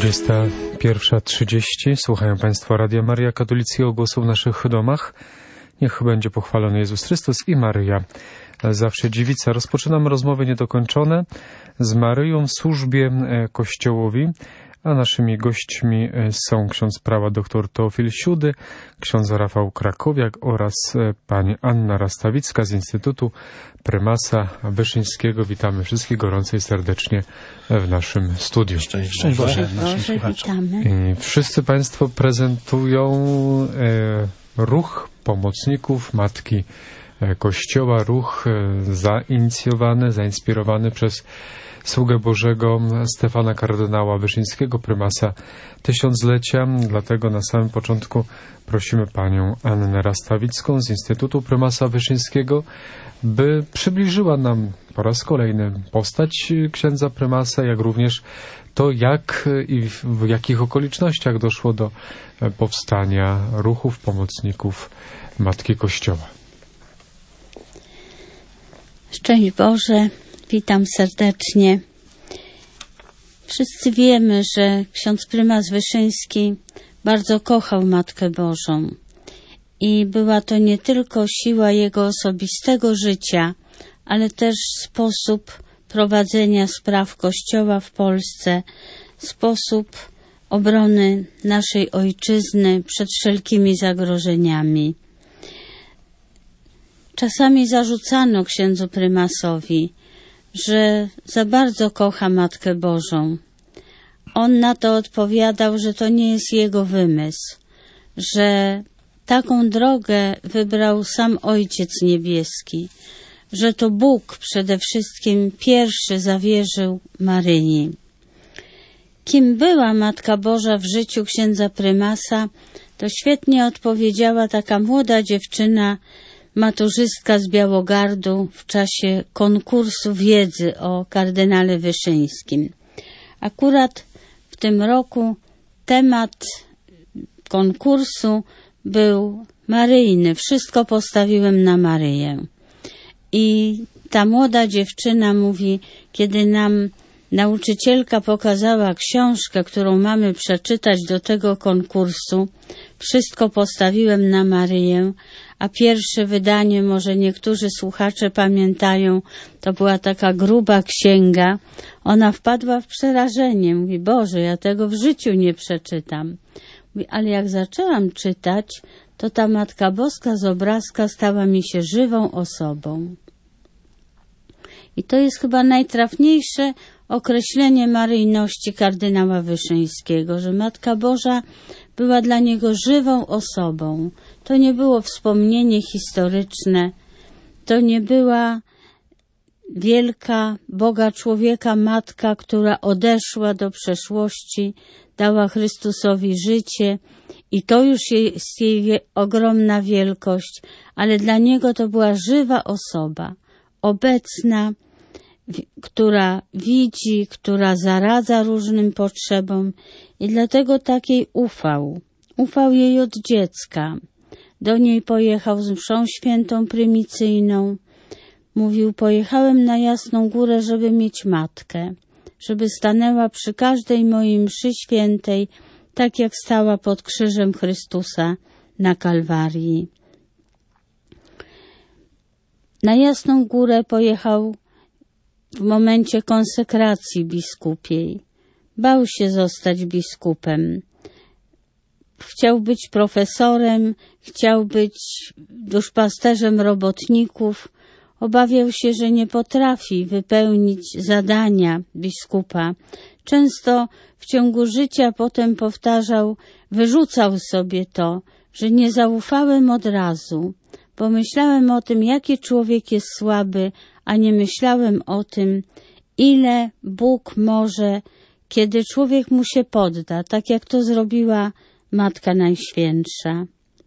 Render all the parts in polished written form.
21:30. Słuchają Państwo Radia Maria Katolickiego Głosu w naszych domach. Niech będzie pochwalony Jezus Chrystus i Maryja, zawsze dziewica. Rozpoczynamy rozmowy niedokończone z Maryją w służbie Kościołowi, a naszymi gośćmi są ksiądz prawa dr Teofil Siudy, ksiądz Rafał Krakowiak oraz pani Anna Rastawicka z Instytutu Prymasa Wyszyńskiego. Witamy wszystkich gorąco i serdecznie w naszym studiu. Szczęść Boże, witamy. I wszyscy Państwo prezentują ruch pomocników Matki Kościoła, ruch zainicjowany, zainspirowany przez sługę Bożego Stefana kardynała Wyszyńskiego, prymasa tysiąclecia. Dlatego na samym początku prosimy panią Annę Rastawicką z Instytutu Prymasa Wyszyńskiego, by przybliżyła nam po raz kolejny postać księdza prymasa, jak również to, jak i w jakich okolicznościach doszło do powstania ruchów pomocników Matki Kościoła. Szczęść Boże, witam serdecznie. Wszyscy wiemy, że ksiądz prymas Wyszyński bardzo kochał Matkę Bożą i była to nie tylko siła jego osobistego życia, ale też sposób prowadzenia spraw Kościoła w Polsce, sposób obrony naszej ojczyzny przed wszelkimi zagrożeniami. Czasami zarzucano księdzu prymasowi, że za bardzo kocha Matkę Bożą. On na to odpowiadał, że to nie jest jego wymysł, że taką drogę wybrał sam Ojciec Niebieski, że to Bóg przede wszystkim pierwszy zawierzył Maryi. Kim była Matka Boża w życiu księdza prymasa, to świetnie odpowiedziała taka młoda dziewczyna, maturzystka z Białogardu w czasie konkursu wiedzy o kardynale Wyszyńskim. Akurat w tym roku temat konkursu był maryjny. Wszystko postawiłem na Maryję. I ta młoda dziewczyna mówi, kiedy nam nauczycielka pokazała książkę, którą mamy przeczytać do tego konkursu, wszystko postawiłem na Maryję, a pierwsze wydanie, może niektórzy słuchacze pamiętają, to była taka gruba księga. Ona wpadła w przerażenie. Mówi, Boże, ja tego w życiu nie przeczytam. Mówi, ale jak zaczęłam czytać, to ta Matka Boska z obrazka stała mi się żywą osobą. I to jest chyba najtrafniejsze określenie maryjności kardynała Wyszyńskiego, że Matka Boża była dla niego żywą osobą. To nie było wspomnienie historyczne, to nie była wielka Boga człowieka matka, która odeszła do przeszłości, dała Chrystusowi życie i to już jest jej ogromna wielkość, ale dla niego to była żywa osoba, obecna, która widzi, która zaradza różnym potrzebom i dlatego takiej ufał. Ufał jej od dziecka. Do niej pojechał z mszą świętą prymicyjną. Mówił, pojechałem na Jasną Górę, żeby mieć matkę, żeby stanęła przy każdej mojej mszy świętej, tak jak stała pod krzyżem Chrystusa na Kalwarii. Na Jasną Górę pojechał w momencie konsekracji biskupiej. Bał się zostać biskupem. Chciał być profesorem, chciał być duszpasterzem robotników. Obawiał się, że nie potrafi wypełnić zadania biskupa. Często w ciągu życia potem powtarzał, wyrzucał sobie to, że nie zaufałem od razu. Pomyślałem o tym, jaki człowiek jest słaby, a nie myślałem o tym, ile Bóg może, kiedy człowiek mu się podda, tak jak to zrobiła Matka Najświętsza.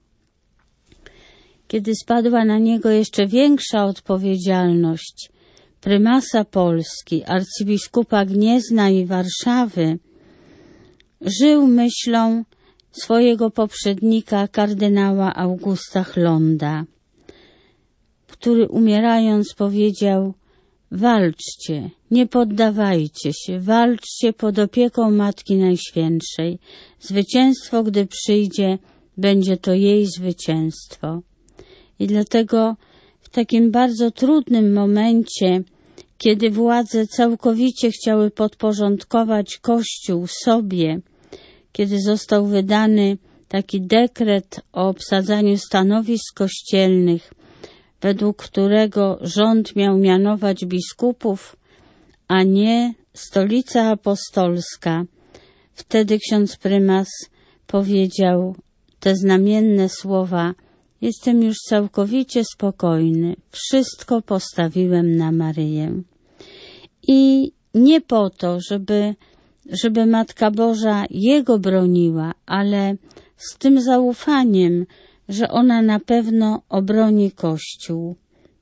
Kiedy spadła na niego jeszcze większa odpowiedzialność prymasa Polski, arcybiskupa Gniezna i Warszawy, żył myślą swojego poprzednika, kardynała Augusta Chlonda, który umierając powiedział, walczcie, nie poddawajcie się, walczcie pod opieką Matki Najświętszej. Zwycięstwo, gdy przyjdzie, będzie to jej zwycięstwo. I dlatego w takim bardzo trudnym momencie, kiedy władze całkowicie chciały podporządkować Kościół sobie, kiedy został wydany taki dekret o obsadzaniu stanowisk kościelnych, według którego rząd miał mianować biskupów, a nie Stolica Apostolska. Wtedy ksiądz prymas powiedział te znamienne słowa: jestem już całkowicie spokojny, wszystko postawiłem na Maryję. I nie po to, żeby Matka Boża jego broniła, ale z tym zaufaniem, że ona na pewno obroni Kościół.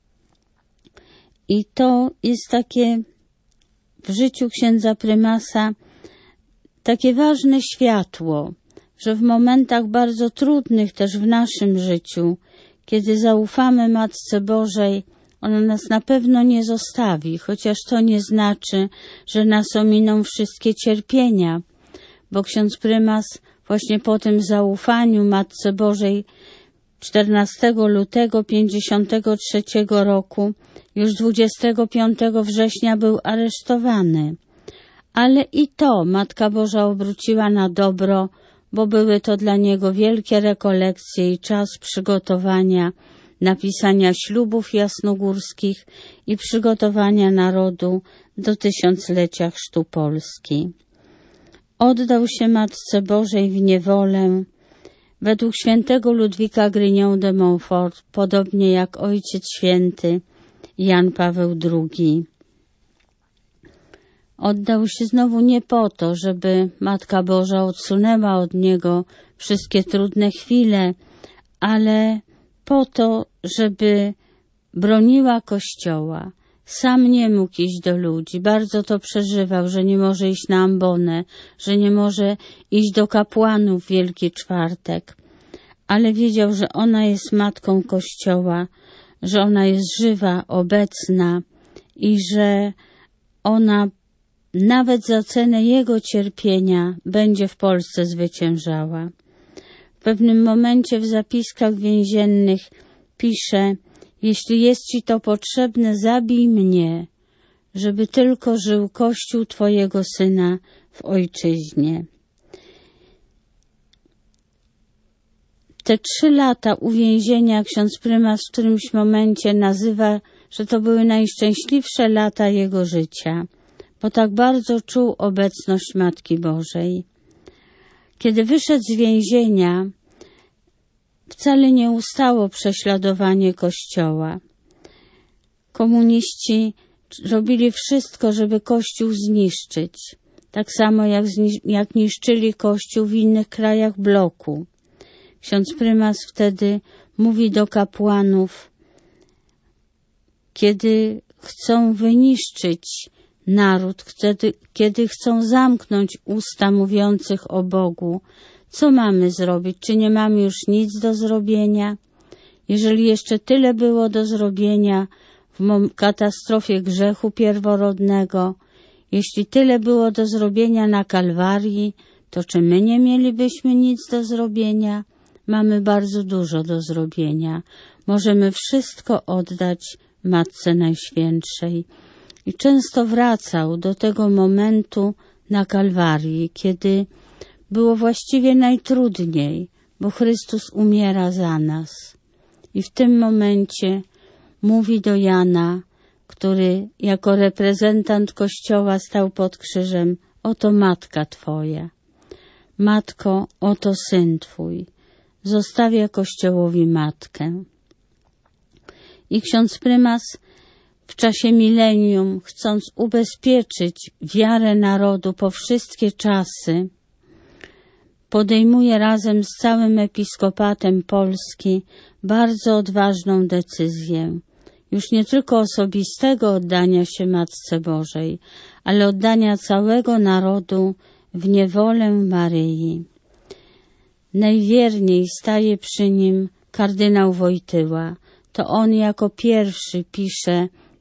I to jest takie w życiu księdza prymasa takie ważne światło, że w momentach bardzo trudnych też w naszym życiu, kiedy zaufamy Matce Bożej, ona nas na pewno nie zostawi, chociaż to nie znaczy, że nas ominą wszystkie cierpienia, bo ksiądz prymas właśnie po tym zaufaniu Matce Bożej 14 lutego 1953 roku, już 25 września był aresztowany. Ale i to Matka Boża obróciła na dobro, bo były to dla niego wielkie rekolekcje i czas przygotowania, napisania ślubów jasnogórskich i przygotowania narodu do tysiąclecia chrztu Polski. Oddał się Matce Bożej w niewolę, według świętego Ludwika Grignon de Montfort, podobnie jak Ojciec Święty Jan Paweł II. Oddał się znowu nie po to, żeby Matka Boża odsunęła od niego wszystkie trudne chwile, ale po to, żeby broniła Kościoła. Sam nie mógł iść do ludzi, bardzo to przeżywał, że nie może iść na ambonę, że nie może iść do kapłanów w Wielki Czwartek, ale wiedział, że ona jest Matką Kościoła, że ona jest żywa, obecna i że ona nawet za cenę jego cierpienia będzie w Polsce zwyciężała. W pewnym momencie w zapiskach więziennych pisze: jeśli jest ci to potrzebne, zabij mnie, żeby tylko żył Kościół Twojego Syna w Ojczyźnie. Te 3 lata uwięzienia ksiądz prymas w którymś momencie nazywa, że to były najszczęśliwsze lata jego życia, bo tak bardzo czuł obecność Matki Bożej. Kiedy wyszedł z więzienia, wcale nie ustało prześladowanie Kościoła. Komuniści robili wszystko, żeby Kościół zniszczyć, tak samo jak niszczyli Kościół w innych krajach bloku. Ksiądz prymas wtedy mówi do kapłanów, kiedy chcą wyniszczyć naród, kiedy chcą zamknąć usta mówiących o Bogu, co mamy zrobić? Czy nie mamy już nic do zrobienia? Jeżeli jeszcze tyle było do zrobienia w katastrofie grzechu pierworodnego, jeśli tyle było do zrobienia na Kalwarii, to czy my nie mielibyśmy nic do zrobienia? Mamy bardzo dużo do zrobienia. Możemy wszystko oddać Matce Najświętszej. I często wracał do tego momentu na Kalwarii, kiedy było właściwie najtrudniej, bo Chrystus umiera za nas. I w tym momencie mówi do Jana, który jako reprezentant Kościoła stał pod krzyżem: oto Matka Twoja. Matko, oto Syn Twój. Zostawia Kościołowi Matkę. I ksiądz prymas w czasie milenium, chcąc ubezpieczyć wiarę narodu po wszystkie czasy, podejmuje razem z całym episkopatem Polski bardzo odważną decyzję. Już nie tylko osobistego oddania się Matce Bożej, ale oddania całego narodu w niewolę Maryi. Najwierniej staje przy nim kardynał Wojtyła. To on jako pierwszy pisze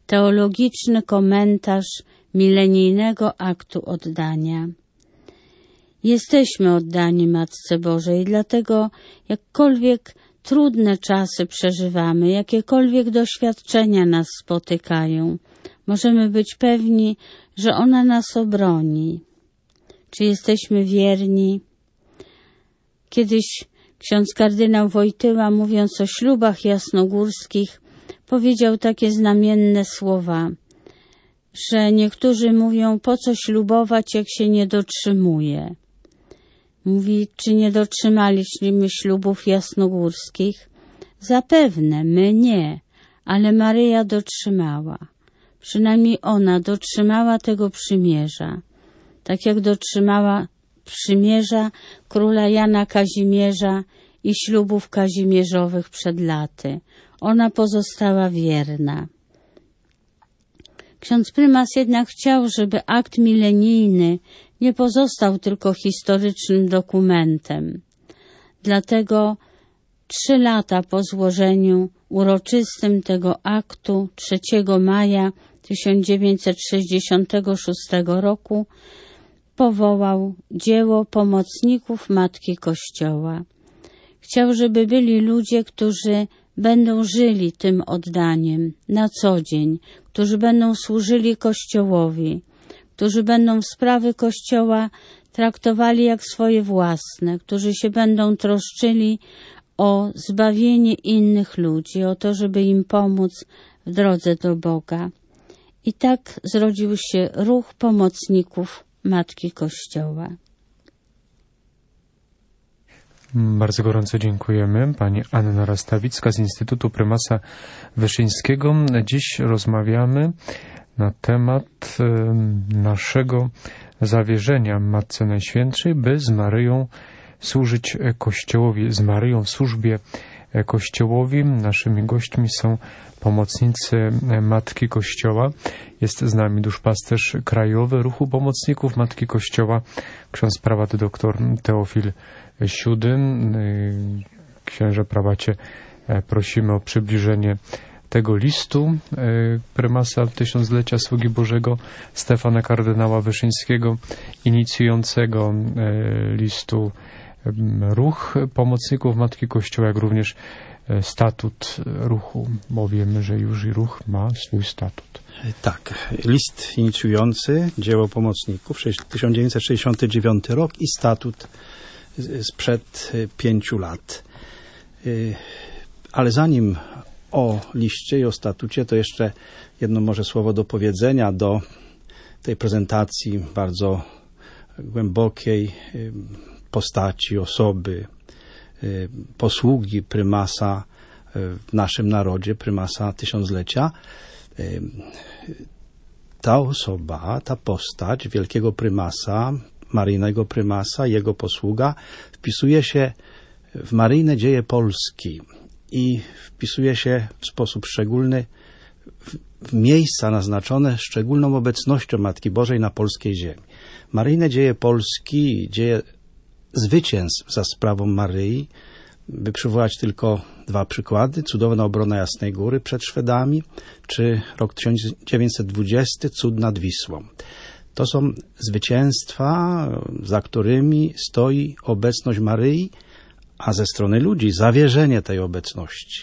teologiczny komentarz milenijnego aktu oddania. Jesteśmy oddani Matce Bożej, dlatego jakkolwiek trudne czasy przeżywamy, jakiekolwiek doświadczenia nas spotykają, możemy być pewni, że ona nas obroni. Czy jesteśmy wierni? Kiedyś ksiądz kardynał Wojtyła, mówiąc o ślubach jasnogórskich, powiedział takie znamienne słowa, że niektórzy mówią, po co ślubować, jak się nie dotrzymuje. Mówi, czy nie dotrzymaliśmy ślubów jasnogórskich? Zapewne, my nie, ale Maryja dotrzymała. Przynajmniej ona dotrzymała tego przymierza. Tak jak dotrzymała przymierza króla Jana Kazimierza i ślubów kazimierzowych przed laty. Ona pozostała wierna. Ksiądz prymas jednak chciał, żeby akt milenijny nie pozostał tylko historycznym dokumentem. Dlatego 3 lata po złożeniu uroczystym tego aktu 3 maja 1966 roku powołał dzieło pomocników Matki Kościoła. Chciał, żeby byli ludzie, którzy będą żyli tym oddaniem na co dzień, którzy będą służyli Kościołowi, którzy będą sprawy Kościoła traktowali jak swoje własne, którzy się będą troszczyli o zbawienie innych ludzi, o to, żeby im pomóc w drodze do Boga. I tak zrodził się ruch pomocników Matki Kościoła. Bardzo gorąco dziękujemy. Pani Anna Rastawicka z Instytutu Prymasa Wyszyńskiego. Dziś rozmawiamy na temat naszego zawierzenia Matce Najświętszej, by z Maryją służyć Kościołowi, z Maryją w służbie Kościołowi. Naszymi gośćmi są pomocnicy Matki Kościoła. Jest z nami duszpasterz krajowy Ruchu Pomocników Matki Kościoła, ksiądz prałat dr Teofil Siudy. Księże prawacie, prosimy o przybliżenie tego listu prymasa tysiąclecia Sługi Bożego Stefana kardynała Wyszyńskiego, inicjującego listu Ruch Pomocników Matki Kościoła, jak również statut ruchu, bo wiemy, że już i ruch ma swój statut. Tak, list inicjujący dzieło pomocników, 1969 rok i statut sprzed 5 lat. Ale zanim o liście i o statucie, to jeszcze jedno może słowo do powiedzenia do tej prezentacji bardzo głębokiej postaci, osoby, posługi prymasa w naszym narodzie, prymasa tysiąclecia. Ta osoba, ta postać wielkiego prymasa, maryjnego prymasa, jego posługa wpisuje się w maryjne dzieje Polski i wpisuje się w sposób szczególny w miejsca naznaczone szczególną obecnością Matki Bożej na polskiej ziemi. Maryjne dzieje Polski, dzieje zwycięstw za sprawą Maryi, by przywołać tylko 2 przykłady: cudowna obrona Jasnej Góry przed Szwedami, czy rok 1920, cud nad Wisłą. To są zwycięstwa, za którymi stoi obecność Maryi, a ze strony ludzi zawierzenie tej obecności.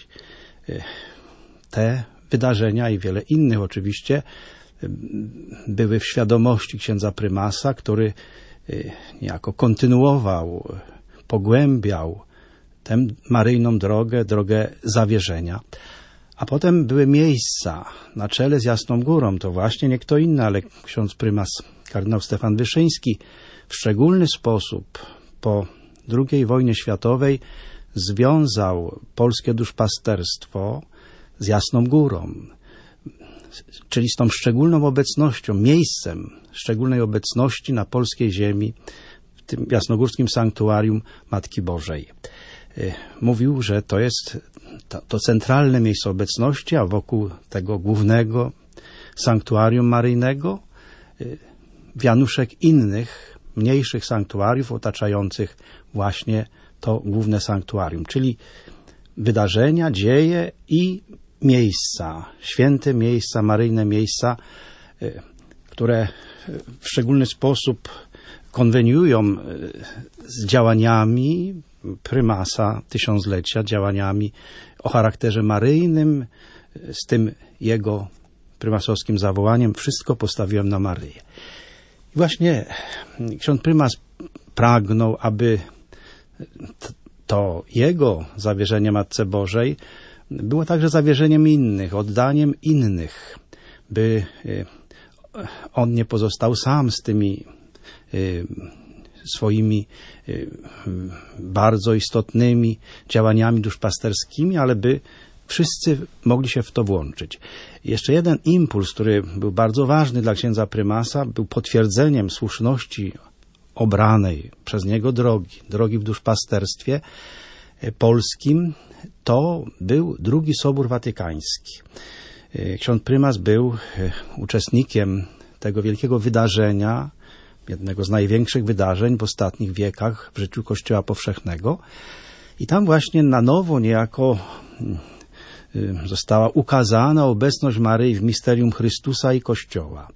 Te wydarzenia i wiele innych oczywiście były w świadomości księdza prymasa, który niejako kontynuował, pogłębiał tę maryjną drogę zawierzenia. A potem były miejsca na czele z Jasną Górą. To właśnie nie kto inny, ale ksiądz prymas kardynał Stefan Wyszyński w szczególny sposób po II wojnie światowej związał polskie duszpasterstwo z Jasną Górą, czyli z tą szczególną obecnością, miejscem szczególnej obecności na polskiej ziemi, w tym jasnogórskim sanktuarium Matki Bożej. Mówił, że to jest to centralne miejsce obecności, a wokół tego głównego sanktuarium maryjnego wianuszek innych, mniejszych sanktuariów otaczających właśnie to główne sanktuarium, czyli wydarzenia, dzieje i miejsca, święte miejsca, maryjne miejsca, które w szczególny sposób konweniują z działaniami prymasa tysiąclecia, działaniami o charakterze maryjnym, z tym jego prymasowskim zawołaniem: wszystko postawiłem na Maryję. I właśnie ksiądz prymas pragnął, aby to jego zawierzenie Matce Bożej było także zawierzeniem innych, oddaniem innych, by on nie pozostał sam z tymi swoimi bardzo istotnymi działaniami duszpasterskimi, ale by wszyscy mogli się w to włączyć. Jeszcze jeden impuls, który był bardzo ważny dla księdza prymasa, był potwierdzeniem słuszności obranej przez niego drogi w duszpasterstwie polskim. To był II Sobór Watykański. Ksiądz prymas był uczestnikiem tego wielkiego wydarzenia, jednego z największych wydarzeń w ostatnich wiekach w życiu Kościoła powszechnego. I tam właśnie na nowo niejako została ukazana obecność Maryi w misterium Chrystusa i Kościoła.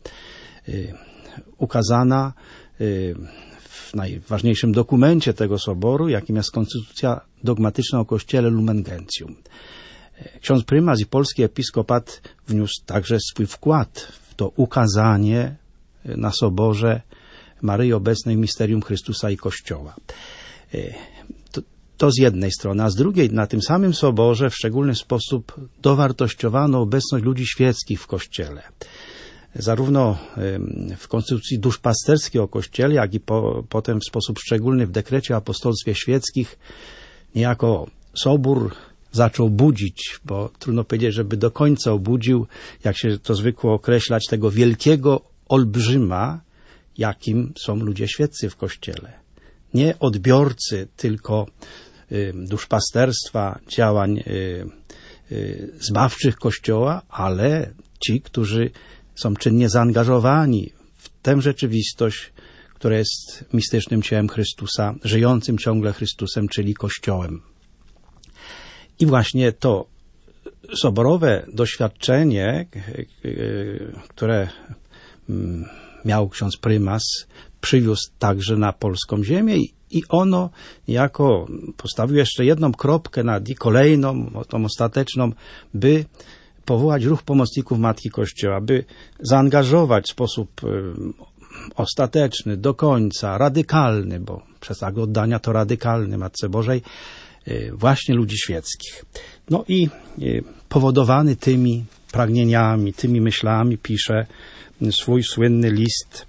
Ukazana w najważniejszym dokumencie tego soboru, jakim jest konstytucja dogmatyczna o Kościele Lumen Gentium. Ksiądz prymas i polski episkopat wniósł także swój wkład w to ukazanie na soborze Maryi obecnej w misterium Chrystusa i Kościoła. To z jednej strony, a z drugiej na tym samym soborze w szczególny sposób dowartościowano obecność ludzi świeckich w Kościele. Zarówno w konstytucji duszpasterskiej o Kościele, jak i potem w sposób szczególny w dekrecie o apostolstwie świeckich niejako sobór zaczął budzić, bo trudno powiedzieć, żeby do końca obudził, jak się to zwykło określać, tego wielkiego olbrzyma, jakim są ludzie świeccy w Kościele. Nie odbiorcy tylko duszpasterstwa, działań zbawczych Kościoła, ale ci, którzy są czynnie zaangażowani w tę rzeczywistość, która jest mistycznym ciałem Chrystusa, żyjącym ciągle Chrystusem, czyli Kościołem. I właśnie to soborowe doświadczenie, które miał ksiądz prymas, przywiózł także na polską ziemię i ono niejako postawił jeszcze jedną kropkę nad i kolejną, tą ostateczną, by powołać ruch pomocników Matki Kościoła, by zaangażować w sposób ostateczny, do końca, radykalny, bo przesług oddania to radykalny Matce Bożej, właśnie ludzi świeckich. No i powodowany tymi pragnieniami, tymi myślami pisze swój słynny list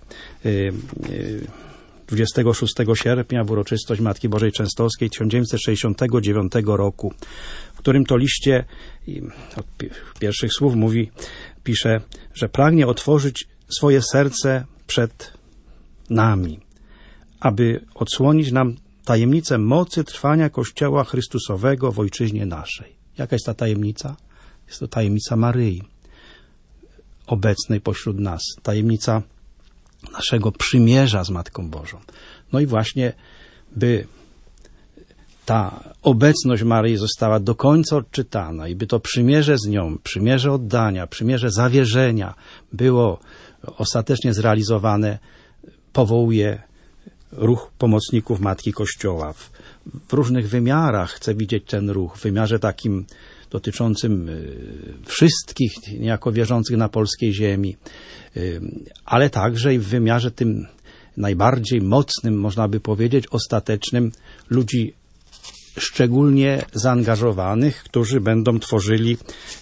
26 sierpnia w uroczystość Matki Bożej Częstochowskiej 1969 roku, w którym to liście od pierwszych słów pisze, że pragnie otworzyć swoje serce przed nami, aby odsłonić nam tajemnicę mocy trwania Kościoła Chrystusowego w ojczyźnie naszej. Jaka jest ta tajemnica? Jest to tajemnica Maryi, obecnej pośród nas. Tajemnica naszego przymierza z Matką Bożą. No i właśnie, by ta obecność Maryi została do końca odczytana i by to przymierze z nią, przymierze oddania, przymierze zawierzenia było ostatecznie zrealizowane, powołuje ruch pomocników Matki Kościoła. W różnych wymiarach chcę widzieć ten ruch. W wymiarze takim dotyczącym wszystkich niejako wierzących na polskiej ziemi, ale także i w wymiarze tym najbardziej mocnym, można by powiedzieć, ostatecznym, ludzi szczególnie zaangażowanych, którzy będą tworzyli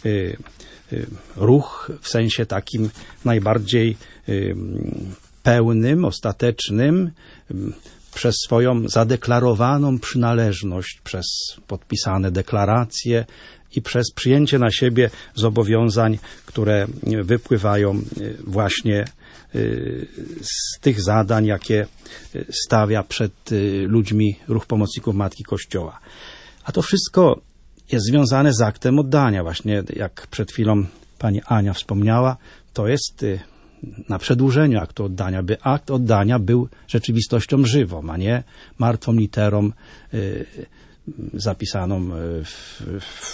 ruch w sensie takim najbardziej pełnym, ostatecznym, przez swoją zadeklarowaną przynależność, przez podpisane deklaracje i przez przyjęcie na siebie zobowiązań, które wypływają właśnie z tych zadań, jakie stawia przed ludźmi ruch pomocników Matki Kościoła. A to wszystko jest związane z aktem oddania. Właśnie jak przed chwilą pani Ania wspomniała, to jest na przedłużeniu aktu oddania, by akt oddania był rzeczywistością żywą, a nie martwą literą zapisaną w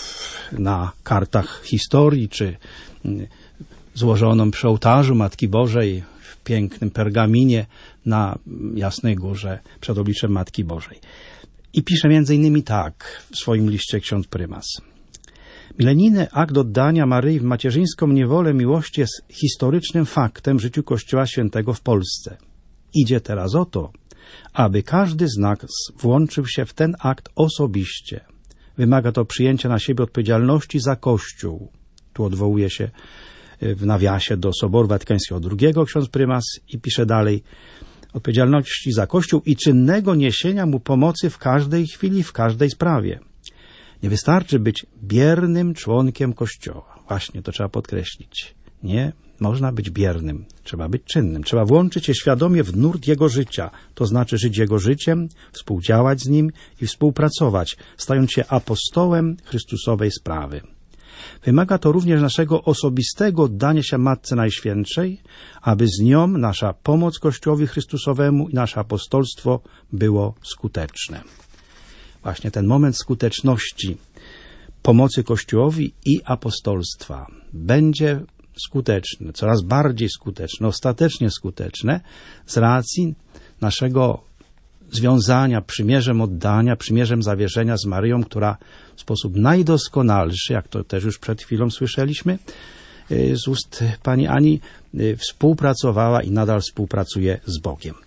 na kartach historii, czy złożoną przy ołtarzu Matki Bożej w pięknym pergaminie na Jasnej Górze przed obliczem Matki Bożej. I pisze między innymi tak w swoim liście ksiądz prymas. Milenijny akt oddania Maryi w macierzyńską niewolę miłości jest historycznym faktem w życiu Kościoła Świętego w Polsce. Idzie teraz o to, aby każdy z nas włączył się w ten akt osobiście. Wymaga to przyjęcia na siebie odpowiedzialności za Kościół. Tu odwołuje się w nawiasie do Soboru Watykańskiego II ksiądz prymas i pisze dalej: odpowiedzialności za Kościół i czynnego niesienia mu pomocy w każdej chwili, w każdej sprawie. Nie wystarczy być biernym członkiem Kościoła. Właśnie to trzeba podkreślić. Nie można być biernym. Trzeba być czynnym. Trzeba włączyć się świadomie w nurt Jego życia. To znaczy żyć Jego życiem, współdziałać z Nim i współpracować, stając się apostołem Chrystusowej sprawy. Wymaga to również naszego osobistego oddania się Matce Najświętszej, aby z nią nasza pomoc Kościołowi Chrystusowemu i nasze apostolstwo było skuteczne. Właśnie ten moment skuteczności pomocy Kościołowi i apostolstwa będzie skuteczny, coraz bardziej skuteczny, ostatecznie skuteczne z racji naszego związania przymierzem oddania, przymierzem zawierzenia z Maryją, która w sposób najdoskonalszy, jak to też już przed chwilą słyszeliśmy z ust pani Ani, współpracowała i nadal współpracuje z Bogiem.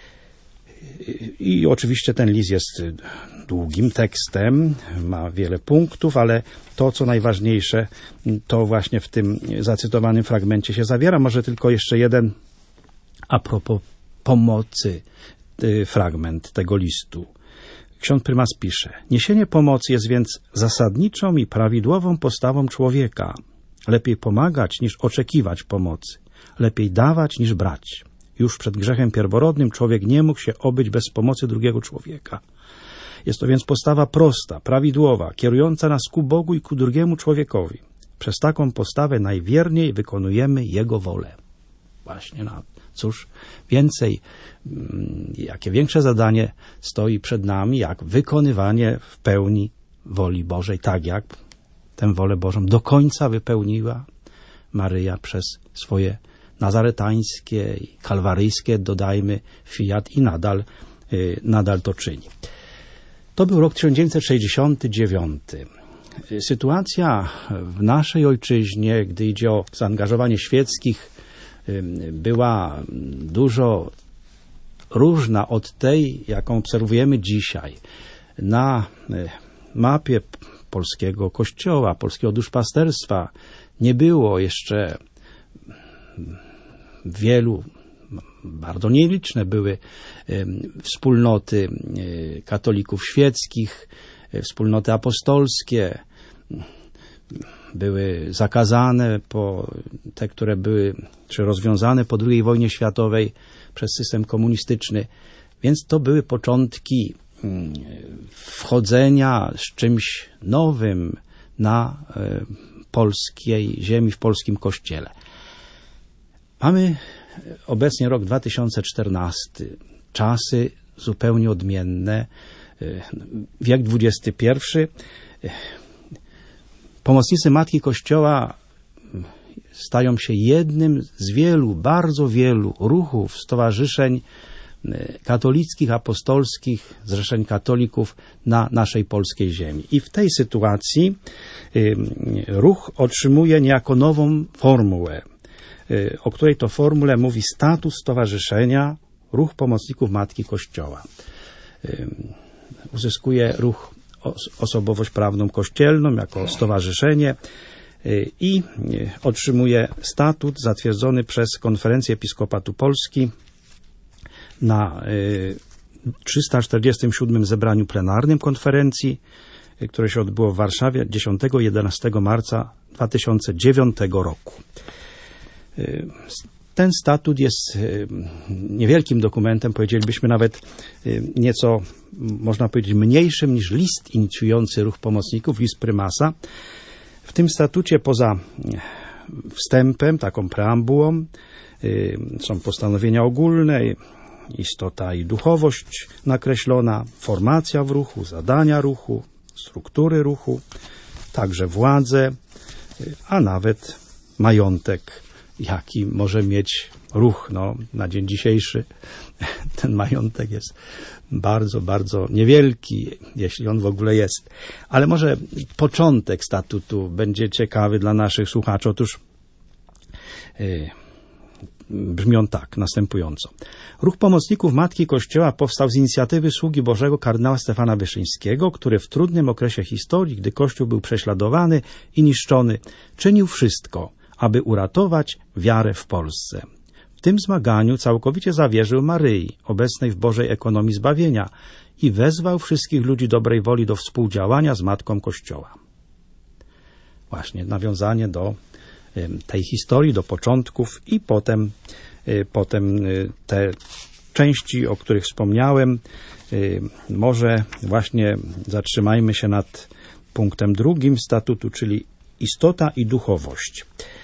I oczywiście ten list jest długim tekstem, ma wiele punktów, ale to, co najważniejsze, to właśnie w tym zacytowanym fragmencie się zawiera. Może tylko jeszcze jeden a propos pomocy fragment tego listu. Ksiądz prymas pisze: niesienie pomocy jest więc zasadniczą i prawidłową postawą człowieka. Lepiej pomagać niż oczekiwać pomocy. Lepiej dawać niż brać. Już przed grzechem pierworodnym człowiek nie mógł się obyć bez pomocy drugiego człowieka. Jest to więc postawa prosta, prawidłowa, kierująca nas ku Bogu i ku drugiemu człowiekowi. Przez taką postawę najwierniej wykonujemy Jego wolę. Właśnie, no cóż, jakie większe zadanie stoi przed nami, jak wykonywanie w pełni woli Bożej, tak jak tę wolę Bożą do końca wypełniła Maryja przez swoje nazaretańskie i kalwaryjskie, dodajmy, fiat i nadal to czyni. To był rok 1969. Sytuacja w naszej ojczyźnie, gdy idzie o zaangażowanie świeckich, była dużo różna od tej, jaką obserwujemy dzisiaj. Na mapie polskiego kościoła, polskiego duszpasterstwa nie było jeszcze wielu, bardzo nieliczne były wspólnoty katolików świeckich, wspólnoty apostolskie. Były zakazane te, które były czy rozwiązane po II wojnie światowej przez system komunistyczny. Więc to były początki wchodzenia z czymś nowym na polskiej ziemi, w polskim kościele. Mamy obecnie rok 2014. Czasy zupełnie odmienne. Wiek XXI. Pomocnicy Matki Kościoła stają się jednym z wielu, bardzo wielu ruchów, stowarzyszeń katolickich, apostolskich, zrzeszeń katolików na naszej polskiej ziemi. I w tej sytuacji ruch otrzymuje niejako nową formułę, o której to formule mówi statut stowarzyszenia Ruch Pomocników Matki Kościoła. Uzyskuje ruch osobowość prawną kościelną jako stowarzyszenie i otrzymuje statut zatwierdzony przez Konferencję Episkopatu Polski na 347 zebraniu plenarnym konferencji, które się odbyło w Warszawie 10-11 marca 2009 roku. Ten statut jest niewielkim dokumentem, powiedzielibyśmy nawet nieco, można powiedzieć, mniejszym niż list inicjujący ruch pomocników, list prymasa. W tym statucie poza wstępem, taką preambułą, są postanowienia ogólne, istota i duchowość nakreślona, formacja w ruchu, zadania ruchu, struktury ruchu, także władzę, a nawet majątek, jaki może mieć ruch. Na dzień dzisiejszy ten majątek jest bardzo, bardzo niewielki, jeśli on w ogóle jest. Ale może początek statutu będzie ciekawy dla naszych słuchaczy. Otóż brzmią tak, następująco. Ruch Pomocników Matki Kościoła powstał z inicjatywy sługi Bożego kardynała Stefana Wyszyńskiego, który w trudnym okresie historii, gdy Kościół był prześladowany i niszczony, czynił wszystko, aby uratować wiarę w Polsce. W tym zmaganiu całkowicie zawierzył Maryi, obecnej w Bożej ekonomii zbawienia, i wezwał wszystkich ludzi dobrej woli do współdziałania z Matką Kościoła. Właśnie nawiązanie do tej historii, do początków i potem te części, o których wspomniałem. Może właśnie zatrzymajmy się nad punktem 2 statutu, czyli istota i duchowość.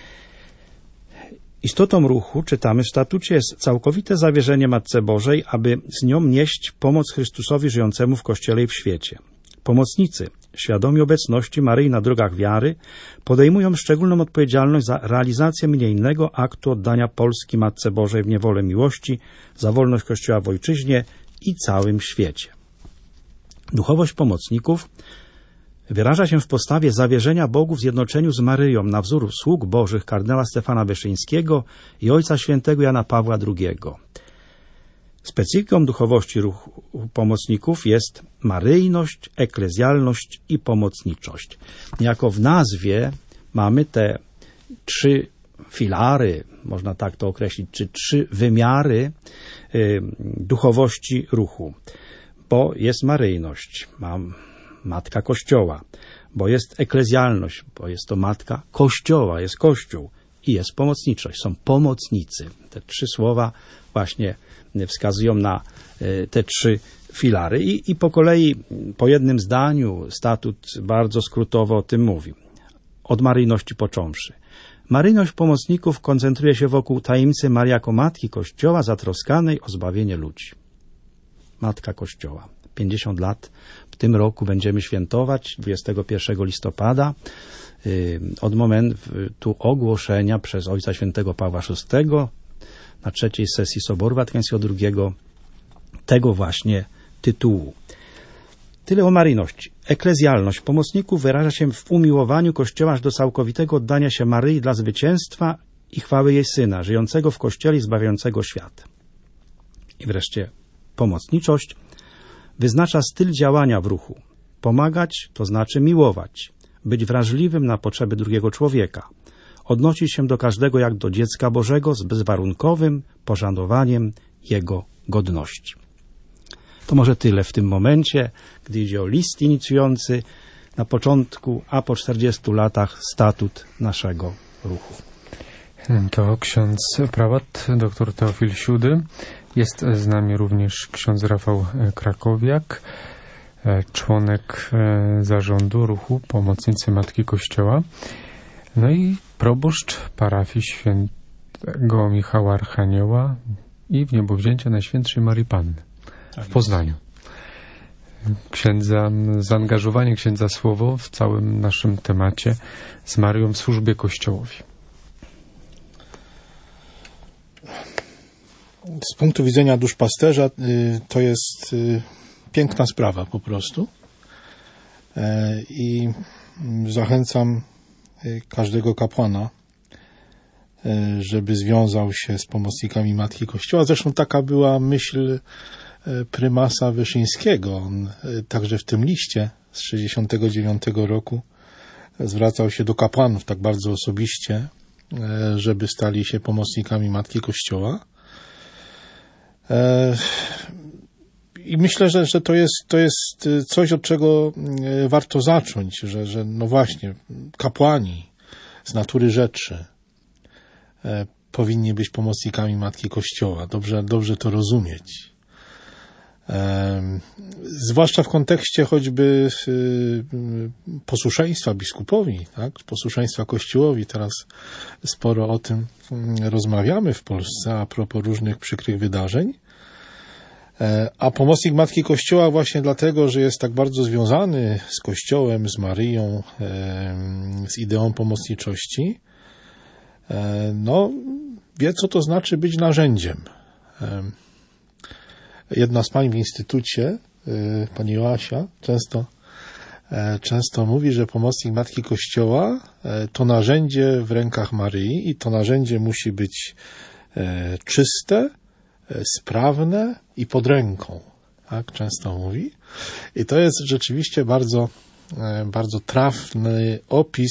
Istotą ruchu, czytamy w statucie, jest całkowite zawierzenie Matce Bożej, aby z nią nieść pomoc Chrystusowi żyjącemu w Kościele i w świecie. Pomocnicy, świadomi obecności Maryi na drogach wiary, podejmują szczególną odpowiedzialność za realizację niejnego aktu oddania Polski Matce Bożej w niewolę miłości, za wolność Kościoła w ojczyźnie i całym świecie. Duchowość pomocników wyraża się w postawie zawierzenia Bogu w zjednoczeniu z Maryją na wzór sług bożych kardynała Stefana Wyszyńskiego i Ojca Świętego Jana Pawła II. Specyfiką duchowości ruchu pomocników jest maryjność, eklezjalność i pomocniczość. Niejako w nazwie mamy te 3 filary, można tak to określić, czy 3 wymiary duchowości ruchu. Bo jest maryjność, Matka Kościoła, bo jest eklezjalność, bo jest to Matka Kościoła, jest Kościół, i jest pomocniczość, są pomocnicy. Te 3 słowa właśnie wskazują na te 3 filary i po kolei, po jednym zdaniu, statut bardzo skrótowo o tym mówi. Od maryjności począwszy. Maryjność pomocników koncentruje się wokół tajemnicy Maryi jako Matki Kościoła zatroskanej o zbawienie ludzi. Matka Kościoła. 50 lat w tym roku będziemy świętować 21 listopada od momentu ogłoszenia przez Ojca Świętego Pawła VI na 3. sesji Soboru Watykańskiego II tego właśnie tytułu. Tyle o maryjności. Eklezjalność pomocników wyraża się w umiłowaniu Kościoła aż do całkowitego oddania się Maryi dla zwycięstwa i chwały jej Syna, żyjącego w Kościele i zbawiającego świat. I wreszcie pomocniczość wyznacza styl działania w ruchu. Pomagać to znaczy miłować, być wrażliwym na potrzeby drugiego człowieka, odnosić się do każdego jak do dziecka Bożego z bezwarunkowym poszanowaniem jego godności. To może tyle w tym momencie, gdy idzie o list inicjujący na początku, a po 40 latach statut naszego ruchu. To ksiądz prałat dr Teofil Siudy. Jest z nami również ksiądz Rafał Krakowiak, członek zarządu ruchu Pomocnicy Matki Kościoła, no i proboszcz parafii świętego Michała Archanioła i w niebowzięcia Najświętszej Maryi Panny w Poznaniu. Zaangażowanie księdza słowo w całym naszym temacie z Maryją w służbie Kościołowi. Z punktu widzenia duszpasterza to jest piękna sprawa po prostu i zachęcam każdego kapłana, żeby związał się z pomocnikami Matki Kościoła. Zresztą taka była myśl prymasa Wyszyńskiego. On także w tym liście z 1969 roku zwracał się do kapłanów tak bardzo osobiście, żeby stali się pomocnikami Matki Kościoła. I myślę, że to jest coś, od czego warto zacząć, że no właśnie kapłani z natury rzeczy powinni być pomocnikami Matki Kościoła. Dobrze to rozumieć. Zwłaszcza w kontekście choćby posłuszeństwa biskupowi, tak? Posłuszeństwa Kościołowi. Teraz sporo o tym rozmawiamy w Polsce a propos różnych przykrych wydarzeń. A pomocnik Matki Kościoła właśnie dlatego, że jest tak bardzo związany z Kościołem, z Maryją, z ideą pomocniczości, no, wie, co to znaczy być narzędziem. Jedna z pań w instytucie, pani Joasia, często mówi, że pomocnik Matki Kościoła to narzędzie w rękach Maryi i to narzędzie musi być czyste, sprawne i pod ręką. Tak często mówi. I to jest rzeczywiście bardzo, bardzo trafny opis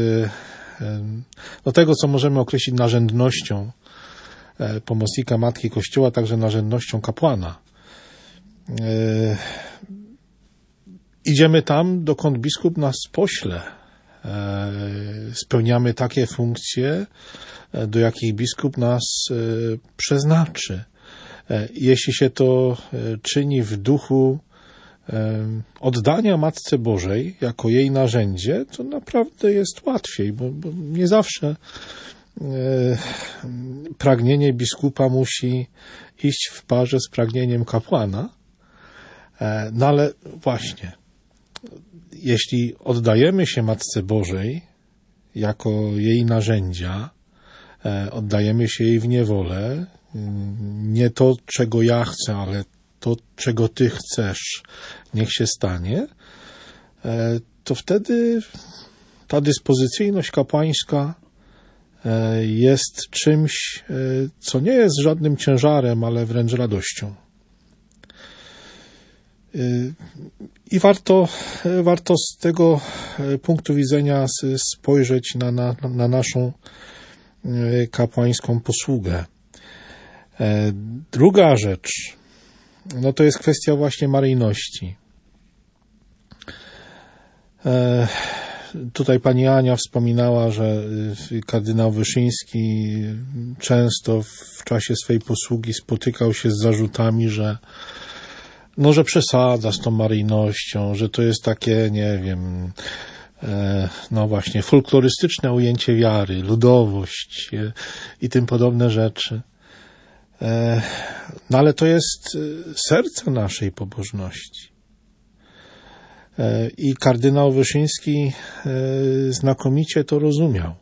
do tego, co możemy określić narzędnością pomocnika Matki Kościoła, także narzędnością kapłana. Idziemy tam, dokąd biskup nas pośle. Spełniamy takie funkcje, do jakich biskup nas przeznaczy. Jeśli się to czyni w duchu oddania Matce Bożej jako jej narzędzie, to naprawdę jest łatwiej, bo nie zawsze pragnienie biskupa musi iść w parze z pragnieniem kapłana. No ale właśnie, jeśli oddajemy się Matce Bożej jako jej narzędzia, oddajemy się jej w niewolę, nie to, czego ja chcę, ale to, czego Ty chcesz, niech się stanie, to wtedy ta dyspozycyjność kapłańska jest czymś, co nie jest żadnym ciężarem, ale wręcz radością. I warto z tego punktu widzenia spojrzeć na naszą kapłańską posługę. Druga rzecz, no to jest kwestia właśnie maryjności. Tutaj pani Ania wspominała, że kardynał Wyszyński często w czasie swej posługi spotykał się z zarzutami, że przesadza z tą maryjnością, że to jest takie, nie wiem, no właśnie, folklorystyczne ujęcie wiary, ludowość i tym podobne rzeczy. No ale to jest serce naszej pobożności. I kardynał Wyszyński znakomicie to rozumiał,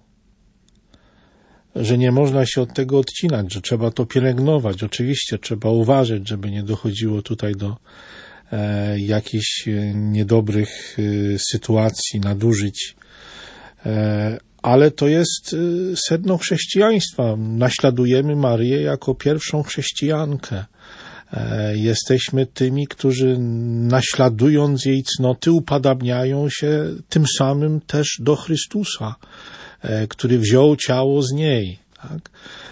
że nie można się od tego odcinać, że trzeba to pielęgnować. Oczywiście trzeba uważać, żeby nie dochodziło tutaj do jakichś niedobrych sytuacji, nadużyć, ale to jest sedno chrześcijaństwa. Naśladujemy Maryję jako pierwszą chrześcijankę. Jesteśmy tymi, którzy naśladując jej cnoty upodabniają się tym samym też do Chrystusa, który wziął ciało z niej. Tak?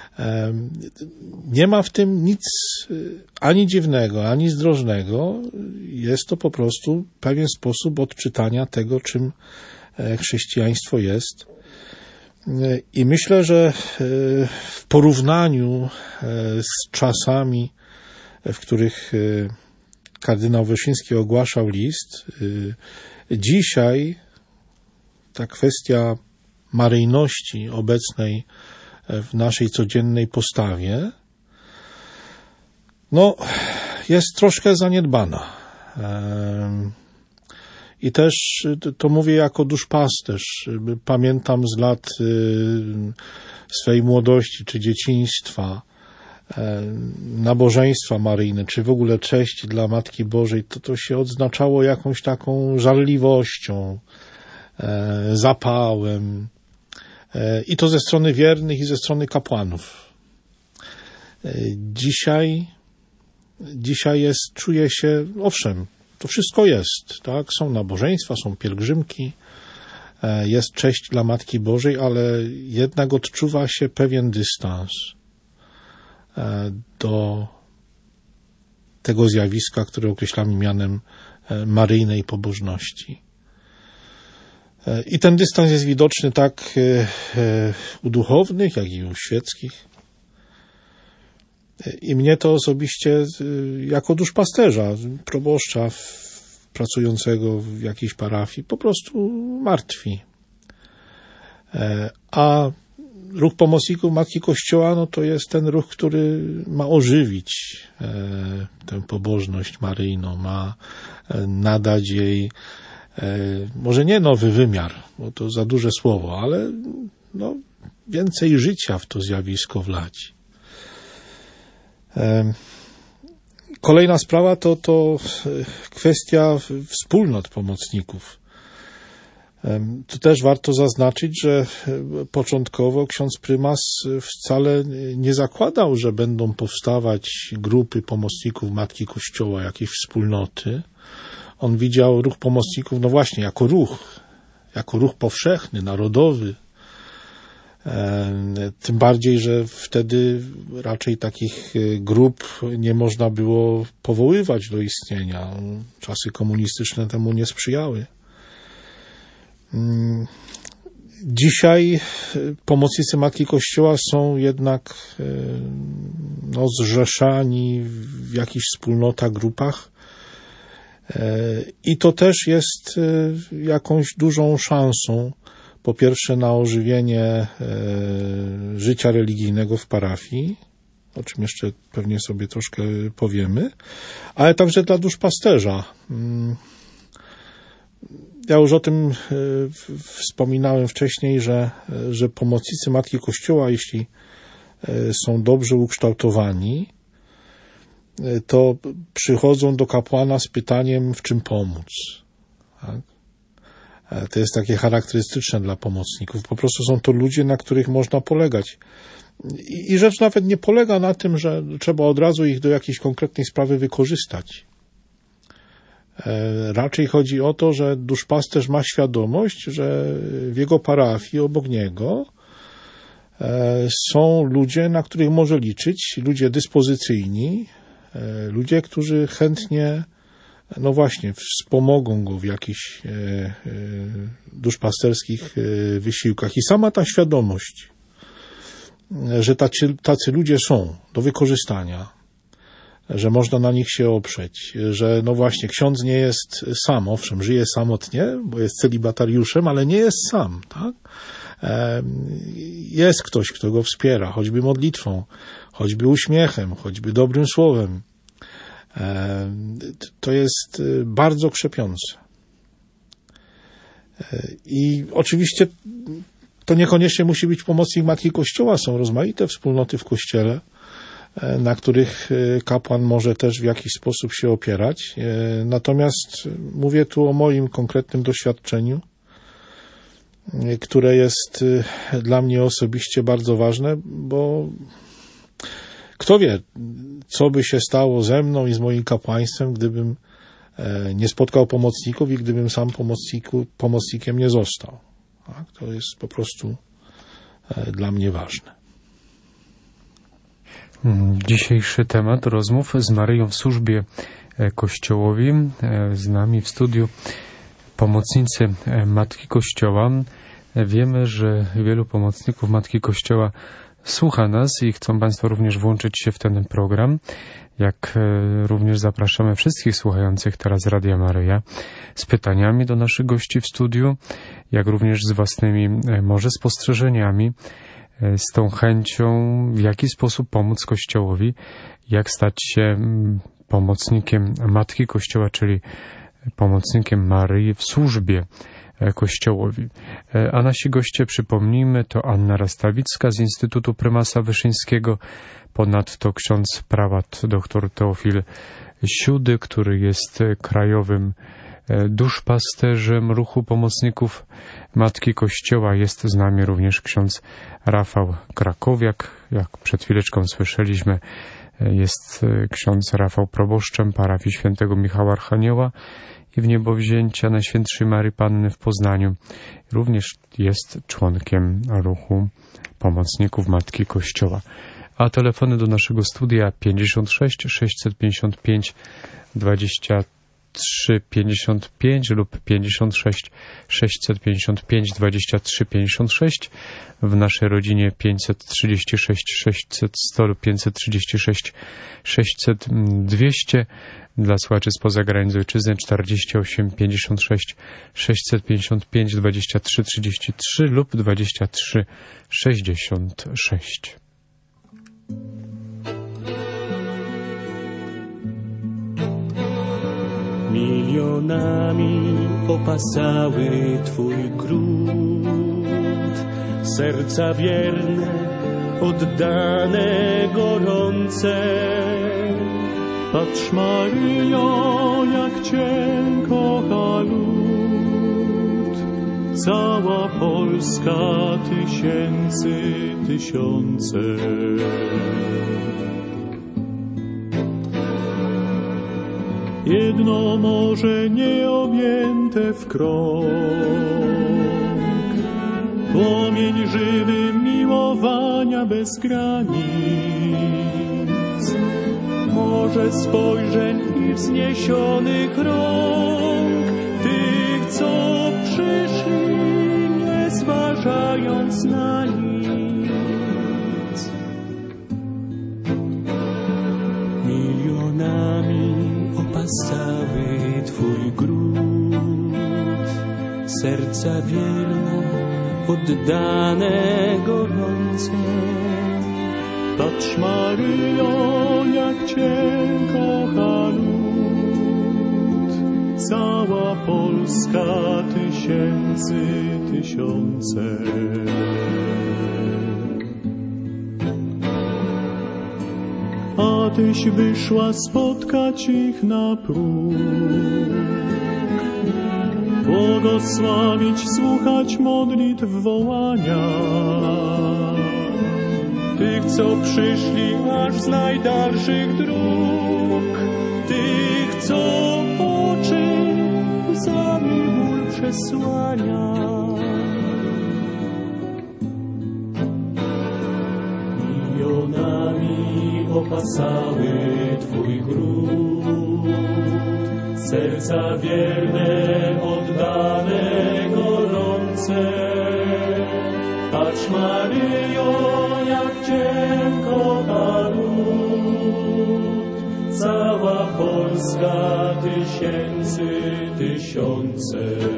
Nie ma w tym nic ani dziwnego, ani zdrożnego. Jest to po prostu pewien sposób odczytania tego, czym chrześcijaństwo jest. I myślę, że w porównaniu z czasami, w których kardynał Wyszyński ogłaszał list, dzisiaj ta kwestia maryjności obecnej w naszej codziennej postawie, no, jest troszkę zaniedbana. I też to mówię jako duszpasterz. Pamiętam z lat swej młodości czy dzieciństwa nabożeństwa maryjne, czy w ogóle cześć dla Matki Bożej, to się odznaczało jakąś taką żarliwością, zapałem. I to ze strony wiernych i ze strony kapłanów. Dzisiaj czuje się, owszem, to wszystko jest, tak? Są nabożeństwa, są pielgrzymki, jest cześć dla Matki Bożej, ale jednak odczuwa się pewien dystans do tego zjawiska, które określamy mianem maryjnej pobożności. I ten dystans jest widoczny tak u duchownych, jak i u świeckich. I mnie to osobiście jako duszpasterza, proboszcza pracującego w jakiejś parafii po prostu martwi. A ruch pomocników Matki Kościoła, no to jest ten ruch, który ma ożywić tę pobożność maryjną, ma nadać jej może nie nowy wymiar, bo to za duże słowo, ale no, więcej życia w to zjawisko wlać. Kolejna sprawa to kwestia wspólnot pomocników. Tu też warto zaznaczyć, że początkowo ksiądz prymas wcale nie zakładał, że będą powstawać grupy pomocników Matki Kościoła, jakieś wspólnoty. On widział ruch pomocników, no właśnie, jako ruch powszechny, narodowy. Tym bardziej, że wtedy raczej takich grup nie można było powoływać do istnienia. Czasy komunistyczne temu nie sprzyjały. Dzisiaj pomocnicy Matki Kościoła są jednak zrzeszani w jakichś wspólnotach, grupach i to też jest jakąś dużą szansą, po pierwsze na ożywienie życia religijnego w parafii, o czym jeszcze pewnie sobie troszkę powiemy, ale także dla duszpasterza. Ja już o tym wspominałem wcześniej, że pomocnicy Matki Kościoła, jeśli są dobrze ukształtowani, to przychodzą do kapłana z pytaniem, w czym pomóc. Tak? To jest takie charakterystyczne dla pomocników. Po prostu są to ludzie, na których można polegać. I rzecz nawet nie polega na tym, że trzeba od razu ich do jakiejś konkretnej sprawy wykorzystać. Raczej chodzi o to, że duszpasterz ma świadomość, że w jego parafii, obok niego są ludzie, na których może liczyć, ludzie dyspozycyjni, ludzie, którzy chętnie, no właśnie, wspomogą go w jakichś duszpasterskich wysiłkach. I sama ta świadomość, że tacy ludzie są do wykorzystania, że można na nich się oprzeć, że no właśnie ksiądz nie jest sam, owszem, żyje samotnie, bo jest celibatariuszem, ale nie jest sam, tak? Jest ktoś, kto go wspiera, choćby modlitwą, choćby uśmiechem, choćby dobrym słowem. To jest bardzo krzepiące. I oczywiście to niekoniecznie musi być pomocnik Matki Kościoła, są rozmaite wspólnoty w Kościele, na których kapłan może też w jakiś sposób się opierać. Natomiast mówię tu o moim konkretnym doświadczeniu, które jest dla mnie osobiście bardzo ważne, bo kto wie, co by się stało ze mną i z moim kapłaństwem, gdybym nie spotkał pomocników i gdybym sam pomocnikiem nie został. Tak? To jest po prostu dla mnie ważne. Dzisiejszy temat rozmów z Maryją w służbie Kościołowi. Z nami w studiu pomocnicy Matki Kościoła. Wiemy, że wielu pomocników Matki Kościoła słucha nas i chcą Państwo również włączyć się w ten program. Jak również zapraszamy wszystkich słuchających teraz Radia Maryja z pytaniami do naszych gości w studiu, jak również z własnymi może spostrzeżeniami, z tą chęcią, w jaki sposób pomóc Kościołowi, jak stać się pomocnikiem Matki Kościoła, czyli pomocnikiem Maryi w służbie Kościołowi. A nasi goście, przypomnijmy, to Anna Rastawicka z Instytutu Prymasa Wyszyńskiego, ponadto ksiądz prałat dr Teofil Siudy, który jest krajowym duszpasterzem ruchu pomocników Matki Kościoła. Jest z nami również ksiądz Rafał Krakowiak. Jak przed chwileczką słyszeliśmy, jest ksiądz Rafał proboszczem parafii świętego Michała Archanioła i Wniebowzięcia Najświętszej Maryi Panny w Poznaniu. Również jest członkiem ruchu pomocników Matki Kościoła. A telefony do naszego studia 56 655 23 55 lub 56 655 23 56. W naszej rodzinie 536 600 100 lub 536 600 200. Dla słuchaczy spoza granic ojczyzny 48 56 655 23 33 lub 23 66. Milionami opasały Twój gród, serca wierne, oddane, gorące. Patrz, Maryjo, jak Cię kocha lud, cała Polska, tysięcy, tysiące. Jedno morze nieobjęte w krąg, płomień żywy miłowania bez granic, morze spojrzeń i wzniesionych rąk, tych, co przyszli, nie zważając na nic. Milionami opasały Twój gród, serca wierne, oddane, gorące. Patrz, Maryjo, jak Cię kocha lud, cała Polska, tysięcy, tysiące. A Tyś wyszła spotkać ich na próg, błogosławić, słuchać modlitw, wołania tych, co przyszli aż z najdalszych dróg, tych, co oczy łzami ból przesłania. Milionami opasały Twój gród, serca wierne, oddane, gorące. Patrz, Maryjo, jak Cię kocha lud, cała Polska, tysięcy, tysiące.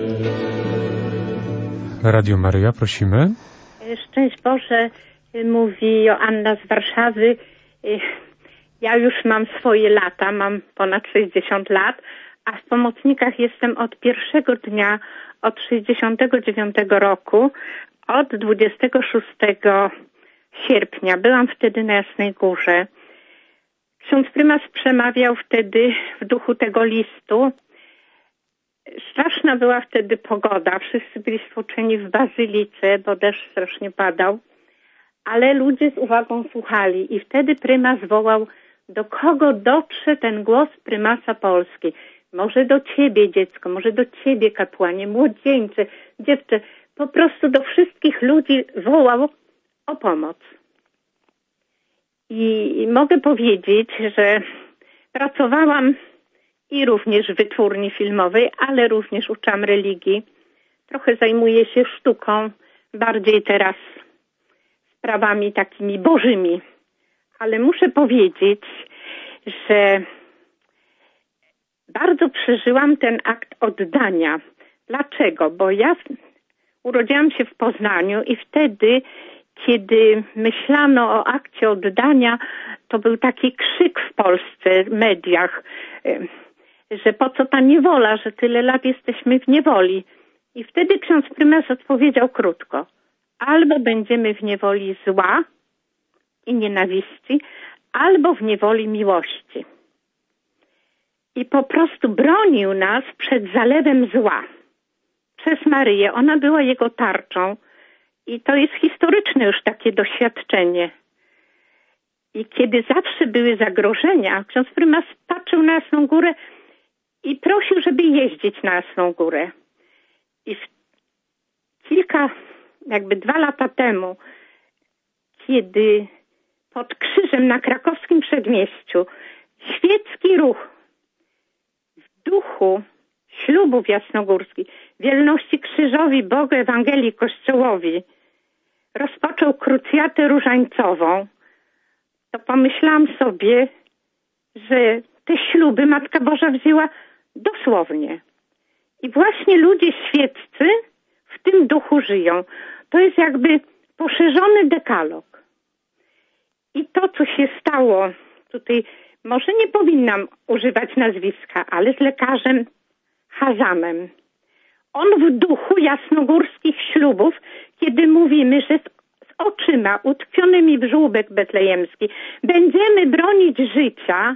Radio Maryja, prosimy. Szczęść Boże, mówi Joanna z Warszawy. Ja już mam swoje lata, mam ponad 60 lat, a w pomocnikach jestem od pierwszego dnia, od 69 roku, od 26 sierpnia. Byłam wtedy na Jasnej Górze. Ksiądz prymas przemawiał wtedy w duchu tego listu. Straszna była wtedy pogoda. Wszyscy byli stłoczeni w bazylice, bo deszcz strasznie padał. Ale ludzie z uwagą słuchali i wtedy prymas wołał, do kogo dotrze ten głos prymasa Polski. Może do ciebie, dziecko, może do ciebie, kapłanie, młodzieńcze, dziewczę. Po prostu do wszystkich ludzi wołał o pomoc. I mogę powiedzieć, że pracowałam i również w wytwórni filmowej, ale również uczam religii. Trochę zajmuję się sztuką, bardziej teraz sprawami takimi bożymi. Ale muszę powiedzieć, że bardzo przeżyłam ten akt oddania. Dlaczego? Bo ja urodziłam się w Poznaniu i wtedy, kiedy myślano o akcie oddania, to był taki krzyk w Polsce, w mediach, że po co ta niewola, że tyle lat jesteśmy w niewoli. I wtedy ksiądz prymas odpowiedział krótko. Albo będziemy w niewoli zła i nienawiści, albo w niewoli miłości. I po prostu bronił nas przed zalewem zła. Przez Maryję. Ona była jego tarczą. I to jest historyczne już takie doświadczenie. I kiedy zawsze były zagrożenia, ksiądz prymas patrzył na Jasną Górę i prosił, żeby jeździć na Jasną Górę. I jakby 2 lata temu, kiedy pod krzyżem na krakowskim przedmieściu świecki ruch w duchu ślubów jasnogórskich, wierności krzyżowi, Bogu, Ewangelii, Kościołowi rozpoczął krucjatę różańcową, to pomyślałam sobie, że te śluby Matka Boża wzięła dosłownie. I właśnie ludzie świeccy w tym duchu żyją. To jest jakby poszerzony dekalog. I to, co się stało tutaj, może nie powinnam używać nazwiska, ale z lekarzem Hazamem. On w duchu jasnogórskich ślubów, kiedy mówimy, że z oczyma utkwionymi w żłóbek betlejemski będziemy bronić życia,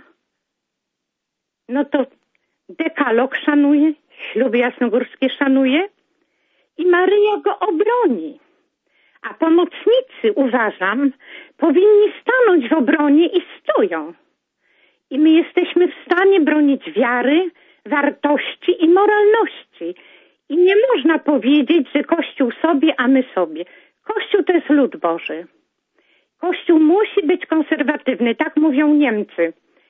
no to dekalog szanuje, śluby jasnogórskie szanuje i Maryja go obroni. A pomocnicy, uważam, powinni stanąć w obronie i stoją. I my jesteśmy w stanie bronić wiary, wartości i moralności. I nie można powiedzieć, że Kościół sobie, a my sobie. Kościół to jest lud Boży. Kościół musi być konserwatywny, tak mówią Niemcy.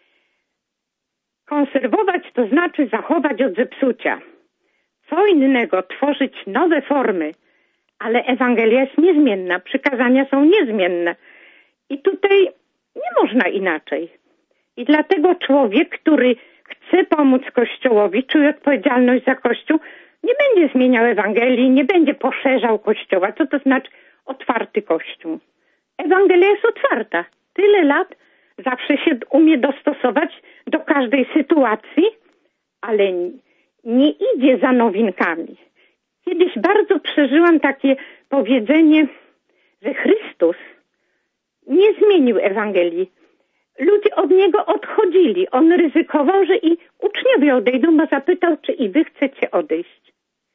Konserwować to znaczy zachować od zepsucia. Co innego tworzyć nowe formy, ale Ewangelia jest niezmienna, przykazania są niezmienne. I tutaj nie można inaczej. I dlatego człowiek, który chce pomóc Kościołowi, czuje odpowiedzialność za Kościół, nie będzie zmieniał Ewangelii, nie będzie poszerzał Kościoła. Co to znaczy otwarty Kościół? Ewangelia jest otwarta. Tyle lat zawsze się umie dostosować do każdej sytuacji, ale nie idzie za nowinkami. Kiedyś bardzo przeżyłam takie powiedzenie, że Chrystus nie zmienił Ewangelii. Ludzie od Niego odchodzili. On ryzykował, że i uczniowie odejdą, bo zapytał, czy i wy chcecie odejść.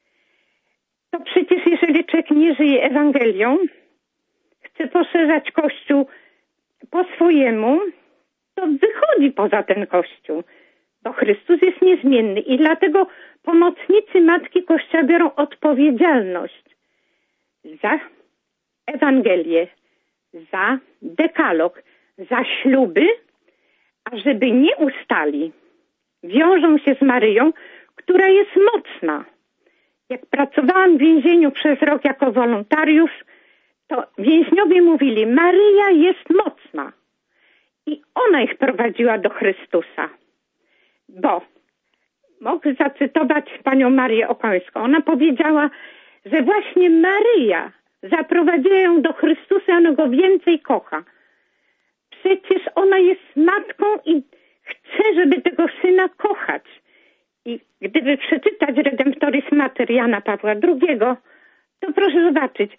To przecież jeżeli człowiek nie żyje Ewangelią, chce poszerzać Kościół po swojemu, to wychodzi poza ten Kościół, bo Chrystus jest niezmienny i dlatego pomocnicy Matki Kościoła biorą odpowiedzialność za Ewangelię, za dekalog, za śluby, a żeby nie ustali, wiążą się z Maryją, która jest mocna. Jak pracowałam w więzieniu przez rok jako wolontariusz, to więźniowie mówili, Maryja jest mocna. I ona ich prowadziła do Chrystusa. Bo, mogę zacytować panią Marię Okońską, ona powiedziała, że właśnie Maryja zaprowadziła ją do Chrystusa, ona go więcej kocha. Przecież ona jest matką i chce, żeby tego syna kochać. I gdyby przeczytać Redemptoris Mater Jana Pawła II, to proszę zobaczyć,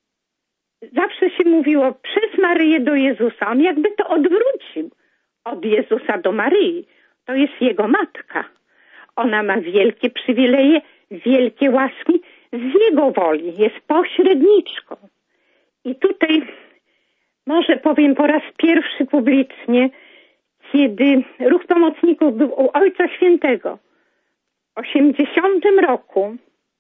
zawsze się mówiło przez Maryję do Jezusa. On jakby to odwrócił od Jezusa do Maryi. To jest jego matka. Ona ma wielkie przywileje, wielkie łaski z jego woli. Jest pośredniczką. I tutaj może powiem po raz pierwszy publicznie, kiedy Ruch Pomocników był u Ojca Świętego w 80 roku,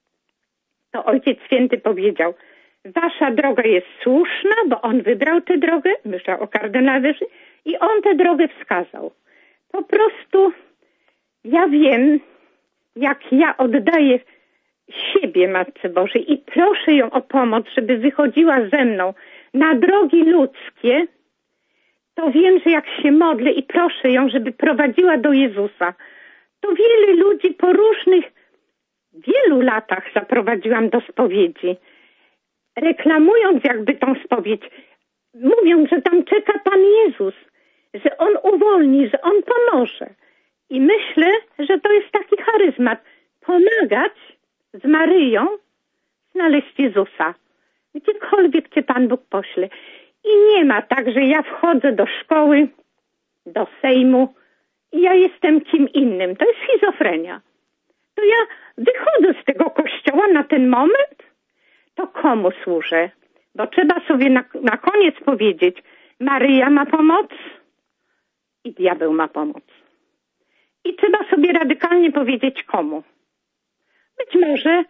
to Ojciec Święty powiedział, wasza droga jest słuszna, bo on wybrał tę drogę, myślał o kardynale i on tę drogę wskazał. Po prostu ja wiem, jak ja oddaję siebie Matce Bożej i proszę ją o pomoc, żeby wychodziła ze mną na drogi ludzkie, to wiem, że jak się modlę i proszę ją, żeby prowadziła do Jezusa, to wiele ludzi po różnych, wielu latach zaprowadziłam do spowiedzi. Reklamując jakby tą spowiedź, mówią, że tam czeka Pan Jezus, że On uwolni, że On pomoże. I myślę, że to jest taki charyzmat. Pomagać z Maryją znaleźć Jezusa. Gdziekolwiek Cię Pan Bóg pośle. I nie ma tak, że ja wchodzę do szkoły, do Sejmu i ja jestem kim innym. To jest schizofrenia. To ja wychodzę z tego kościoła na ten moment, to komu służę? Bo trzeba sobie na koniec powiedzieć, Maryja ma pomoc i diabeł ma pomoc. I trzeba sobie radykalnie powiedzieć komu. Być może,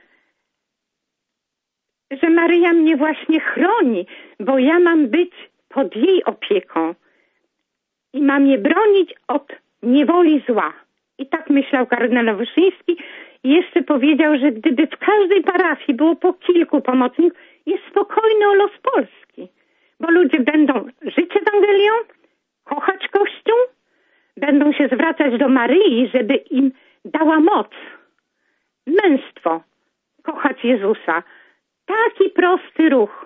że Maryja mnie właśnie chroni, bo ja mam być pod jej opieką i mam je bronić od niewoli zła. I tak myślał kardynał Wyszyński. I jeszcze powiedział, że gdyby w każdej parafii było po kilku pomocników, jest spokojny o los Polski. Bo ludzie będą żyć Ewangelią, kochać Kościół, będą się zwracać do Maryi, żeby im dała moc, męstwo, kochać Jezusa. Taki prosty ruch,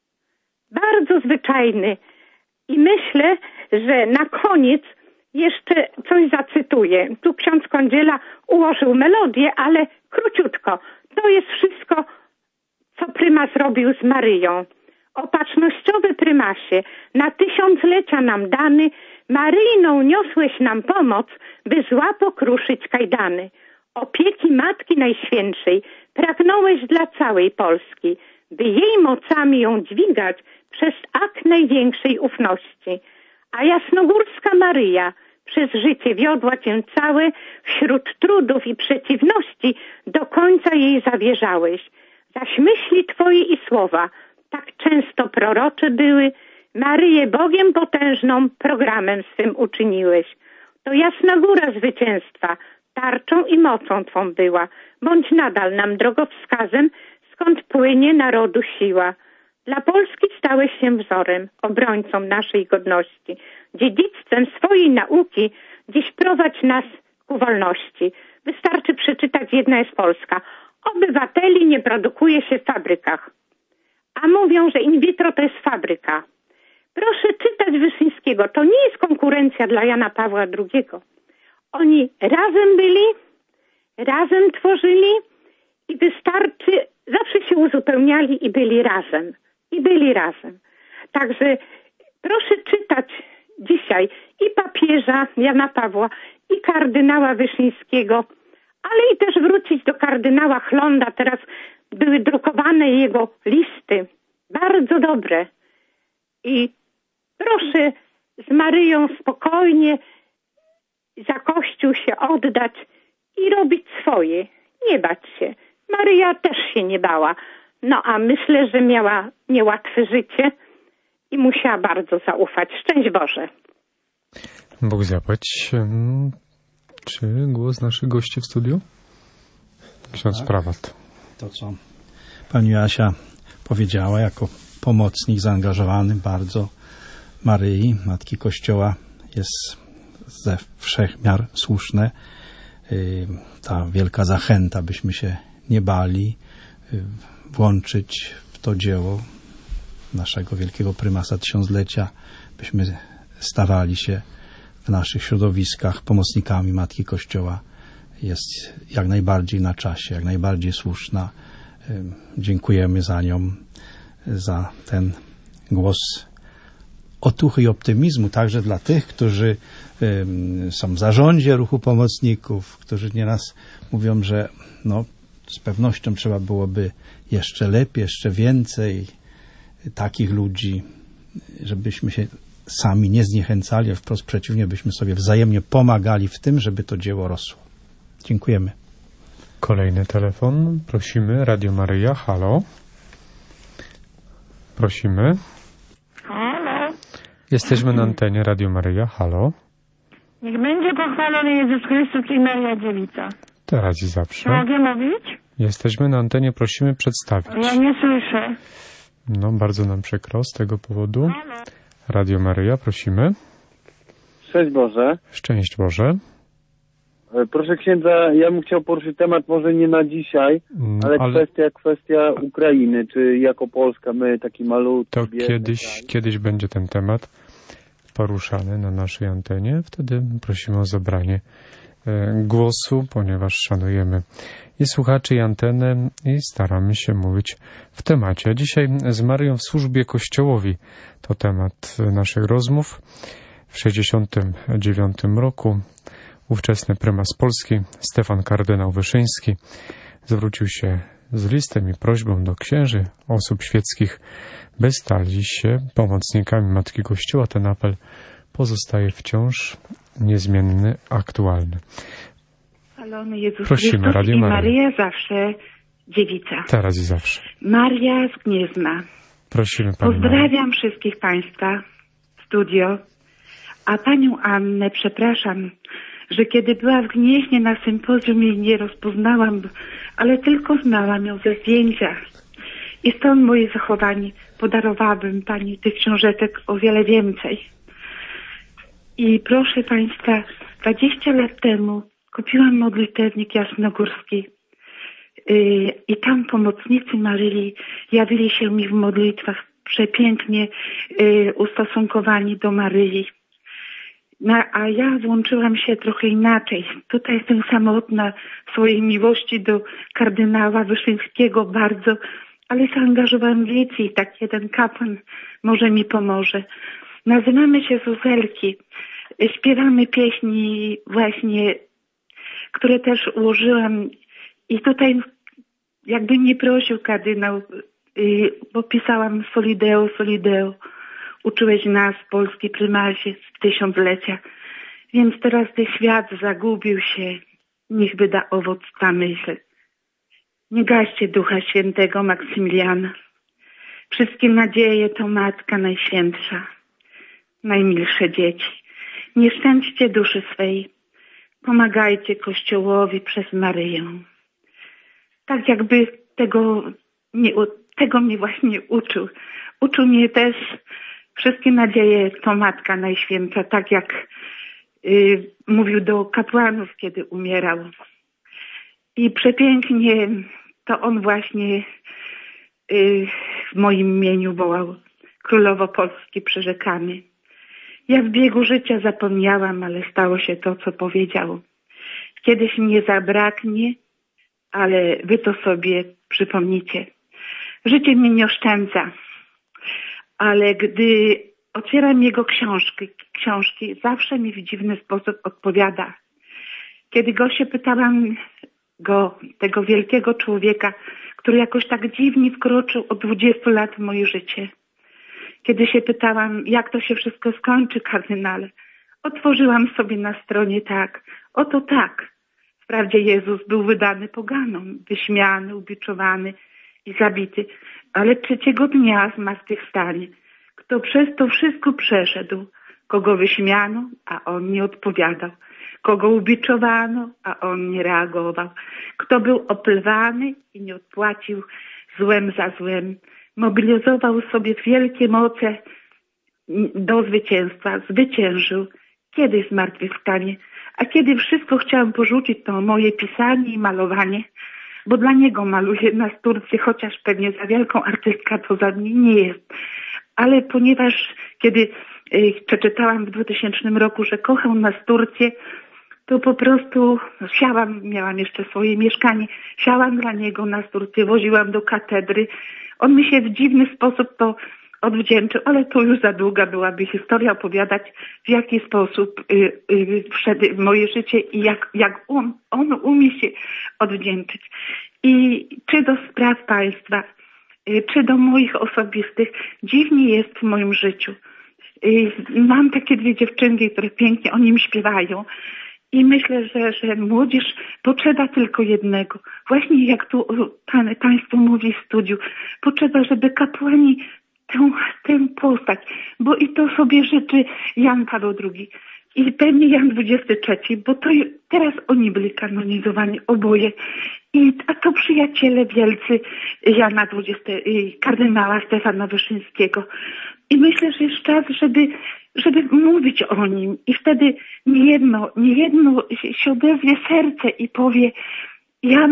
bardzo zwyczajny. I myślę, że na koniec jeszcze coś zacytuję. Tu ksiądz Kądziela ułożył melodię, ale króciutko. To jest wszystko, co prymas robił z Maryją. Opatrznościowy prymasie, na tysiąclecia nam dany, Maryjną niosłeś nam pomoc, by zła pokruszyć kajdany. Opieki Matki Najświętszej pragnąłeś dla całej Polski, by jej mocami ją dźwigać przez akt największej ufności. A jasnogórska Maryja przez życie wiodła cię całe, wśród trudów i przeciwności do końca jej zawierzałeś. Zaś myśli twoje i słowa tak często prorocze były, Maryję Bogiem potężną programem swym uczyniłeś. To jasna góra zwycięstwa, tarczą i mocą twą była, bądź nadal nam drogowskazem, skąd płynie narodu siła. Dla Polski stałeś się wzorem, obrońcą naszej godności. Dziedzictwem swojej nauki dziś prowadź nas ku wolności. Wystarczy przeczytać, jedna jest Polska. Obywateli nie produkuje się w fabrykach. A mówią, że in vitro to jest fabryka. Proszę czytać Wyszyńskiego. To nie jest konkurencja dla Jana Pawła II. Oni razem byli, razem tworzyli i wystarczy, zawsze się uzupełniali i byli razem. I byli razem. Także proszę czytać dzisiaj i papieża Jana Pawła, i kardynała Wyszyńskiego, ale i też wrócić do kardynała Chlonda. Teraz były drukowane jego listy. Bardzo dobre. I proszę z Maryją spokojnie za Kościół się oddać i robić swoje. Nie bać się. Maryja też się nie bała. No a myślę, że miała niełatwe życie i musiała bardzo zaufać. Szczęść Boże. Bóg zapłać. Czy głos naszych gości w studiu? Ksiądz Prawat. To, co pani Asia powiedziała, jako pomocnik zaangażowany bardzo Maryi, Matki Kościoła, jest ze wszech miar słuszne. Ta wielka zachęta, byśmy się nie bali włączyć w to dzieło naszego wielkiego prymasa tysiąclecia, byśmy stawali się w naszych środowiskach pomocnikami Matki Kościoła, jest jak najbardziej na czasie, jak najbardziej słuszna. Dziękujemy za nią, za ten głos otuchy i optymizmu, także dla tych, którzy są w zarządzie ruchu pomocników, którzy nieraz mówią, że no, z pewnością trzeba byłoby jeszcze lepiej, jeszcze więcej takich ludzi, żebyśmy się sami nie zniechęcali, a wprost przeciwnie, byśmy sobie wzajemnie pomagali w tym, żeby to dzieło rosło. Dziękujemy. Kolejny telefon. Prosimy. Radio Maryja. Halo. Prosimy. Halo. Jesteśmy na antenie Radio Maryja. Halo. Niech będzie pochwalony Jezus Chrystus i Maria Dziewica. Teraz i zawsze. Mogę mówić? Jesteśmy na antenie. Prosimy przedstawić. Ja nie słyszę. No, bardzo nam przykro z tego powodu. Halo. Radio Maryja. Prosimy. Szczęść Boże. Szczęść Boże. Proszę księdza, ja bym chciał poruszyć temat może nie na dzisiaj, ale kwestia Ukrainy. Czy jako Polska my taki malutki... To kiedyś będzie ten temat poruszany na naszej antenie. Wtedy prosimy o zabranie głosu, ponieważ szanujemy i słuchaczy, i antenę i staramy się mówić w temacie. A dzisiaj z Maryją w służbie Kościołowi to temat naszych rozmów. W 1969 roku ówczesny prymas Polski, Stefan kardynał Wyszyński, zwrócił się z listem i prośbą do księży, osób świeckich, by stali się pomocnikami Matki Kościoła. Ten apel pozostaje wciąż niezmienny, aktualny. Chwalony Jezus Prosimy, Chrystus Radio i Maryja. Maryja zawsze dziewica. Teraz i zawsze. Maria z Gniezna. Prosimy Pani. Pozdrawiam wszystkich Państwa w studio, a Panią Annę przepraszam, że kiedy była w Gnieźnie na sympozjum jej nie rozpoznałam, ale tylko znałam ją ze zdjęcia. I stąd moje zachowanie podarowałabym pani tych książeczek o wiele więcej. I proszę państwa, 20 lat temu kupiłam modlitewnik jasnogórski i tam pomocnicy Maryi jawili się mi w modlitwach przepięknie ustosunkowani do Maryi. A ja włączyłam się trochę inaczej. Tutaj jestem samotna w swojej miłości do kardynała Wyszyńskiego bardzo, ale zaangażowałam dzieci i tak jeden kapłan może mi pomoże. Nazywamy się Zuzelki. Śpiewamy pieśni właśnie, które też ułożyłam i tutaj jakby mnie prosił kardynał, bo pisałam Solideo, Solideo. Uczyłeś nas, polski prymasie, w 1000-lecia. Więc teraz gdy świat zagubił się, niechby da owoc ta myśl. Nie gaście Ducha Świętego Maksymiliana. Wszystkie nadzieje to Matka Najświętsza, najmilsze dzieci. Nie szczęście duszy swej. Pomagajcie Kościołowi przez Maryję. Tak jakby tego mnie właśnie uczył. Uczył mnie też wszystkie nadzieje to Matka Najświętsza, tak jak mówił do kapłanów, kiedy umierał. I przepięknie to on właśnie w moim imieniu wołał: Królowo Polski przyrzekamy. Ja w biegu życia zapomniałam, ale stało się to, co powiedział. Kiedyś mnie zabraknie, ale wy to sobie przypomnicie. Życie mnie nie oszczędza, ale gdy otwieram jego książki, zawsze mi w dziwny sposób odpowiada. Kiedy go się pytałam, tego wielkiego człowieka, który jakoś tak dziwnie wkroczył od 20 lat w moje życie. Kiedy się pytałam, jak to się wszystko skończy, kardynale, otworzyłam sobie na stronie tak, oto tak. Wprawdzie Jezus był wydany poganom, wyśmiany, ubiczowany i zabity, ale 3 dnia zmartwychwstanie. Kto przez to wszystko przeszedł, kogo wyśmiano, a on nie odpowiadał, kogo ubiczowano, a on nie reagował, kto był opływany i nie odpłacił złem za złem, mobilizował sobie wielkie moce do zwycięstwa, zwyciężył. Kiedy zmartwychwstanie? A kiedy wszystko chciałam porzucić, to moje pisanie i malowanie, bo dla niego maluję na sturcie, chociaż pewnie za wielką artystka to za mnie nie jest. Ale ponieważ kiedy przeczytałam w 2000 roku, że kochał nas Turcję, to po prostu miałam jeszcze swoje mieszkanie, siałam dla niego na Turcję, woziłam do katedry. On mi się w dziwny sposób to odwdzięczył, ale to już za długa byłaby historia opowiadać, w jaki sposób wszedł w moje życie i jak on umie się odwdzięczyć. I czy do spraw państwa, czy do moich osobistych, dziwnie jest w moim życiu. Mam takie 2 dziewczynki, które pięknie o nim śpiewają. I myślę, że młodzież potrzeba tylko jednego. Właśnie jak tu państwo mówi w studiu, potrzeba, żeby kapłani tę postać, bo i to sobie życzy Jan Paweł II i pewnie Jan XXIII, bo to teraz oni byli kanonizowani oboje. A to przyjaciele wielcy Jana XX, kardynała Stefana Wyszyńskiego. I myślę, że jest czas, żeby mówić o nim. I wtedy niejedno się odezwie serce i powie: ja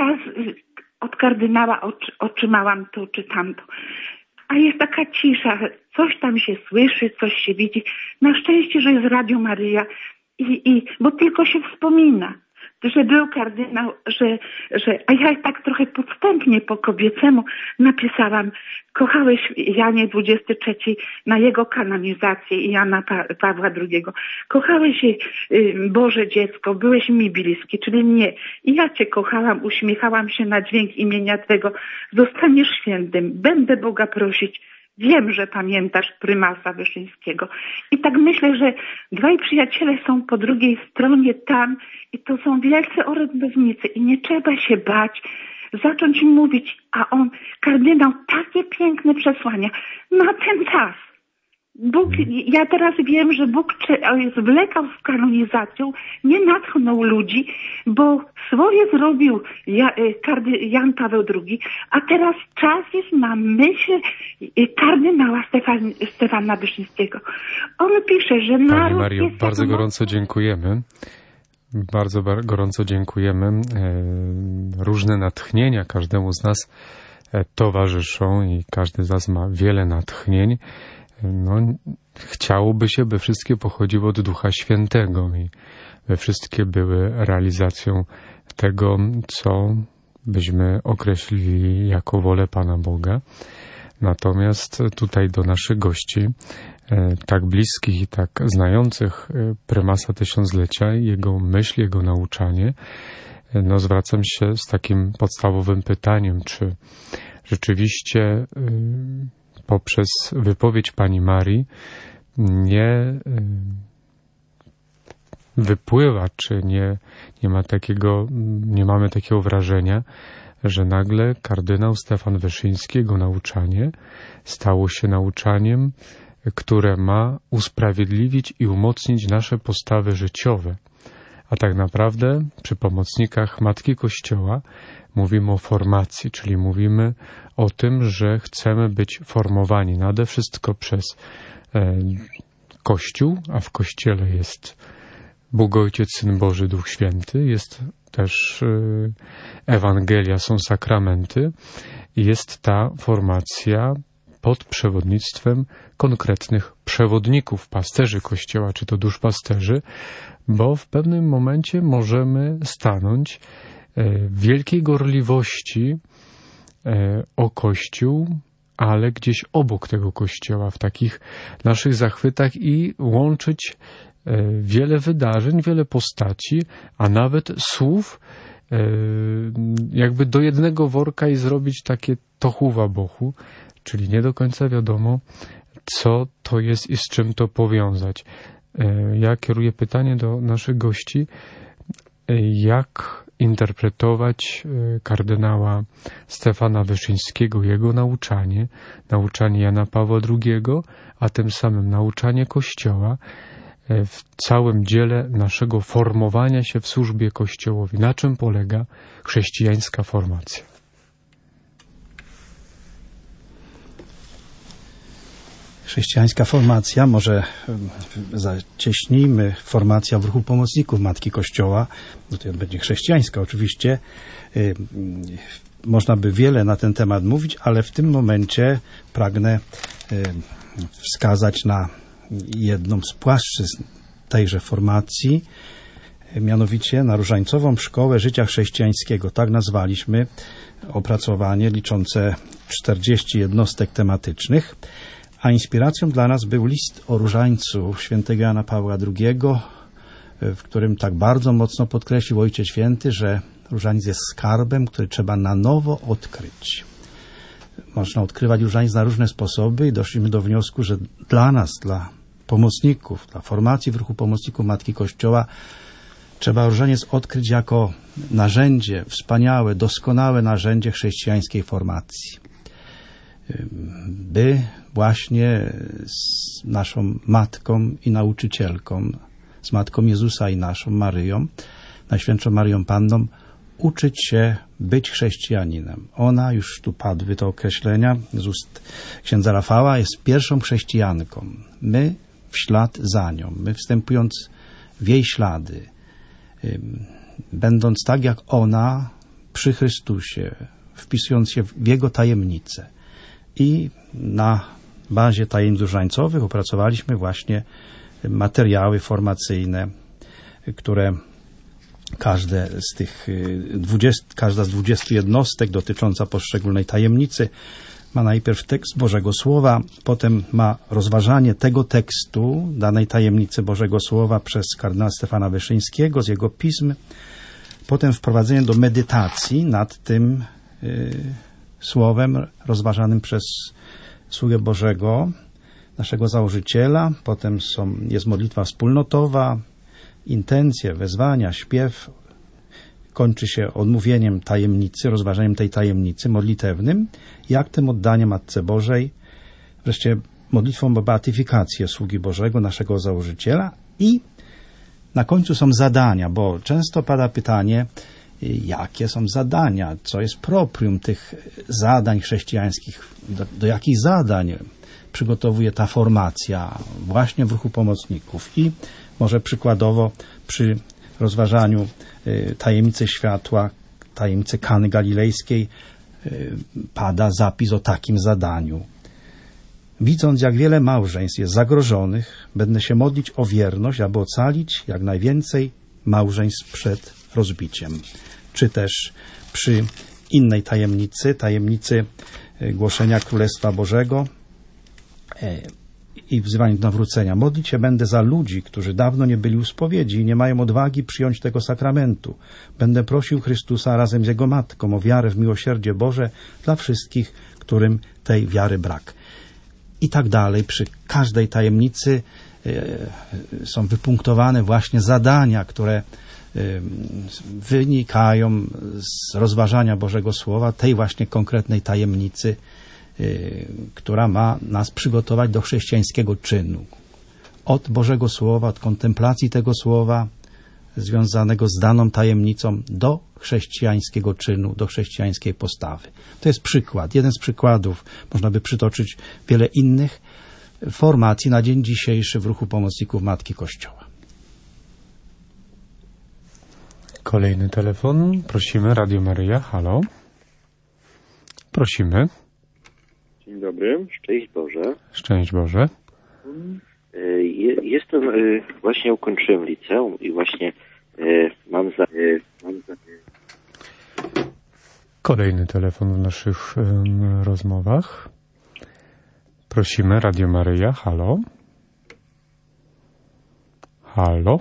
od kardynała otrzymałam to czy tamto. A jest taka cisza, coś tam się słyszy, coś się widzi. Na szczęście, że jest Radio Maryja, bo tylko się wspomina, że był kardynał, a ja tak trochę podstępnie po kobiecemu napisałam: kochałeś Janie XXIII na jego kanonizację i Jana Pawła II. Kochałeś Boże dziecko, byłeś mi bliski, czyli mnie. I ja cię kochałam, uśmiechałam się na dźwięk imienia twego. Zostaniesz świętym, będę Boga prosić. Wiem, że pamiętasz prymasa Wyszyńskiego. I tak myślę, że 2 przyjaciele są po drugiej stronie tam i to są wielcy orędownicy i nie trzeba się bać zacząć mówić, a on, kardynał, takie piękne przesłania na ten czas. Bóg, ja teraz wiem, że Bóg zwlekał z kanonizacją, nie natchnął ludzi, bo swoje zrobił Jan Paweł II, a teraz czas jest na myśl kardynała Stefana Wyszyńskiego. On pisze, że naród Pani Mario, jest bardzo gorąco dziękujemy. Bardzo gorąco dziękujemy. Różne natchnienia każdemu z nas towarzyszą i każdy z nas ma wiele natchnień. No, chciałoby się, by wszystkie pochodziły od Ducha Świętego i by wszystkie były realizacją tego, co byśmy określili jako wolę Pana Boga. Natomiast tutaj do naszych gości, tak bliskich i tak znających prymasa tysiąclecia, jego myśl, jego nauczanie, no zwracam się z takim podstawowym pytaniem, czy rzeczywiście poprzez wypowiedź Pani Marii nie wypływa, czy nie mamy takiego wrażenia, że nagle kardynał Stefan Wyszyński, jego nauczanie stało się nauczaniem, które ma usprawiedliwić i umocnić nasze postawy życiowe. A tak naprawdę przy pomocnikach Matki Kościoła mówimy o formacji, czyli mówimy o tym, że chcemy być formowani nade wszystko przez Kościół, a w Kościele jest Bóg Ojciec, Syn Boży, Duch Święty, jest też Ewangelia, są sakramenty i jest ta formacja pod przewodnictwem konkretnych przewodników, pasterzy Kościoła, czy to duszpasterzy, bo w pewnym momencie możemy stanąć w wielkiej gorliwości o Kościół, ale gdzieś obok tego Kościoła, w takich naszych zachwytach i łączyć wiele wydarzeń, wiele postaci, a nawet słów jakby do jednego worka i zrobić takie tohuwa bohu, czyli nie do końca wiadomo, co to jest i z czym to powiązać. Ja kieruję pytanie do naszych gości, jak interpretować kardynała Stefana Wyszyńskiego, jego nauczanie Jana Pawła II, a tym samym nauczanie Kościoła w całym dziele naszego formowania się w służbie Kościołowi. Na czym polega chrześcijańska formacja? Chrześcijańska formacja, może zacieśnijmy, formacja w ruchu pomocników Matki Kościoła, no to będzie chrześcijańska oczywiście. Można by wiele na ten temat mówić, ale w tym momencie pragnę wskazać na jedną z płaszczyzn tejże formacji, mianowicie na Różańcową Szkołę Życia Chrześcijańskiego. Tak nazwaliśmy opracowanie liczące 40 jednostek tematycznych, a inspiracją dla nas był list o różańcu świętego Jana Pawła II, w którym tak bardzo mocno podkreślił Ojciec Święty, że różaniec jest skarbem, który trzeba na nowo odkryć. Można odkrywać różaniec na różne sposoby i doszliśmy do wniosku, że dla nas, dla pomocników, dla formacji w ruchu pomocników Matki Kościoła trzeba różaniec odkryć jako narzędzie, wspaniałe, doskonałe narzędzie chrześcijańskiej formacji. By właśnie z naszą Matką i Nauczycielką, z Matką Jezusa i naszą Maryją, Najświętszą Maryją Panną, uczyć się być chrześcijaninem. Ona, już tu padły te określenia z ust księdza Rafała, jest pierwszą chrześcijanką. My w ślad za nią, my wstępując w jej ślady, będąc tak jak ona przy Chrystusie, wpisując się w Jego tajemnice. I na bazie tajemnic różańcowych opracowaliśmy właśnie materiały formacyjne, które każda z 20 jednostek dotycząca poszczególnej tajemnicy ma najpierw tekst Bożego Słowa, potem ma rozważanie tego tekstu, danej tajemnicy Bożego Słowa przez kardynała Stefana Wyszyńskiego z jego pism, potem wprowadzenie do medytacji nad tym słowem rozważanym przez sługę Bożego, naszego założyciela, potem jest modlitwa wspólnotowa, intencje, wezwania, śpiew, kończy się odmówieniem tajemnicy, rozważaniem tej tajemnicy modlitewnym i aktem oddania Matce Bożej. Wreszcie modlitwą o beatyfikację sługi Bożego, naszego założyciela, i na końcu są zadania, bo często pada pytanie, jakie są zadania, co jest proprium tych zadań chrześcijańskich, do jakich zadań przygotowuje ta formacja właśnie w ruchu pomocników. I może przykładowo przy rozważaniu tajemnicy światła, tajemnicy Kany Galilejskiej pada zapis o takim zadaniu. Widząc, jak wiele małżeństw jest zagrożonych, będę się modlić o wierność, aby ocalić jak najwięcej małżeństw przed rozbiciem. Czy też przy innej tajemnicy głoszenia Królestwa Bożego i wzywania do nawrócenia. Modlić się będę za ludzi, którzy dawno nie byli u spowiedzi i nie mają odwagi przyjąć tego sakramentu. Będę prosił Chrystusa razem z Jego Matką o wiarę w miłosierdzie Boże dla wszystkich, którym tej wiary brak. I tak dalej. Przy każdej tajemnicy są wypunktowane właśnie zadania, które wynikają z rozważania Bożego Słowa, tej właśnie konkretnej tajemnicy, która ma nas przygotować do chrześcijańskiego czynu. Od Bożego Słowa, od kontemplacji tego Słowa związanego z daną tajemnicą do chrześcijańskiego czynu, do chrześcijańskiej postawy. To jest przykład, jeden z przykładów. Można by przytoczyć wiele innych formacji na dzień dzisiejszy w ruchu pomocników Matki Kościoła. Kolejny telefon. Prosimy, Radio Maryja. Halo. Prosimy. Dzień dobry. Szczęść Boże. Szczęść Boże. Jestem, właśnie ukończyłem liceum i właśnie mam za... Kolejny telefon w naszych rozmowach. Prosimy, Radio Maryja. Halo. Halo.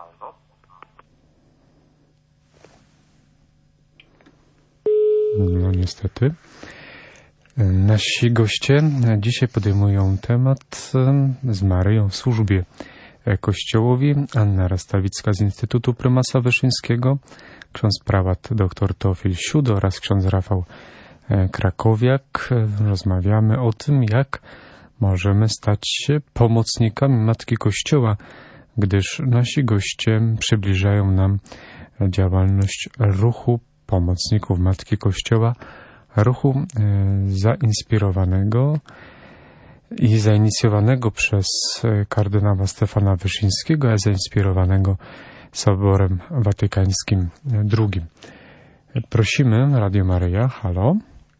No niestety. Nasi goście dzisiaj podejmują temat z Maryją w służbie Kościołowi. Anna Rastawicka z Instytutu Prymasa Wyszyńskiego, ksiądz prałat dr Teofil Siudo oraz ksiądz Rafał Krakowiak. Rozmawiamy o tym, jak możemy stać się pomocnikami Matki Kościoła, gdyż nasi goście przybliżają nam działalność ruchu pomocników Matki Kościoła, ruchu zainspirowanego i zainicjowanego przez kardynała Stefana Wyszyńskiego, a zainspirowanego Soborem Watykańskim II. Prosimy, Radio Maryja, halo.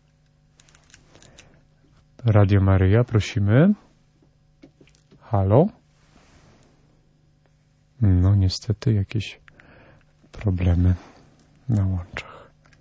Radio Maryja, prosimy. Halo. No niestety jakieś problemy na łączach.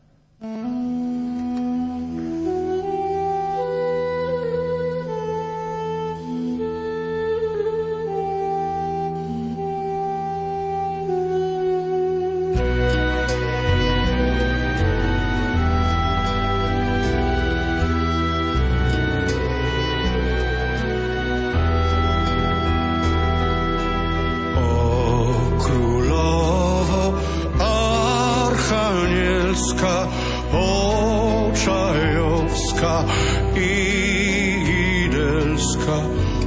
Poczajowska i Idelska,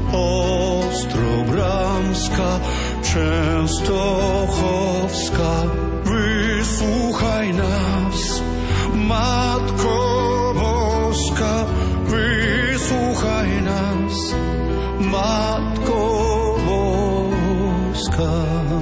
Ostrobramska, Częstochowska. Wysłuchaj nas, Matko Boska, wysłuchaj nas, Matko Boska.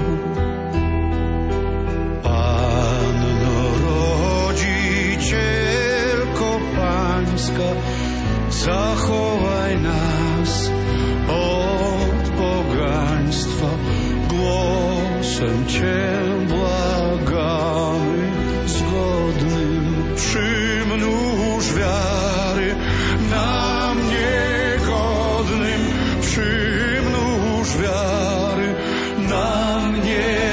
Zachowaj nas od pogaństwa, głosem Cię błagamy, zgodnym przymnóż wiary, nam niegodnym przymnóż wiary, nam niegodnym.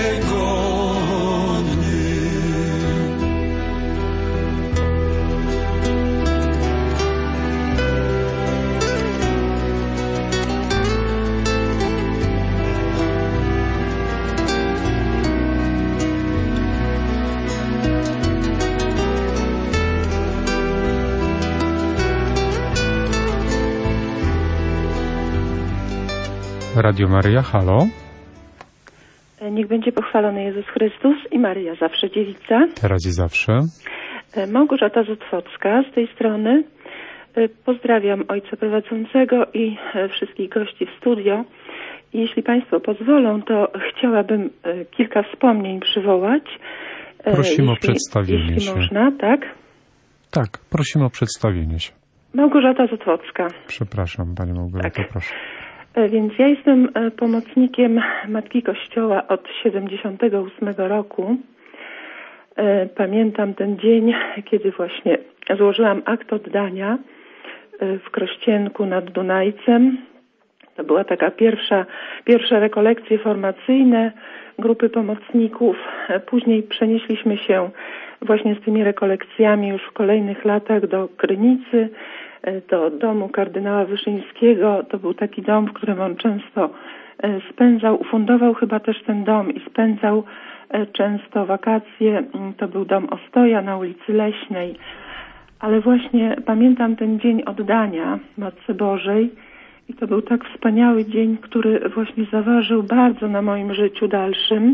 Radio Maryja, halo. Niech będzie pochwalony Jezus Chrystus i Maryja zawsze dziewica. Teraz i zawsze. Małgorzata Zotwocka z tej strony. Pozdrawiam ojca prowadzącego i wszystkich gości w studio. Jeśli Państwo pozwolą, to chciałabym kilka wspomnień przywołać. Prosimy o przedstawienie jeśli się. Można, tak? Tak, prosimy o przedstawienie się. Małgorzata Zotwocka. Przepraszam, Pani Małgorzato, tak. Proszę. Więc ja jestem pomocnikiem Matki Kościoła od 78 roku. Pamiętam ten dzień, kiedy właśnie złożyłam akt oddania w Krościenku nad Dunajcem. To była taka pierwsze rekolekcje formacyjne grupy pomocników. Później przenieśliśmy się właśnie z tymi rekolekcjami już w kolejnych latach do Krynicy, do domu kardynała Wyszyńskiego. To był taki dom, w którym on często spędzał, ufundował chyba też ten dom i spędzał często wakacje. To był dom Ostoja na ulicy Leśnej. Ale właśnie pamiętam ten dzień oddania Matce Bożej i to był tak wspaniały dzień, który właśnie zaważył bardzo na moim życiu dalszym.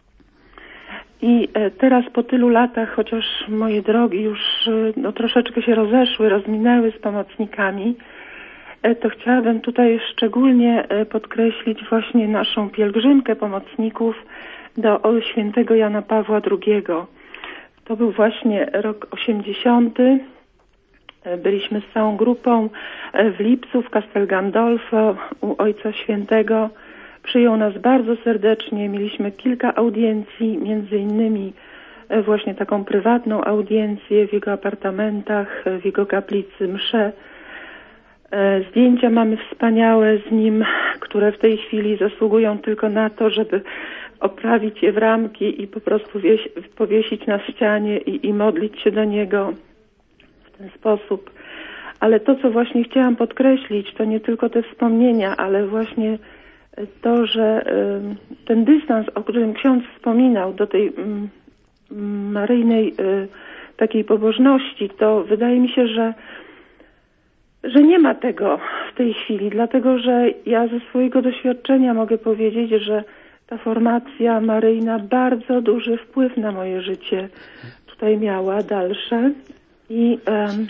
I teraz po tylu latach, chociaż moje drogi już troszeczkę się rozminęły z pomocnikami, to chciałabym tutaj szczególnie podkreślić właśnie naszą pielgrzymkę pomocników do świętego Jana Pawła II. To był właśnie rok 80. Byliśmy z całą grupą w Lipcu, w Castel Gandolfo, u Ojca Świętego. Przyjął nas bardzo serdecznie. Mieliśmy kilka audiencji, między innymi właśnie taką prywatną audiencję w jego apartamentach, w jego kaplicy, msze. Zdjęcia mamy wspaniałe z nim, które w tej chwili zasługują tylko na to, żeby oprawić je w ramki i po prostu powiesić na ścianie i modlić się do niego w ten sposób. Ale to, co właśnie chciałam podkreślić, to nie tylko te wspomnienia, ale właśnie to, że ten dystans, o którym ksiądz wspominał, do tej maryjnej takiej pobożności, to wydaje mi się, że nie ma tego w tej chwili, dlatego że ja ze swojego doświadczenia mogę powiedzieć, że ta formacja maryjna bardzo duży wpływ na moje życie tutaj miała dalsze i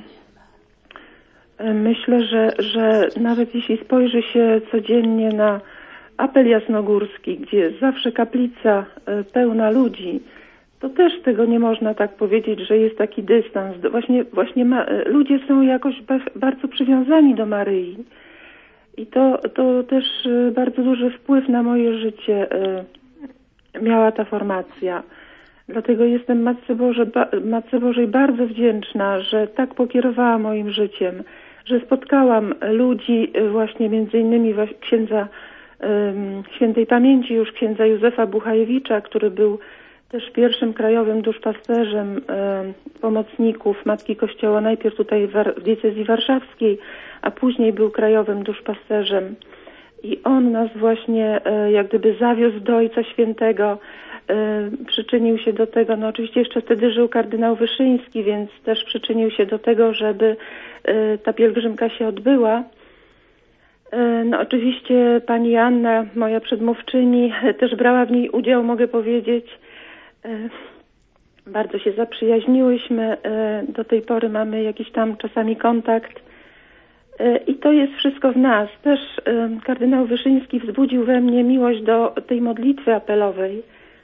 myślę, że nawet jeśli spojrzy się codziennie na apel jasnogórski, gdzie zawsze kaplica pełna ludzi, to też tego nie można tak powiedzieć, że jest taki dystans. Właśnie ludzie są jakoś bardzo przywiązani do Maryi. I to też bardzo duży wpływ na moje życie miała ta formacja. Dlatego jestem Matce Bożej bardzo wdzięczna, że tak pokierowała moim życiem, że spotkałam ludzi właśnie między innymi księdza świętej pamięci już księdza Józefa Buchajewicza, który był też pierwszym krajowym duszpasterzem pomocników Matki Kościoła, najpierw tutaj w diecezji warszawskiej, a później był krajowym duszpasterzem. I on nas właśnie jak gdyby zawiózł do Ojca Świętego, przyczynił się do tego, no oczywiście jeszcze wtedy żył kardynał Wyszyński, więc też przyczynił się do tego, żeby ta pielgrzymka się odbyła. No oczywiście pani Anna, moja przedmówczyni, też brała w niej udział, mogę powiedzieć. Bardzo się zaprzyjaźniłyśmy, do tej pory mamy jakiś tam czasami kontakt i to jest wszystko w nas. Też kardynał Wyszyński wzbudził we mnie miłość do tej modlitwy apelowej.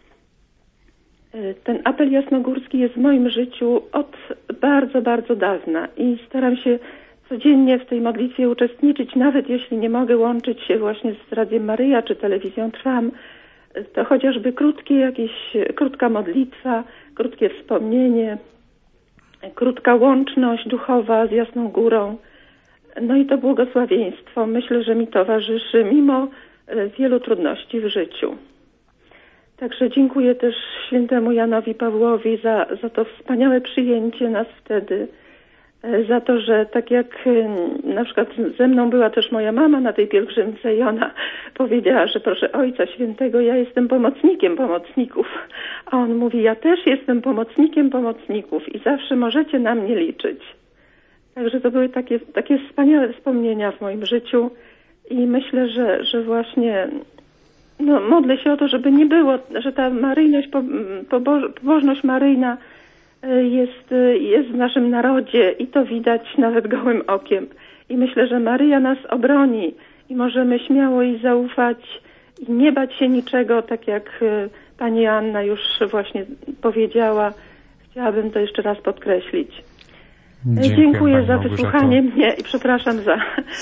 Ten apel jasnogórski jest w moim życiu od bardzo, bardzo dawna i staram się codziennie w tej modlitwie uczestniczyć, nawet jeśli nie mogę łączyć się właśnie z Radiem Maryja czy Telewizją Trwam, to chociażby krótka modlitwa, krótkie wspomnienie, krótka łączność duchowa z Jasną Górą. No i to błogosławieństwo, myślę, że mi towarzyszy mimo wielu trudności w życiu. Także dziękuję też świętemu Janowi Pawłowi za to wspaniałe przyjęcie nas wtedy, za to, że tak jak na przykład ze mną była też moja mama na tej pielgrzymce i ona powiedziała, że proszę Ojca Świętego, ja jestem pomocnikiem pomocników. A on mówi, ja też jestem pomocnikiem pomocników i zawsze możecie na mnie liczyć. Także to były takie wspaniałe wspomnienia w moim życiu I myślę, że właśnie modlę się o to, żeby nie było, że ta maryjność, pobożność maryjna jest w naszym narodzie i to widać nawet gołym okiem. I myślę, że Maryja nas obroni i możemy śmiało jej zaufać i nie bać się niczego, tak jak pani Anna już właśnie powiedziała. Chciałabym to jeszcze raz podkreślić. Dziękuję za wysłuchanie mnie i przepraszam za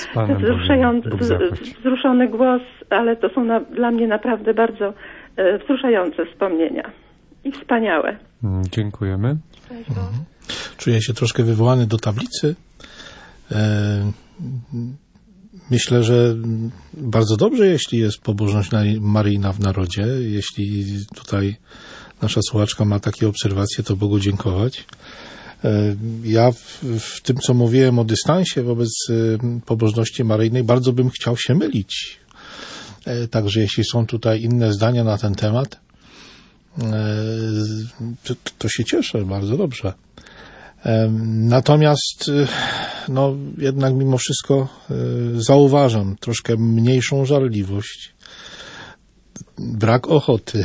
wzruszony głos, ale to są dla mnie naprawdę bardzo wzruszające wspomnienia i wspaniałe. Dziękujemy. Czuję się troszkę wywołany do tablicy. Myślę, że bardzo dobrze, jeśli jest pobożność maryjna w narodzie. Jeśli tutaj nasza słuchaczka ma takie obserwacje, to Bogu dziękować. Ja w tym, co mówiłem o dystansie wobec pobożności maryjnej, bardzo bym chciał się mylić. Także jeśli są tutaj inne zdania na ten temat, to się cieszę, bardzo dobrze. Natomiast jednak mimo wszystko zauważam troszkę mniejszą żarliwość, brak ochoty,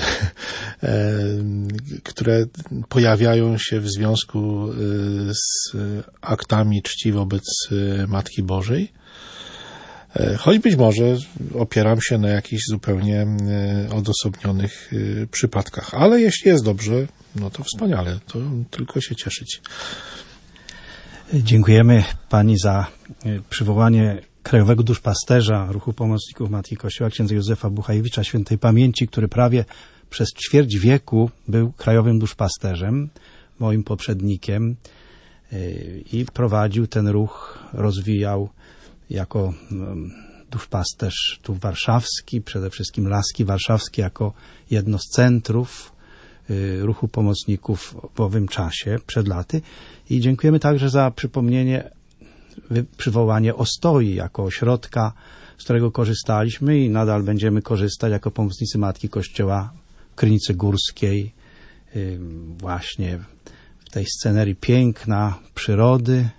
które pojawiają się w związku z aktami czci wobec Matki Bożej. Choć być może opieram się na jakichś zupełnie odosobnionych przypadkach. Ale jeśli jest dobrze, to wspaniale, to tylko się cieszyć. Dziękujemy pani za przywołanie krajowego duszpasterza Ruchu Pomocników Matki Kościoła, księdza Józefa Buchajewicza świętej pamięci, który prawie przez ćwierć wieku był krajowym duszpasterzem, moim poprzednikiem, i prowadził ten ruch, rozwijał jako duszpasterz tu warszawski, przede wszystkim Laski Warszawskie jako jedno z centrów Ruchu Pomocników w owym czasie, przed laty. I dziękujemy także za przywołanie Ostoi jako ośrodka, z którego korzystaliśmy i nadal będziemy korzystać jako pomocnicy Matki Kościoła w Krynicy Górskiej, właśnie w tej scenerii piękna przyrody,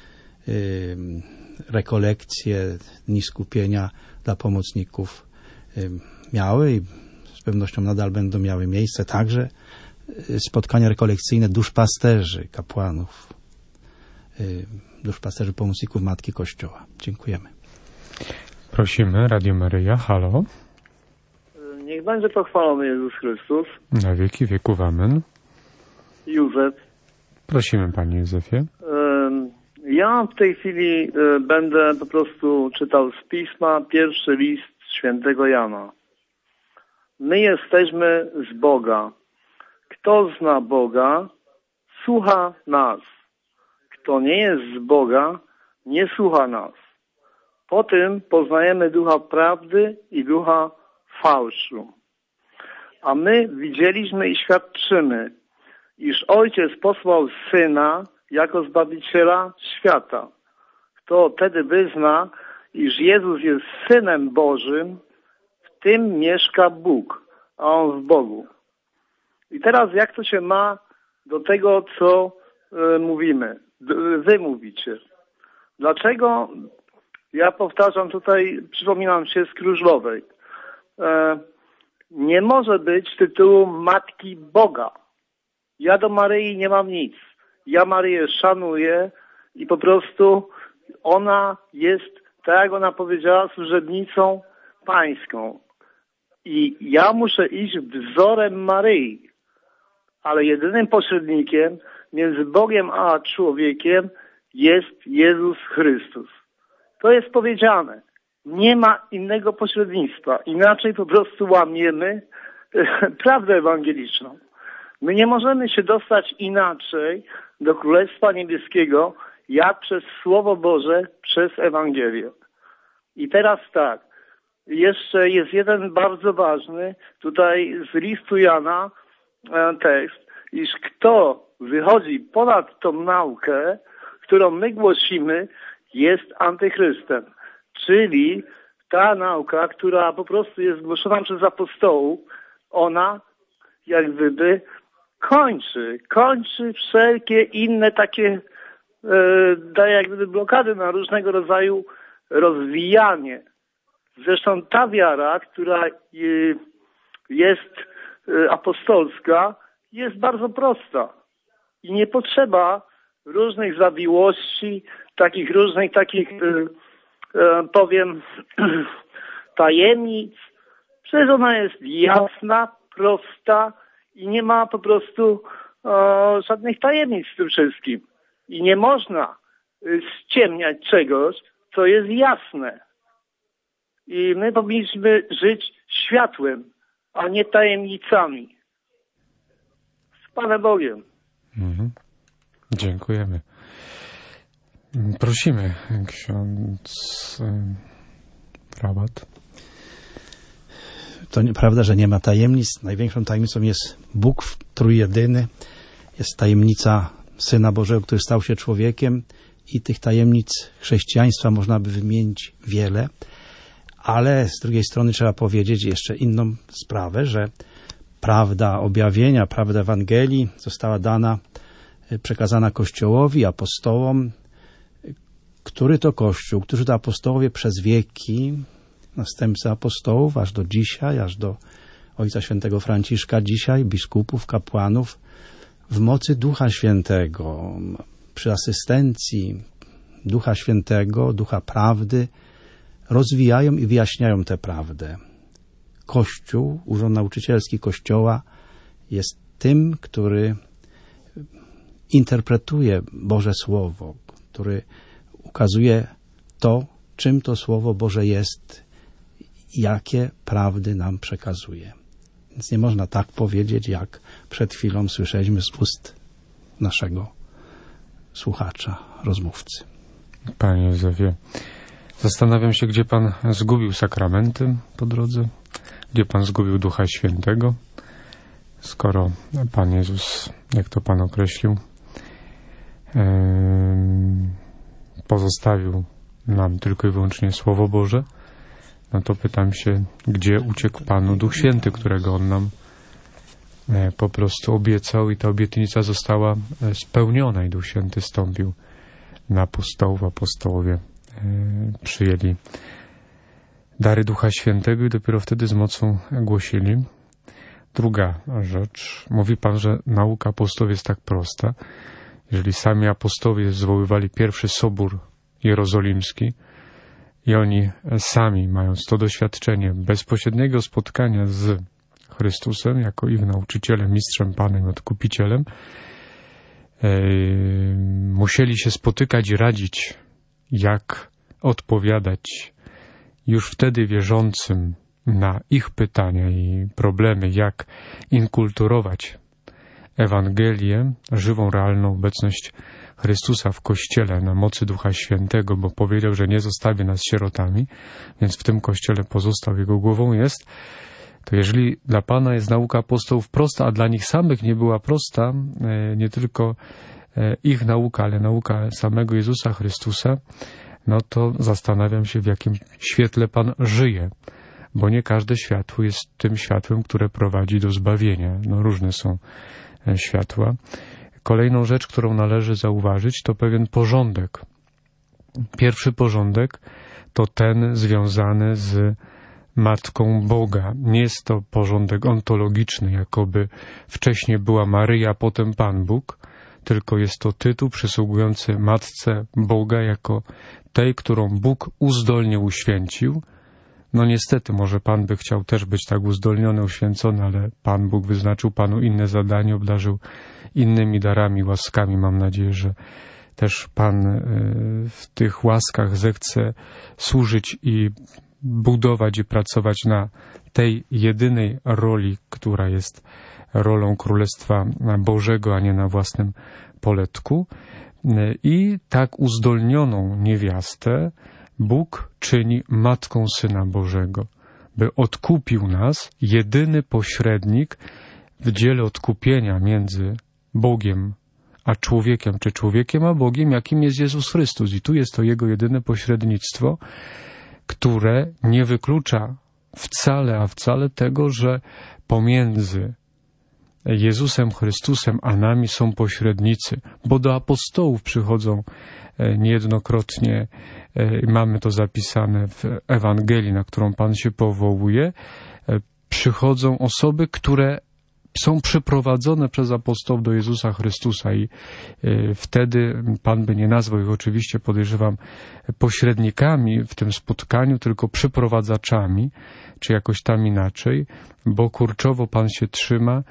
rekolekcje, dni skupienia dla pomocników miały i z pewnością nadal będą miały miejsce, także spotkania rekolekcyjne duszpasterzy, kapłanów, duszpasterzy pomocników Matki Kościoła. Dziękujemy. Prosimy, Radio Maryja, halo. Niech będzie pochwalony Jezus Chrystus. Na wieki wieków, amen. Józef. Prosimy, panie Józefie. Ja w tej chwili będę po prostu czytał z Pisma pierwszy list świętego Jana. My jesteśmy z Boga. Kto zna Boga, słucha nas. Kto nie jest z Boga, nie słucha nas. Po tym poznajemy ducha prawdy i ducha fałszu. A my widzieliśmy i świadczymy, iż Ojciec posłał Syna jako Zbawiciela świata. Kto wtedy wyzna, iż Jezus jest Synem Bożym, w tym mieszka Bóg, a On w Bogu. I teraz jak to się ma do tego, co mówimy? Wy mówicie. Dlaczego? Ja powtarzam tutaj, przypominam się z Krużlowej. Nie może być tytułu Matki Boga. Ja do Maryi nie mam nic. Ja Maryję szanuję i po prostu ona jest, tak jak ona powiedziała, służebnicą pańską. I ja muszę iść wzorem Maryi. Ale jedynym pośrednikiem między Bogiem a człowiekiem jest Jezus Chrystus. To jest powiedziane. Nie ma innego pośrednictwa. Inaczej po prostu łamiemy prawdę ewangeliczną. My nie możemy się dostać inaczej do Królestwa Niebieskiego, jak przez Słowo Boże, przez Ewangelię. I teraz tak, jeszcze jest jeden bardzo ważny, tutaj z listu Jana tekst, iż kto wychodzi ponad tą naukę, którą my głosimy, jest antychrystem. Czyli ta nauka, która po prostu jest głoszona przez apostołów, ona jak gdyby kończy wszelkie inne takie daje jak gdyby blokady na różnego rodzaju rozwijanie Zresztą ta wiara, która jest apostolska, jest bardzo prosta i nie potrzeba różnych zawiłości, powiem, tajemnic. Przecież ona jest jasna, prosta i nie ma po prostu żadnych tajemnic w tym wszystkim. I nie można ściemniać czegoś, co jest jasne. I my powinniśmy żyć światłem, a nie tajemnicami. Z Panem Bogiem. Dziękujemy. Prosimy, ksiądz Rabat. To nieprawda, że nie ma tajemnic. Największą tajemnicą jest Bóg trójjedyny. Jest tajemnica Syna Bożego, który stał się człowiekiem i tych tajemnic chrześcijaństwa można by wymienić wiele. Ale z drugiej strony trzeba powiedzieć jeszcze inną sprawę, że prawda objawienia, prawda Ewangelii została przekazana Kościołowi, apostołom. Który to Kościół, którzy to apostołowie przez wieki, następcy apostołów, aż do dzisiaj, aż do Ojca Świętego Franciszka dzisiaj, biskupów, kapłanów, w mocy Ducha Świętego, przy asystencji Ducha Świętego, Ducha Prawdy, rozwijają i wyjaśniają tę prawdę. Kościół, Urząd Nauczycielski Kościoła jest tym, który interpretuje Boże Słowo, który ukazuje to, czym to Słowo Boże jest, jakie prawdy nam przekazuje. Więc nie można tak powiedzieć, jak przed chwilą słyszeliśmy z ust naszego słuchacza, rozmówcy. Panie Józefie, zastanawiam się, gdzie Pan zgubił sakramenty po drodze, gdzie Pan zgubił Ducha Świętego, skoro Pan Jezus, jak to Pan określił, pozostawił nam tylko i wyłącznie Słowo Boże, no to pytam się, gdzie uciekł Panu Duch Święty, którego On nam po prostu obiecał i ta obietnica została spełniona i Duch Święty stąpił na apostołów. Apostołowie przyjęli dary Ducha Świętego i dopiero wtedy z mocą głosili. Druga rzecz. Mówi Pan, że nauka apostołów jest tak prosta. Jeżeli sami apostołowie zwoływali pierwszy Sobór Jerozolimski i oni sami, mając to doświadczenie bezpośredniego spotkania z Chrystusem jako ich nauczycielem, mistrzem, Panem, odkupicielem, musieli się spotykać i radzić, jak odpowiadać już wtedy wierzącym na ich pytania i problemy, jak inkulturować Ewangelię, żywą, realną obecność Chrystusa w Kościele na mocy Ducha Świętego, bo powiedział, że nie zostawi nas sierotami, więc w tym Kościele pozostał, jego głową jest. To jeżeli dla Pana jest nauka apostołów prosta, a dla nich samych nie była prosta, nie tylko ich nauka, ale nauka samego Jezusa Chrystusa, no to zastanawiam się, w jakim świetle Pan żyje, bo nie każde światło jest tym światłem, które prowadzi do zbawienia. No różne są światła. Kolejną rzecz, którą należy zauważyć, to pewien porządek. Pierwszy porządek to ten związany z Matką Boga. Nie jest to porządek ontologiczny, jakoby wcześniej była Maryja, potem Pan Bóg, tylko jest to tytuł przysługujący Matce Boga jako tej, którą Bóg uzdolnie uświęcił. No niestety, może Pan by chciał też być tak uzdolniony, uświęcony, ale Pan Bóg wyznaczył Panu inne zadanie, obdarzył innymi darami, łaskami. Mam nadzieję, że też Pan w tych łaskach zechce służyć i budować i pracować na tej jedynej roli, która jest rolą Królestwa Bożego, a nie na własnym poletku. I tak uzdolnioną niewiastę Bóg czyni Matką Syna Bożego, by odkupił nas, jedyny pośrednik w dziele odkupienia między Bogiem a człowiekiem, czy człowiekiem a Bogiem, jakim jest Jezus Chrystus. I tu jest to Jego jedyne pośrednictwo, które nie wyklucza wcale tego, że pomiędzy Jezusem Chrystusem, a nami są pośrednicy, bo do apostołów przychodzą niejednokrotnie, mamy to zapisane w Ewangelii, na którą Pan się powołuje, przychodzą osoby, które są przyprowadzone przez apostołów do Jezusa Chrystusa i wtedy Pan by nie nazwał ich, oczywiście podejrzewam, pośrednikami w tym spotkaniu, tylko przyprowadzaczami, czy jakoś tam inaczej, bo kurczowo Pan się trzyma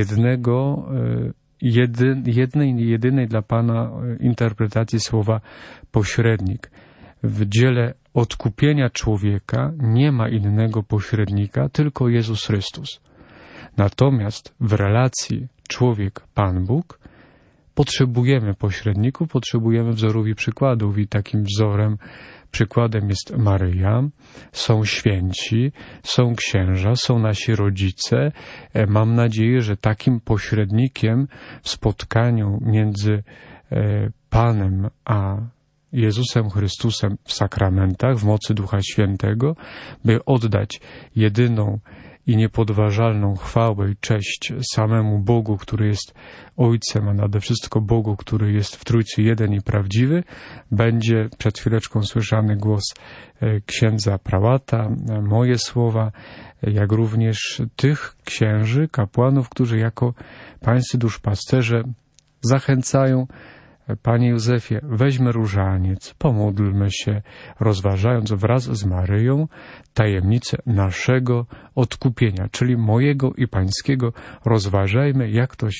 jedynej dla Pana interpretacji słowa pośrednik. W dziele odkupienia człowieka nie ma innego pośrednika, tylko Jezus Chrystus. Natomiast w relacji człowiek-Pan Bóg potrzebujemy pośredników, potrzebujemy wzorów i przykładów i takim wzorem, przykładem jest Maryja, są święci, są księża, są nasi rodzice. Mam nadzieję, że takim pośrednikiem w spotkaniu między Panem a Jezusem Chrystusem w sakramentach, w mocy Ducha Świętego, by oddać jedyną i niepodważalną chwałę i cześć samemu Bogu, który jest Ojcem, a nade wszystko Bogu, który jest w Trójcy jeden i prawdziwy, będzie przed chwileczką słyszany głos księdza prałata, moje słowa, jak również tych księży, kapłanów, którzy jako pańscy duszpasterze zachęcają: Panie Józefie, weźmy różaniec, pomódlmy się, rozważając wraz z Maryją tajemnicę naszego odkupienia, czyli mojego i pańskiego. Rozważajmy,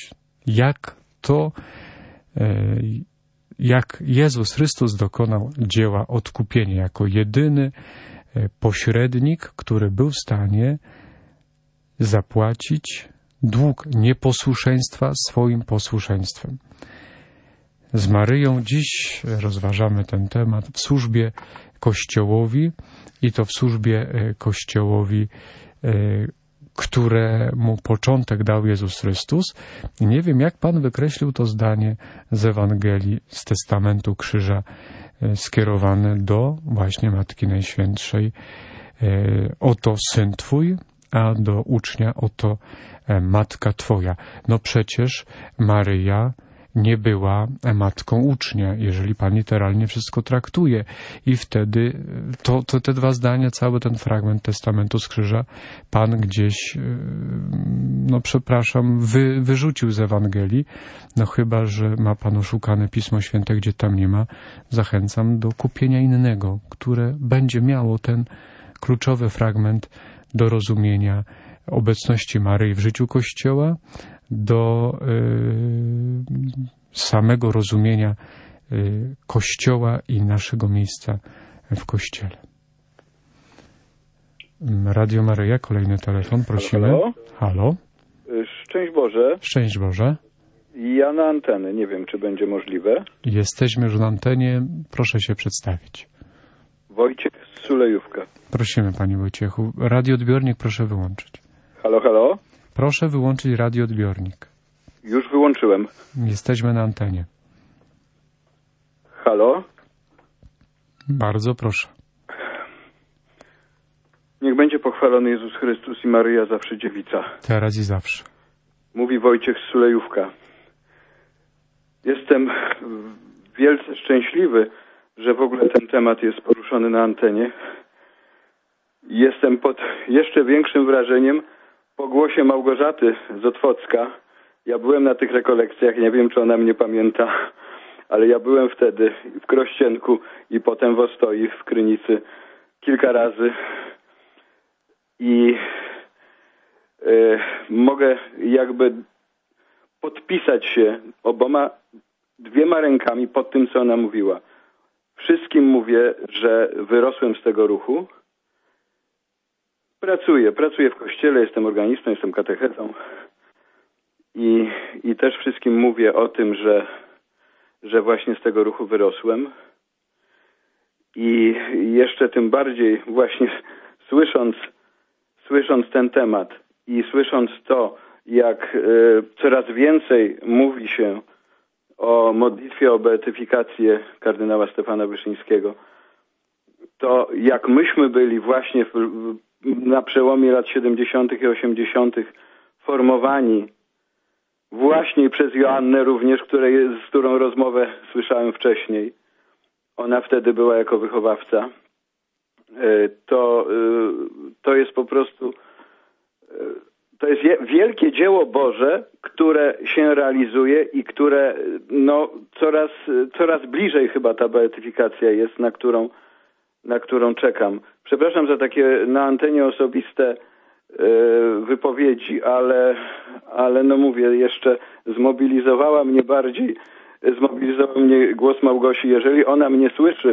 jak Jezus Chrystus dokonał dzieła odkupienia jako jedyny pośrednik, który był w stanie zapłacić dług nieposłuszeństwa swoim posłuszeństwem. Z Maryją dziś rozważamy ten temat w służbie Kościołowi i to w służbie Kościołowi, któremu początek dał Jezus Chrystus. I nie wiem, jak Pan wykreślił to zdanie z Ewangelii, z Testamentu Krzyża, skierowane do właśnie Matki Najświętszej. Oto Syn Twój, a do ucznia oto Matka Twoja. No przecież Maryja nie była matką ucznia, jeżeli Pan literalnie wszystko traktuje. I wtedy to te dwa zdania, cały ten fragment Testamentu z Krzyża Pan gdzieś, wyrzucił z Ewangelii. No chyba że ma Pan oszukane Pismo Święte, gdzie tam nie ma. Zachęcam do kupienia innego, które będzie miało ten kluczowy fragment do rozumienia obecności Maryi w życiu Kościoła, do samego rozumienia Kościoła i naszego miejsca w Kościele. Radio Maryja, kolejny telefon, prosimy. Halo? Halo? Szczęść Boże. Szczęść Boże. Ja na antenę, nie wiem, czy będzie możliwe. Jesteśmy już na antenie, proszę się przedstawić. Wojciech z Sulejówka. Prosimy, Panie Wojciechu. Radioodbiornik proszę wyłączyć. Halo, halo? Proszę wyłączyć radioodbiornik. Już wyłączyłem. Jesteśmy na antenie. Halo? Bardzo proszę. Niech będzie pochwalony Jezus Chrystus i Maryja zawsze dziewica. Teraz i zawsze. Mówi Wojciech z Sulejówka. Jestem wielce szczęśliwy, że w ogóle ten temat jest poruszony na antenie. Jestem pod jeszcze większym wrażeniem po głosie Małgorzaty z Otwocka. Ja byłem na tych rekolekcjach, nie wiem, czy ona mnie pamięta, ale ja byłem wtedy w Krościenku i potem w Ostoi, w Krynicy kilka razy i mogę jakby podpisać się dwiema rękami pod tym, co ona mówiła. Wszystkim mówię, że wyrosłem z tego ruchu. Pracuję w kościele, jestem organistą, jestem katechetą i też wszystkim mówię o tym, że właśnie z tego ruchu wyrosłem i jeszcze tym bardziej właśnie słysząc ten temat i słysząc to, jak coraz więcej mówi się o modlitwie o beatyfikację kardynała Stefana Wyszyńskiego, to jak myśmy byli właśnie na przełomie lat 70. i 80. formowani właśnie przez Joannę również, z którą rozmowę słyszałem wcześniej. Ona wtedy była jako wychowawca. To jest po prostu, to jest wielkie dzieło Boże, które się realizuje i które coraz bliżej chyba ta beatyfikacja jest, na którą czekam. Przepraszam za takie na antenie osobiste wypowiedzi, ale no mówię, jeszcze zmobilizował mnie głos Małgosi. Jeżeli ona mnie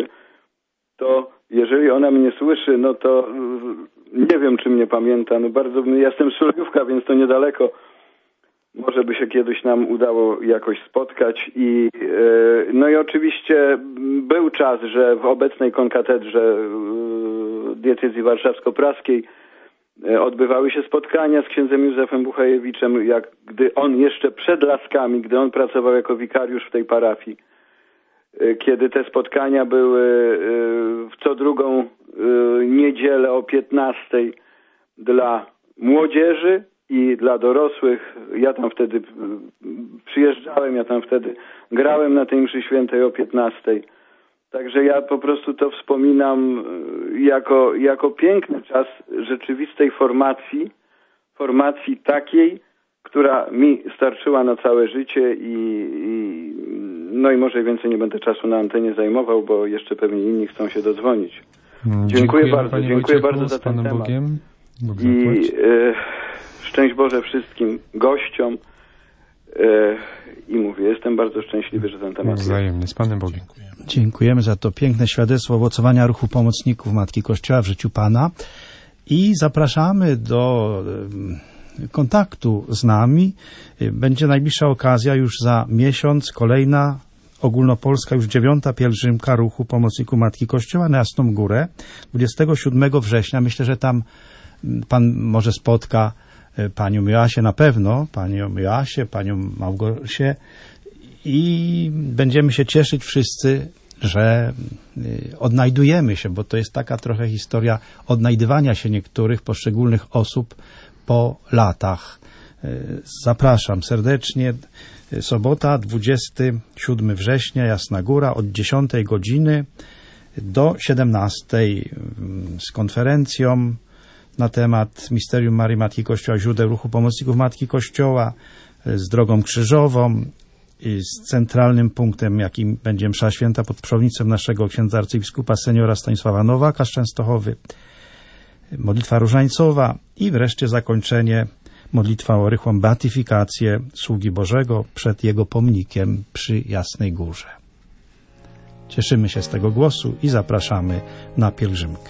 słyszy, no to nie wiem, czy mnie pamięta. No bardzo, ja jestem z Szurajówka, więc to niedaleko. Może by się kiedyś nam udało jakoś spotkać. No i oczywiście był czas, że w obecnej konkatedrze diecezji warszawsko-praskiej odbywały się spotkania z księdzem Józefem Buchajewiczem, gdy on jeszcze przed Laskami, gdy on pracował jako wikariusz w tej parafii. Kiedy te spotkania były w co drugą niedzielę o 15:00 dla młodzieży i dla dorosłych. Ja tam wtedy przyjeżdżałem, ja tam wtedy grałem na tej mszy świętej o 15:00. Także ja po prostu to wspominam jako piękny czas rzeczywistej formacji takiej, która mi starczyła na całe życie no i może więcej nie będę czasu na antenie zajmował, bo jeszcze pewnie inni chcą się dodzwonić. Dziękuję bardzo za ten temat. Bogiem. Szczęść Boże wszystkim gościom i mówię, jestem bardzo szczęśliwy, że ten temat wzajemnie, z Panem Bogiem. Dziękujemy za to piękne świadectwo owocowania ruchu pomocników Matki Kościoła w życiu Pana i zapraszamy do kontaktu z nami. Będzie najbliższa okazja już za miesiąc, kolejna ogólnopolska, już 9. pielgrzymka ruchu pomocników Matki Kościoła na Jasną Górę, 27 września. Myślę, że tam Pan może spotka panią Joasię na pewno, panią Joasię, panią Małgosię i będziemy się cieszyć wszyscy, że odnajdujemy się, bo to jest taka trochę historia odnajdywania się niektórych poszczególnych osób po latach. Zapraszam serdecznie. Sobota, 27 września, Jasna Góra, od 10 godziny do 17 z konferencją na temat Misterium Maryi Matki Kościoła, źródeł ruchu pomocników Matki Kościoła, z drogą krzyżową i z centralnym punktem, jakim będzie msza święta pod przewodnictwem naszego księdza arcybiskupa seniora Stanisława Nowaka z Częstochowy, modlitwa różańcowa i wreszcie zakończenie, modlitwa o rychłą beatyfikację sługi Bożego przed jego pomnikiem przy Jasnej Górze. Cieszymy się z tego głosu i zapraszamy na pielgrzymkę.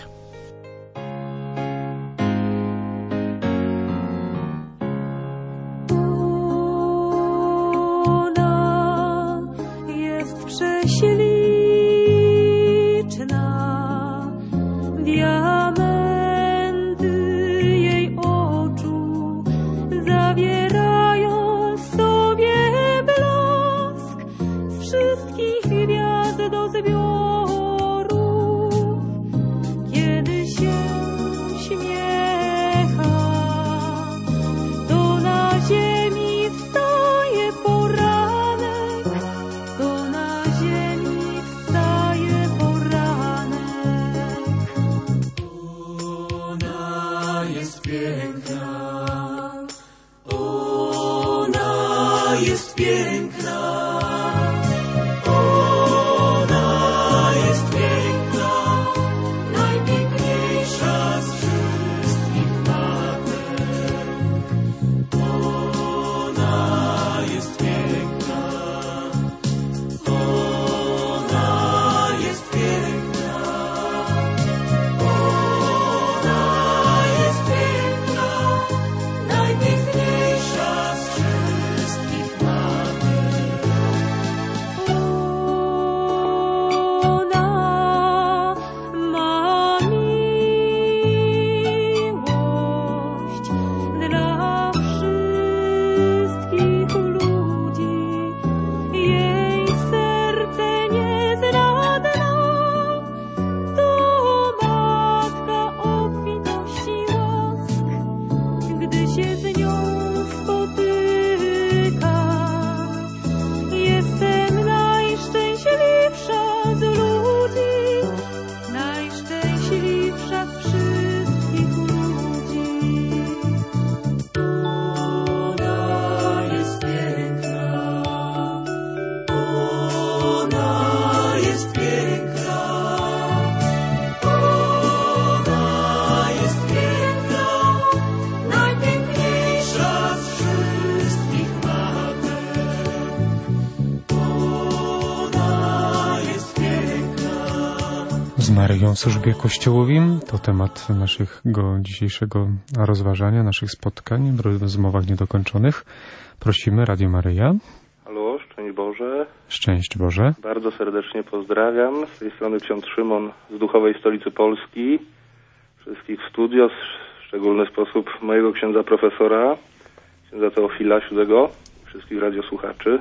Maryją w służbie Kościołowi to temat naszego dzisiejszego rozważania, naszych spotkań w rozmowach niedokończonych. Prosimy, Radio Maryja. Halo, szczęść Boże. Szczęść Boże. Bardzo serdecznie pozdrawiam. Z tej strony ksiądz Szymon z Duchowej Stolicy Polski. Wszystkich w studio, w szczególny sposób mojego księdza profesora, księdza Teofila Siódego, wszystkich radiosłuchaczy.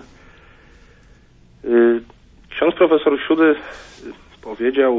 Ksiądz profesor Siódy powiedział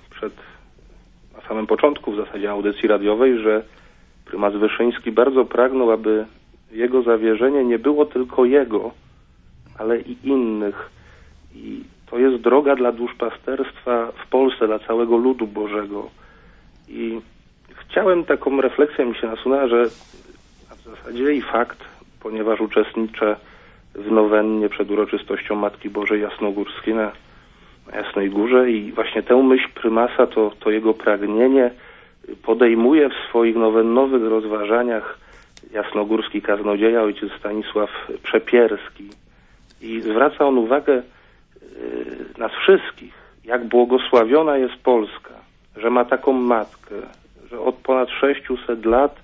na samym początku w zasadzie audycji radiowej, że prymas Wyszyński bardzo pragnął, aby jego zawierzenie nie było tylko jego, ale i innych. I to jest droga dla duszpasterstwa w Polsce, dla całego ludu Bożego. I chciałem, taką refleksję mi się nasunęła, że w zasadzie i fakt, ponieważ uczestniczę w nowennie przed uroczystością Matki Bożej Jasnogórskiej na Jasnej Górze i właśnie tę myśl prymasa, to jego pragnienie podejmuje w swoich nowennowych rozważaniach jasnogórski kaznodzieja ojciec Stanisław Przepierski. I zwraca on uwagę nas wszystkich, jak błogosławiona jest Polska, że ma taką matkę, że od ponad 600 lat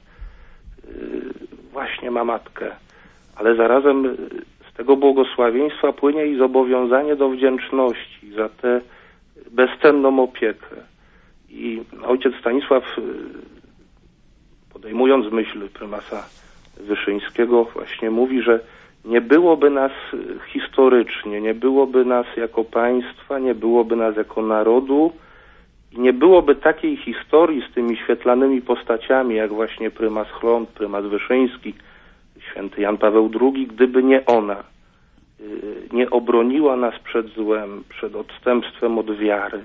właśnie ma matkę, ale zarazem z tego błogosławieństwa płynie i zobowiązanie do wdzięczności za tę bezcenną opiekę. I ojciec Stanisław, podejmując myśl prymasa Wyszyńskiego, właśnie mówi, że nie byłoby nas historycznie, nie byłoby nas jako państwa, nie byłoby nas jako narodu i nie byłoby takiej historii z tymi świetlanymi postaciami, jak właśnie prymas Chląd, prymas Wyszyński, święty Jan Paweł II, gdyby nie ona. Nie obroniła nas przed złem, przed odstępstwem od wiary.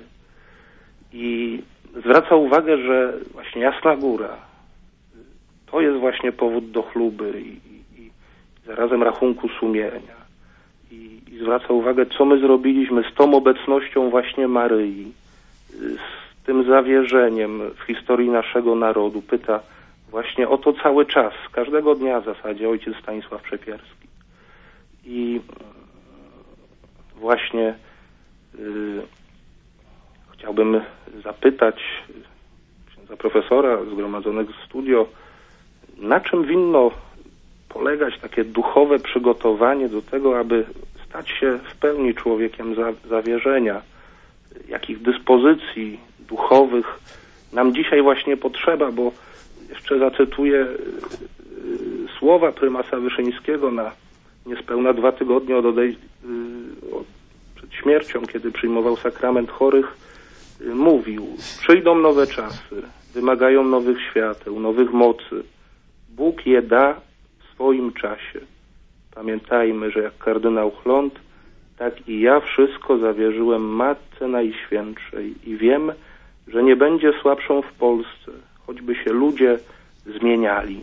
I zwraca uwagę, że właśnie Jasna Góra to jest właśnie powód do chluby i zarazem rachunku sumienia. I zwraca uwagę, co my zrobiliśmy z tą obecnością właśnie Maryi, z tym zawierzeniem w historii naszego narodu. Pyta właśnie o to cały czas, każdego dnia w zasadzie ojciec Stanisław Przepierski. I właśnie chciałbym zapytać księdza profesora zgromadzonego w studio, na czym winno polegać takie duchowe przygotowanie do tego, aby stać się w pełni człowiekiem zawierzenia, jakich dyspozycji duchowych nam dzisiaj właśnie potrzeba, bo jeszcze zacytuję słowa prymasa Wyszyńskiego na niespełna 2 tygodnie przed śmiercią, kiedy przyjmował sakrament chorych, mówił: przyjdą nowe czasy, wymagają nowych świateł, nowych mocy. Bóg je da w swoim czasie. Pamiętajmy, że jak kardynał Chląd, tak i ja wszystko zawierzyłem Matce Najświętszej i wiem, że nie będzie słabszą w Polsce, choćby się ludzie zmieniali.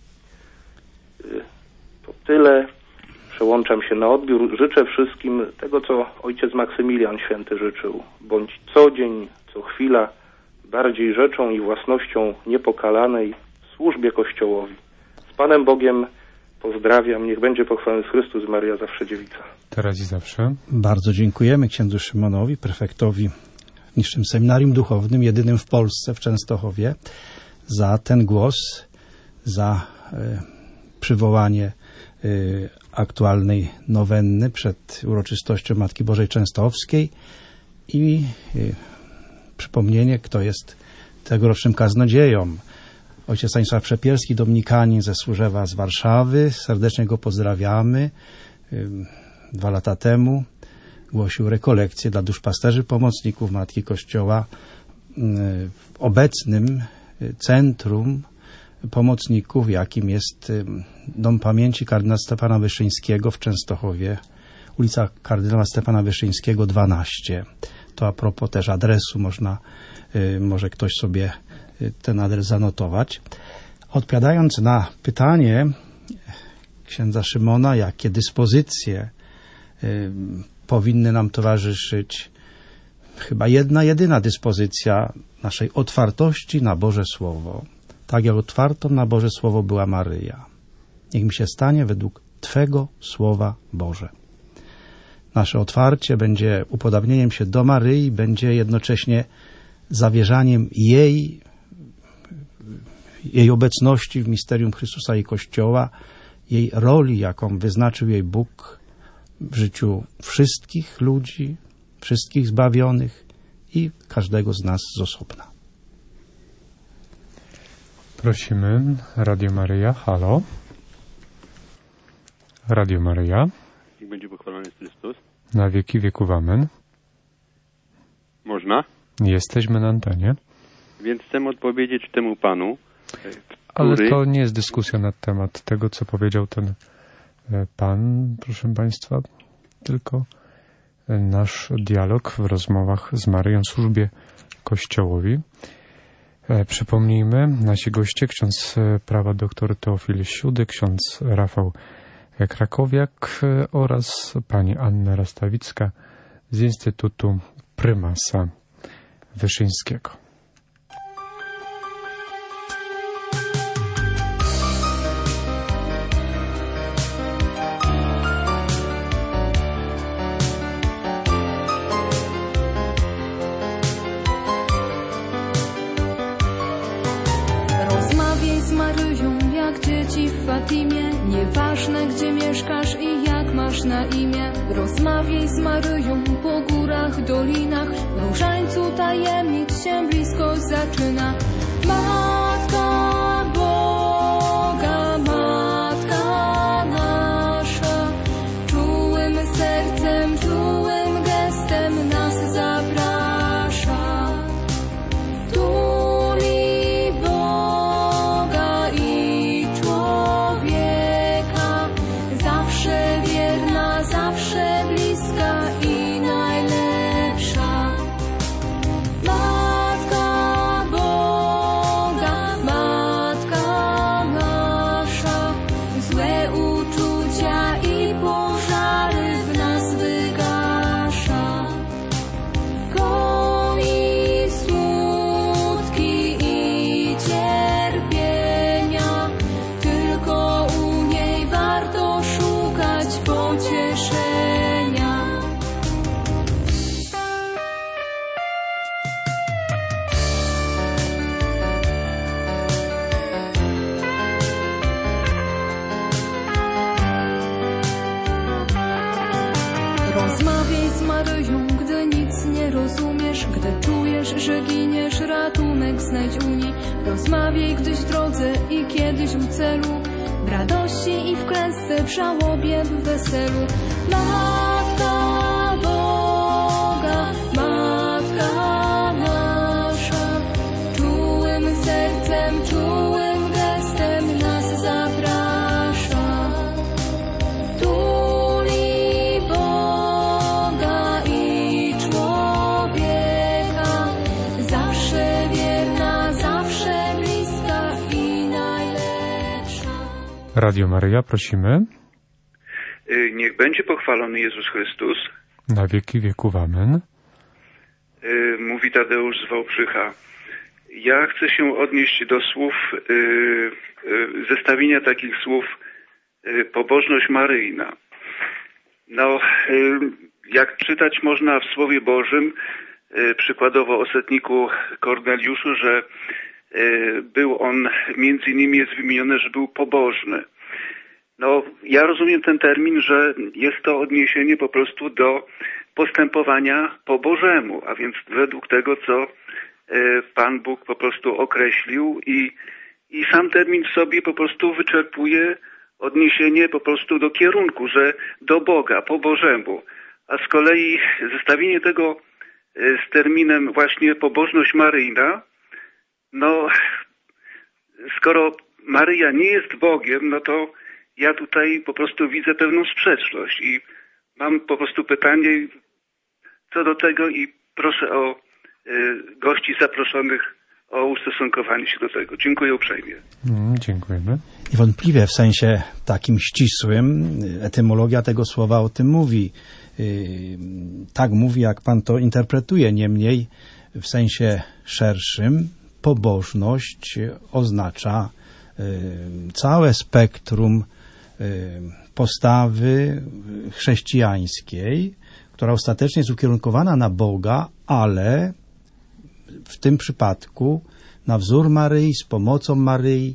To tyle. Przełączam się na odbiór. Życzę wszystkim tego, co ojciec Maksymilian Święty życzył. Bądź co dzień, co chwila bardziej rzeczą i własnością niepokalanej w służbie Kościołowi. Z Panem Bogiem pozdrawiam. Niech będzie pochwalony Chrystus, Maryja zawsze dziewica. Teraz i zawsze. Bardzo dziękujemy księdzu Szymonowi, prefektowi w niższym seminarium duchownym, jedynym w Polsce, w Częstochowie, za ten głos, za przywołanie aktualnej nowenny przed uroczystością Matki Bożej Częstochowskiej i przypomnienie, kto jest tegorocznym kaznodzieją. Ojciec Stanisław Przepierski, dominikanin ze Służewa z Warszawy. Serdecznie go pozdrawiamy. 2 lata temu głosił rekolekcję dla duszpasterzy, pomocników Matki Kościoła w obecnym centrum pomocników, jakim jest Dom Pamięci kardynała Stefana Wyszyńskiego w Częstochowie, ulica kardynała Stefana Wyszyńskiego 12. To a propos też adresu, może ktoś sobie ten adres zanotować. Odpowiadając na pytanie księdza Szymona, jakie dyspozycje powinny nam towarzyszyć, chyba jedna, jedyna dyspozycja naszej otwartości na Boże Słowo. Tak jak otwartą na Boże Słowo była Maryja. Niech mi się stanie według Twego Słowa Boże. Nasze otwarcie będzie upodabnieniem się do Maryi, będzie jednocześnie zawierzaniem jej obecności w misterium Chrystusa i Kościoła, jej roli, jaką wyznaczył jej Bóg w życiu wszystkich ludzi, wszystkich zbawionych i każdego z nas z osobna. Prosimy, Radio Maryja, halo. Radio Maryja. Niech będzie pochwalony Chrystus. Na wieki wieków amen. Można? Jesteśmy na antenie. Więc chcę odpowiedzieć temu panu, Ale to nie jest dyskusja na temat tego, co powiedział ten pan, proszę państwa, tylko nasz dialog w rozmowach z Maryją w służbie Kościołowi. Przypomnijmy, nasi goście, ksiądz prawa dr Teofil Siudy, ksiądz Rafał Krakowiak oraz pani Anna Rastawicka z Instytutu Prymasa Wyszyńskiego. Rozmawiaj z Maryją jak dzieci w Fatimie, nieważne gdzie mieszkasz i jak masz na imię. Rozmawiaj z Maryją po górach, dolinach, różańcu tajemnic się blisko zaczyna. Matka Boga, Matka nasza, czułym sercem, czułym gestem nas zaprasza. Tuli Boga i człowieka, zawsze wierna, zawsze bliska i najlepsza. Matka Boga, Matka nasza, złe uczucia i pożary w nas wygasza. Goi smutki i cierpienia, tylko u niej warto szukać pocieszenia. Rozmawiaj z Maryją, gdy nic nie rozumiesz, gdy czujesz, że giniesz, ratunek znajdź u niej. Rozmawiaj, gdyś w drodze i kiedyś u celu, w radości i w klęsce, w żałobie, w weselu. Matka Boga, Matka nasza, czułym sercem, czułym gestem nas zaprasza. Tuli Boga i człowieka, zawsze wierna, zawsze bliska i najlepsza. Radio Maryja, prosimy. Niech będzie pochwalony Jezus Chrystus. Na wieki wieków amen. Mówi Tadeusz z Wałbrzycha. Ja chcę się odnieść do słów, zestawienia takich słów pobożność maryjna. No, jak czytać można w Słowie Bożym, przykładowo o setniku Korneliuszu, że był on, między innymi jest wymienione, że był pobożny. No, ja rozumiem ten termin, że jest to odniesienie po prostu do postępowania po Bożemu, a więc według tego, co Pan Bóg po prostu określił i sam termin w sobie po prostu wyczerpuje odniesienie po prostu do kierunku, że do Boga, po Bożemu. A z kolei zestawienie tego z terminem właśnie pobożność maryjna, no skoro Maryja nie jest Bogiem, no to ja tutaj po prostu widzę pewną sprzeczność i mam po prostu pytanie co do tego i proszę o gości zaproszonych o ustosunkowanie się do tego. Dziękuję uprzejmie. Dziękujemy. Niewątpliwie w sensie takim ścisłym etymologia tego słowa o tym mówi. Tak mówi, jak Pan to interpretuje. Niemniej w sensie szerszym pobożność oznacza całe spektrum postawy chrześcijańskiej, która ostatecznie jest ukierunkowana na Boga, ale w tym przypadku na wzór Maryi, z pomocą Maryi.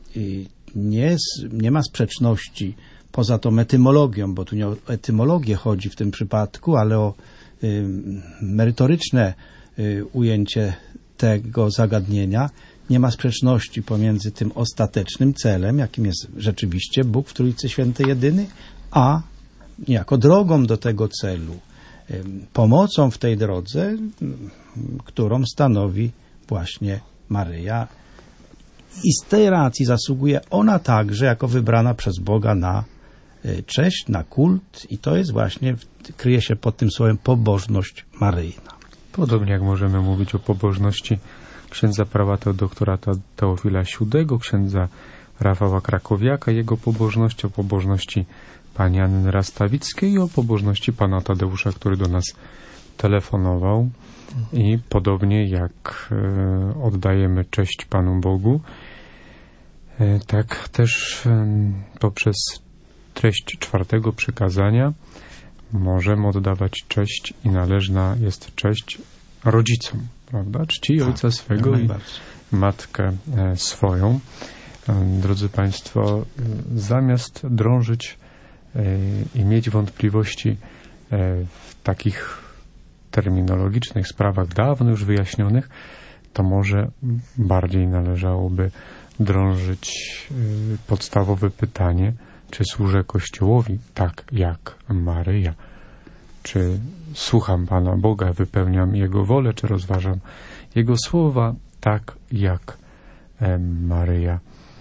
Nie ma sprzeczności poza tą etymologią, bo tu nie o etymologię chodzi w tym przypadku, ale o merytoryczne ujęcie tego zagadnienia. Nie ma sprzeczności pomiędzy tym ostatecznym celem, jakim jest rzeczywiście Bóg w Trójcy Świętej Jedyny, a niejako drogą do tego celu, pomocą w tej drodze, którą stanowi właśnie Maryja. I z tej racji zasługuje ona także jako wybrana przez Boga na cześć, na kult, i to jest właśnie, kryje się pod tym słowem pobożność maryjna. Podobnie jak możemy mówić o pobożności księdza prałata doktora Teofila Siódego, księdza Rafała Krakowiaka, jego pobożności, o pobożności pani Anny Rastawickiej i o pobożności pana Tadeusza, który do nas telefonował. I podobnie jak oddajemy cześć Panu Bogu, tak też poprzez treść 4. przykazania możemy oddawać cześć i należna jest cześć rodzicom, prawda? Czci ojca swego i matkę swoją. Drodzy Państwo, zamiast drążyć i mieć wątpliwości w takich terminologicznych sprawach dawno już wyjaśnionych, to może bardziej należałoby drążyć podstawowe pytanie, czy służę Kościołowi tak jak Maryja? Czy słucham Pana Boga, wypełniam Jego wolę, czy rozważam Jego słowa tak jak Maryja?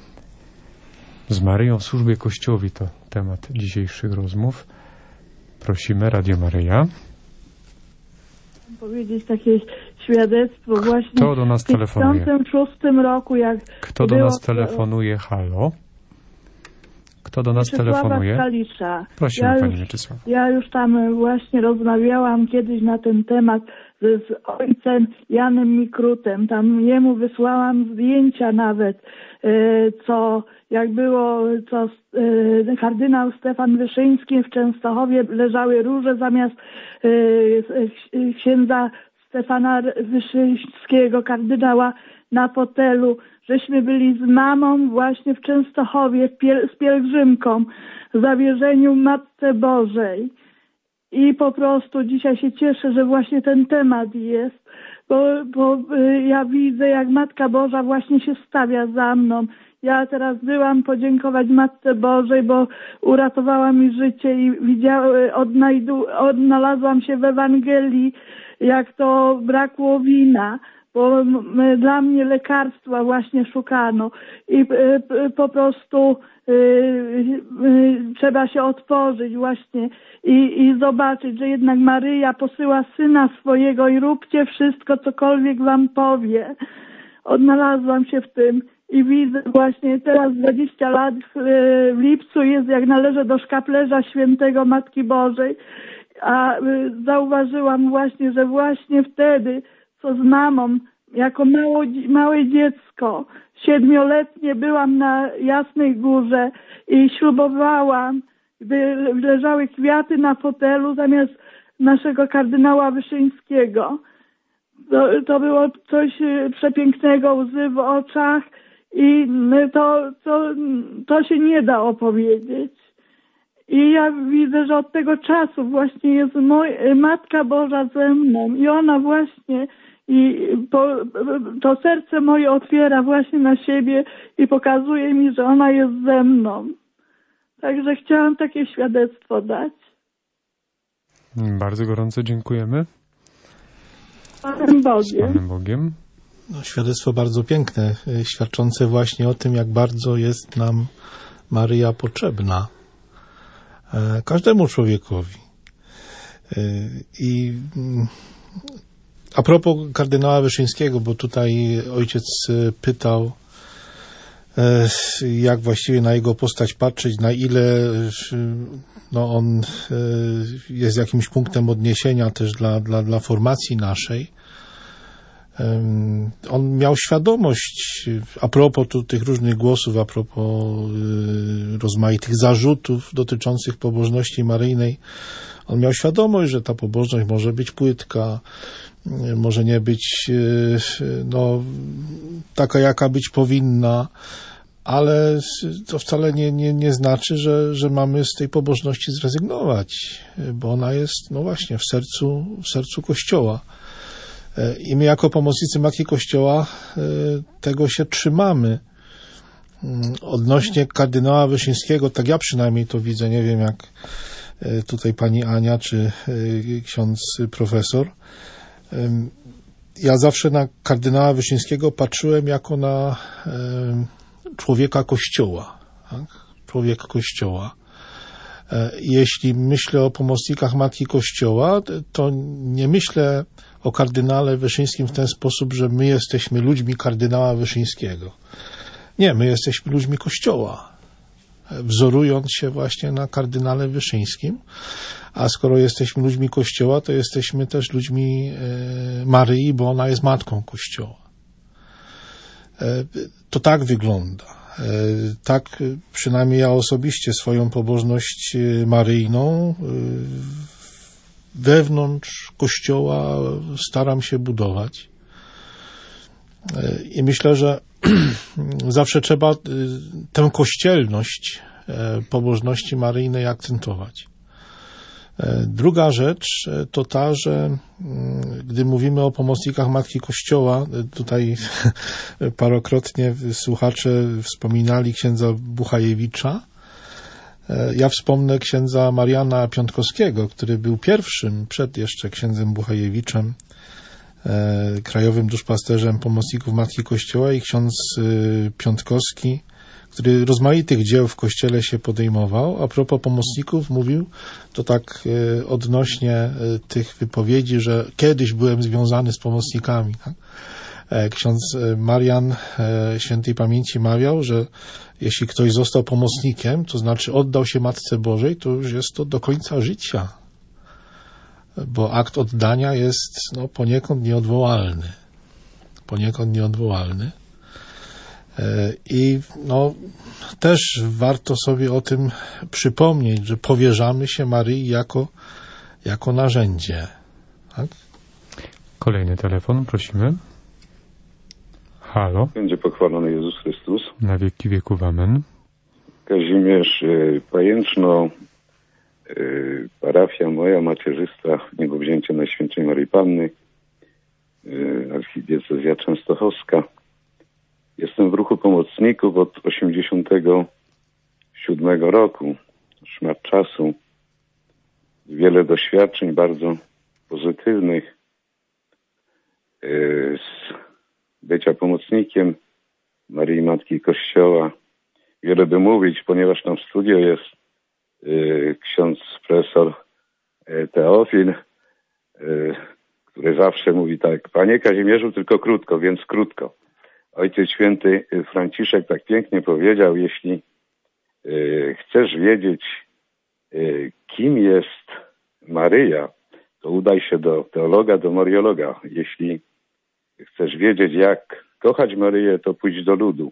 Z Maryją w służbie Kościołowi to temat dzisiejszych rozmów. Prosimy, Radio Maryja. Powiedzieć takie świadectwo właśnie. Kto do nas telefonuje? W 1906 roku, jak kto do nas telefonuje? Halo? Kto do nas telefonuje? Kalisza. Prosimy, Pani Mieczysława. Ja już tam właśnie rozmawiałam kiedyś na ten temat z ojcem Janem Mikrutem. Tam jemu wysłałam zdjęcia nawet, co jak było, co kardynał Stefan Wyszyński w Częstochowie leżały róże zamiast księdza Stefana Wyszyńskiego, kardynała, na fotelu, żeśmy byli z mamą właśnie w Częstochowie z pielgrzymką w zawierzeniu Matce Bożej. I po prostu dzisiaj się cieszę, że właśnie ten temat jest, bo ja widzę, jak Matka Boża właśnie się stawia za mną. Ja teraz byłam podziękować Matce Bożej, bo uratowała mi życie i odnalazłam się w Ewangelii, jak to brakło wina, bo dla mnie lekarstwa właśnie szukano i po prostu trzeba się otworzyć właśnie i zobaczyć, że jednak Maryja posyła Syna swojego i róbcie wszystko, cokolwiek wam powie. Odnalazłam się w tym i widzę właśnie teraz 20 lat w lipcu jest, jak należę do szkaplerza świętego Matki Bożej, a zauważyłam właśnie, że właśnie wtedy, co z mamą, jako małe dziecko, 7-letnie byłam na Jasnej Górze i ślubowałam, gdy leżały kwiaty na fotelu zamiast naszego kardynała Wyszyńskiego. To było coś przepięknego, łzy w oczach i to się nie da opowiedzieć. I ja widzę, że od tego czasu właśnie jest Matka Boża ze mną i ona właśnie to serce moje otwiera właśnie na siebie i pokazuje mi, że ona jest ze mną. Także chciałam takie świadectwo dać. Bardzo gorąco dziękujemy. Z Panem Bogiem. Z Panem Bogiem. No, świadectwo bardzo piękne, świadczące właśnie o tym, jak bardzo jest nam Maryja potrzebna. Każdemu człowiekowi. I a propos kardynała Wyszyńskiego, bo tutaj ojciec pytał, jak właściwie na jego postać patrzeć, na ile on jest jakimś punktem odniesienia też dla formacji naszej. On miał świadomość, a propos tych różnych głosów, a propos rozmaitych zarzutów dotyczących pobożności maryjnej, on miał świadomość, że ta pobożność może być płytka, może nie być no, taka, jaka być powinna, ale to wcale nie znaczy, że mamy z tej pobożności zrezygnować, bo ona jest, no właśnie, w sercu Kościoła. I my jako pomocnicy Matki Kościoła tego się trzymamy. Odnośnie kardynała Wyszyńskiego, tak ja przynajmniej to widzę, nie wiem jak tutaj pani Ania czy ksiądz profesor. Ja zawsze na kardynała Wyszyńskiego patrzyłem jako na człowieka Kościoła. Tak? Człowiek Kościoła. Jeśli myślę o pomocnikach Matki Kościoła, to nie myślę o kardynale Wyszyńskim w ten sposób, że my jesteśmy ludźmi kardynała Wyszyńskiego. Nie, my jesteśmy ludźmi Kościoła, wzorując się właśnie na kardynale Wyszyńskim, a skoro jesteśmy ludźmi Kościoła, to jesteśmy też ludźmi Maryi, bo ona jest matką Kościoła. To tak wygląda. Tak przynajmniej ja osobiście swoją pobożność maryjną wewnątrz Kościoła staram się budować. I myślę, że zawsze trzeba tę kościelność pobożności maryjnej akcentować. Druga rzecz to ta, że gdy mówimy o pomocnikach Matki Kościoła, tutaj parokrotnie słuchacze wspominali księdza Buchajewicza. Ja wspomnę księdza Mariana Piątkowskiego, który był pierwszym, przed jeszcze księdzem Buchajewiczem, krajowym duszpasterzem pomocników Matki Kościoła, i ksiądz Piątkowski, który rozmaitych dzieł w Kościele się podejmował. A propos pomocników mówił, to tak odnośnie tych wypowiedzi, że kiedyś byłem związany z pomocnikami. Tak? Ksiądz Marian świętej pamięci mawiał, że jeśli ktoś został pomocnikiem, to znaczy oddał się Matce Bożej, to już jest to do końca życia. Bo akt oddania jest poniekąd nieodwołalny. Poniekąd nieodwołalny. I też warto sobie o tym przypomnieć, że powierzamy się Maryi jako narzędzie. Tak? Kolejny telefon, prosimy. Halo. Będzie pochwalony Jezus Chrystus. Na wieki wieków, amen. Kazimierz Pajęczno, parafia moja, macierzysta, Niebowzięcie Najświętszej Maryi Panny, archidiecezja częstochowska. Jestem w ruchu pomocników od 87 roku. Szmat czasu. Wiele doświadczeń bardzo pozytywnych z bycia pomocnikiem Maryi Matki Kościoła. Wiele by mówić, ponieważ tam w studio jest ksiądz profesor Teofil, który zawsze mówi tak: panie Kazimierzu, tylko krótko, więc krótko. Ojciec święty Franciszek tak pięknie powiedział: jeśli chcesz wiedzieć, kim jest Maryja, to udaj się do teologa, do mariologa. Jeśli chcesz wiedzieć, jak kochać Maryję, to pójdź do ludu.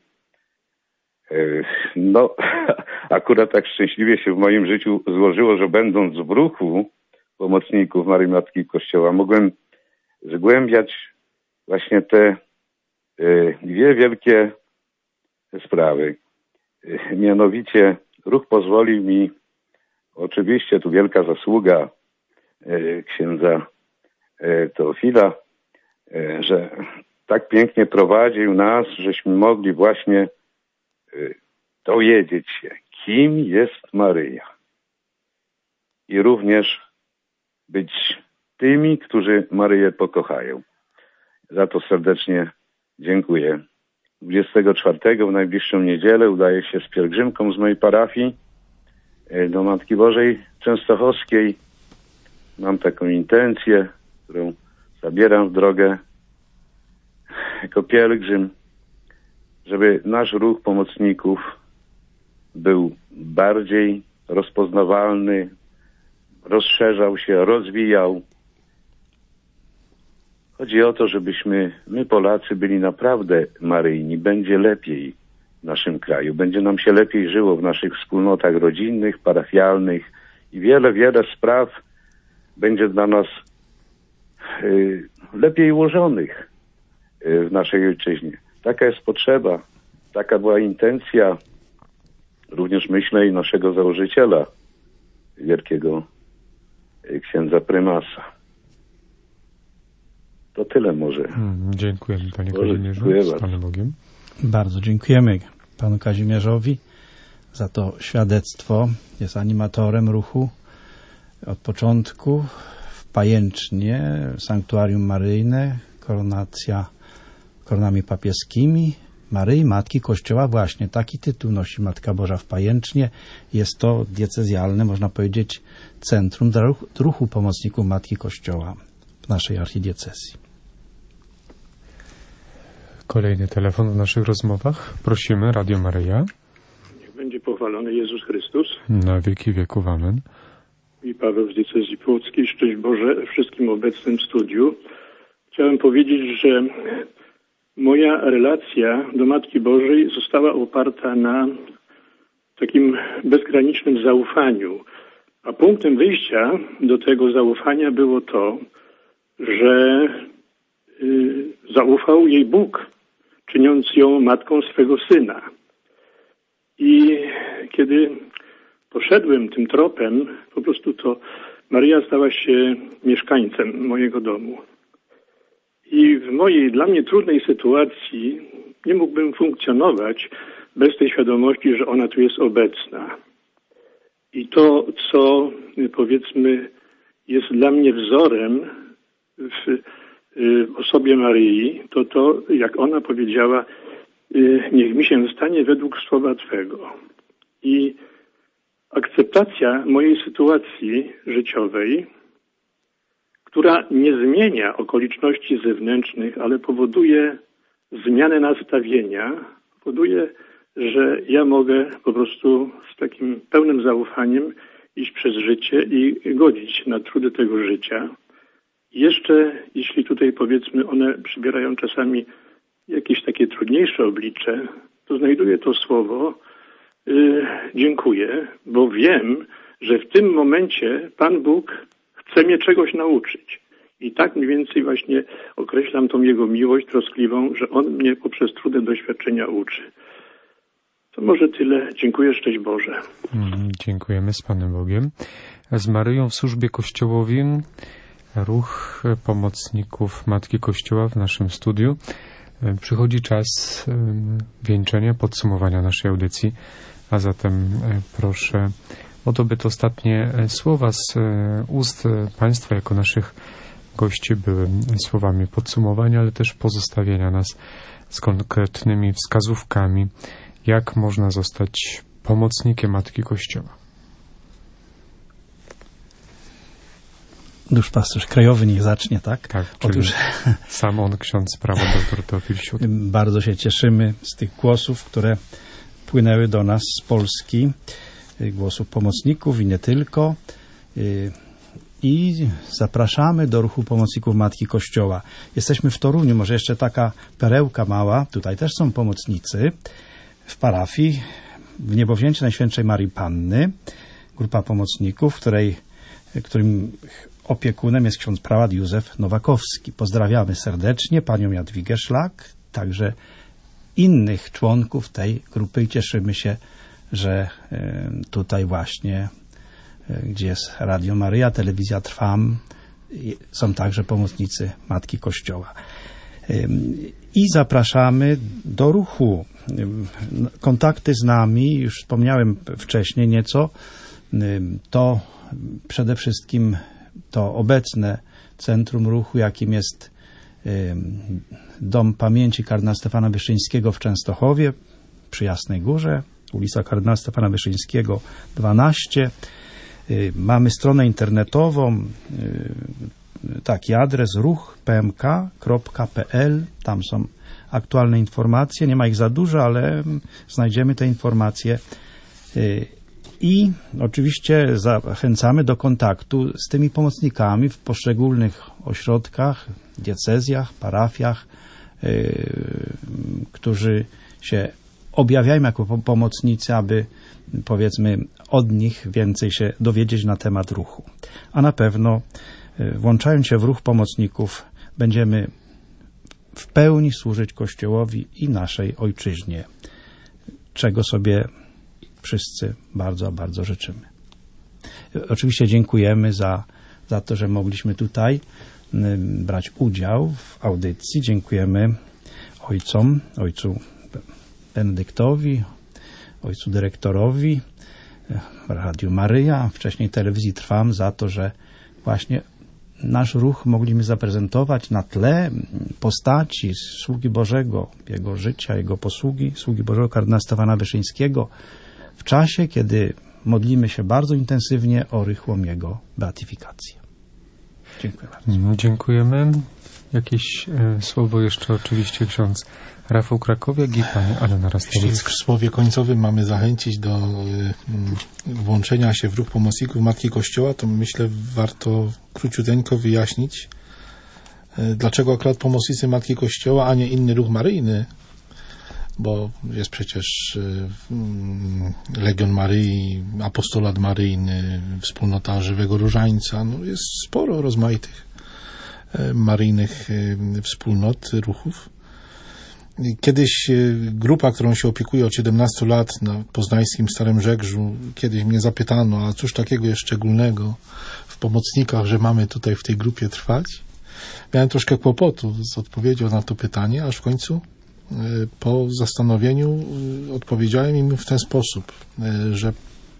No, akurat tak szczęśliwie się w moim życiu złożyło, że będąc w ruchu pomocników Maryi Matki Kościoła, mogłem zgłębiać właśnie te dwie wielkie sprawy. Mianowicie ruch pozwolił mi, oczywiście tu wielka zasługa księdza Teofila, że tak pięknie prowadził nas, żeśmy mogli właśnie dowiedzieć się, kim jest Maryja. I również być tymi, którzy Maryję pokochają. Za to serdecznie dziękuję. 24 w najbliższą niedzielę udaję się z pielgrzymką z mojej parafii do Matki Bożej Częstochowskiej. Mam taką intencję, którą zabieram w drogę jako pielgrzym, żeby nasz ruch pomocników był bardziej rozpoznawalny, rozszerzał się, rozwijał. Chodzi o to, żebyśmy, my Polacy, byli naprawdę maryjni. Będzie lepiej w naszym kraju. Będzie nam się lepiej żyło w naszych wspólnotach rodzinnych, parafialnych i wiele, wiele spraw będzie dla nas lepiej ułożonych w naszej ojczyźnie. Taka jest potrzeba, taka była intencja również, myślę, i naszego założyciela, wielkiego księdza prymasa. To tyle może. Dziękujemy, panie Kazimierzu. Z Panem Bogiem. Bardzo dziękujemy panu Kazimierzowi za to świadectwo. Jest animatorem ruchu od początku w Pajęcznie, Sanktuarium Maryjne, koronacja koronami papieskimi Maryi Matki Kościoła. Właśnie taki tytuł nosi Matka Boża w Pajęcznie. Jest to diecezjalne, można powiedzieć, centrum dla ruchu pomocników Matki Kościoła w naszej archidiecezji. Kolejny telefon w naszych rozmowach. Prosimy, Radio Maryja. Niech będzie pochwalony Jezus Chrystus. Na wieki wieków. Amen. I Paweł z diecezji płockiej. Szczęść Boże wszystkim obecnym w studiu. Chciałem powiedzieć, że moja relacja do Matki Bożej została oparta na takim bezgranicznym zaufaniu. A punktem wyjścia do tego zaufania było to, że zaufał jej Bóg, czyniąc ją matką swego Syna. I kiedy poszedłem tym tropem, po prostu to Maryja stała się mieszkańcem mojego domu. I w mojej dla mnie trudnej sytuacji nie mógłbym funkcjonować bez tej świadomości, że ona tu jest obecna. I to, co powiedzmy jest dla mnie wzorem w osobie Maryi, to jak ona powiedziała, niech mi się stanie według słowa Twego. I akceptacja mojej sytuacji życiowej, która nie zmienia okoliczności zewnętrznych, ale powoduje zmianę nastawienia, powoduje, że ja mogę po prostu z takim pełnym zaufaniem iść przez życie i godzić na trudy tego życia. Jeszcze, jeśli tutaj powiedzmy one przybierają czasami jakieś takie trudniejsze oblicze, to znajduję to słowo dziękuję, bo wiem, że w tym momencie Pan Bóg chce mnie czegoś nauczyć. I tak mniej więcej właśnie określam tą Jego miłość troskliwą, że On mnie poprzez trudne doświadczenia uczy. To może tyle. Dziękuję, szczęść Boże. Dziękujemy, z Panem Bogiem. Z Maryją w służbie Kościołowi, ruch pomocników Matki Kościoła w naszym studiu. Przychodzi czas wieńczenia, podsumowania naszej audycji, a zatem proszę o to, by te ostatnie słowa z ust Państwa jako naszych gości były słowami podsumowania, ale też pozostawienia nas z konkretnymi wskazówkami, jak można zostać pomocnikiem Matki Kościoła. Duszpasterz krajowy niech zacznie, tak? Tak, otóż sam on, ksiądz prawa dr Teofil Siut. Bardzo się cieszymy z tych głosów, które płynęły do nas z Polski, głosów pomocników i nie tylko. I zapraszamy do ruchu pomocników Matki Kościoła. Jesteśmy w Toruniu, może jeszcze taka perełka mała, tutaj też są pomocnicy w parafii, w Niebowzięciu Najświętszej Marii Panny, grupa pomocników, którym opiekunem jest ksiądz prałat Józef Nowakowski. Pozdrawiamy serdecznie panią Jadwigę Szlak, także innych członków tej grupy i cieszymy się, że tutaj właśnie, gdzie jest Radio Maryja, Telewizja Trwam, są także pomocnicy Matki Kościoła. I zapraszamy do ruchu. Kontakty z nami, już wspomniałem wcześniej nieco, to przede wszystkim to obecne centrum ruchu, jakim jest Dom Pamięci kardynała Stefana Wyszyńskiego w Częstochowie przy Jasnej Górze, ulica kardynała Stefana Wyszyńskiego 12. Mamy stronę internetową, taki adres ruchpmk.pl, tam są aktualne informacje, nie ma ich za dużo, ale znajdziemy te informacje. I oczywiście zachęcamy do kontaktu z tymi pomocnikami w poszczególnych ośrodkach, diecezjach, parafiach, którzy się objawiają jako pomocnicy, aby powiedzmy od nich więcej się dowiedzieć na temat ruchu. A na pewno włączając się w ruch pomocników będziemy w pełni służyć Kościołowi i naszej ojczyźnie, czego sobie wszyscy bardzo, bardzo życzymy. Oczywiście dziękujemy za to, że mogliśmy tutaj brać udział w audycji. Dziękujemy ojcu Benedyktowi, ojcu dyrektorowi Radiu Maryja, wcześniej Telewizji Trwam, za to, że właśnie nasz ruch mogliśmy zaprezentować na tle postaci sługi Bożego, jego życia, jego posługi, sługi Bożego kardynała Stefana Wyszyńskiego, w czasie, kiedy modlimy się bardzo intensywnie o rychłą jego beatyfikację. Dziękuję bardzo. Dziękujemy. Jakieś słowo jeszcze oczywiście ksiądz Rafał Krakowiak i pani Anna Rastowicka. Jeśli w słowie końcowym mamy zachęcić do włączenia się w ruch pomocników Matki Kościoła, to myślę warto króciuteńko wyjaśnić, dlaczego akurat pomocnicy Matki Kościoła, a nie inny ruch maryjny, bo jest przecież Legion Maryi, Apostolat Maryjny, Wspólnota Żywego Różańca, jest sporo rozmaitych maryjnych wspólnot, ruchów. Kiedyś grupa, którą się opiekuję od 17 lat na poznańskim Starym Żegrzu, kiedyś mnie zapytano, a cóż takiego jest szczególnego w pomocnikach, że mamy tutaj w tej grupie trwać? Miałem troszkę kłopotu z odpowiedzią na to pytanie, aż w końcu po zastanowieniu odpowiedziałem im w ten sposób, że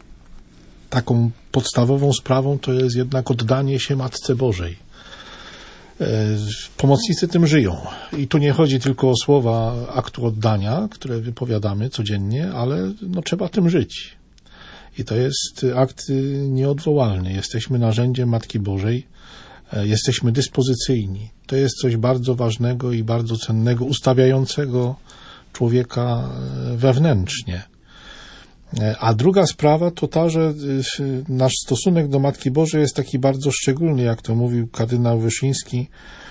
taką podstawową sprawą to jest jednak oddanie się Matce Bożej. Pomocnicy tym żyją. I tu nie chodzi tylko o słowa aktu oddania, które wypowiadamy codziennie, ale trzeba tym żyć. I to jest akt nieodwołalny. Jesteśmy narzędziem Matki Bożej, jesteśmy dyspozycyjni. To jest coś bardzo ważnego i bardzo cennego, ustawiającego człowieka wewnętrznie. A druga sprawa to ta, że nasz stosunek do Matki Bożej jest taki bardzo szczególny, jak to mówił kardynał Wyszyński.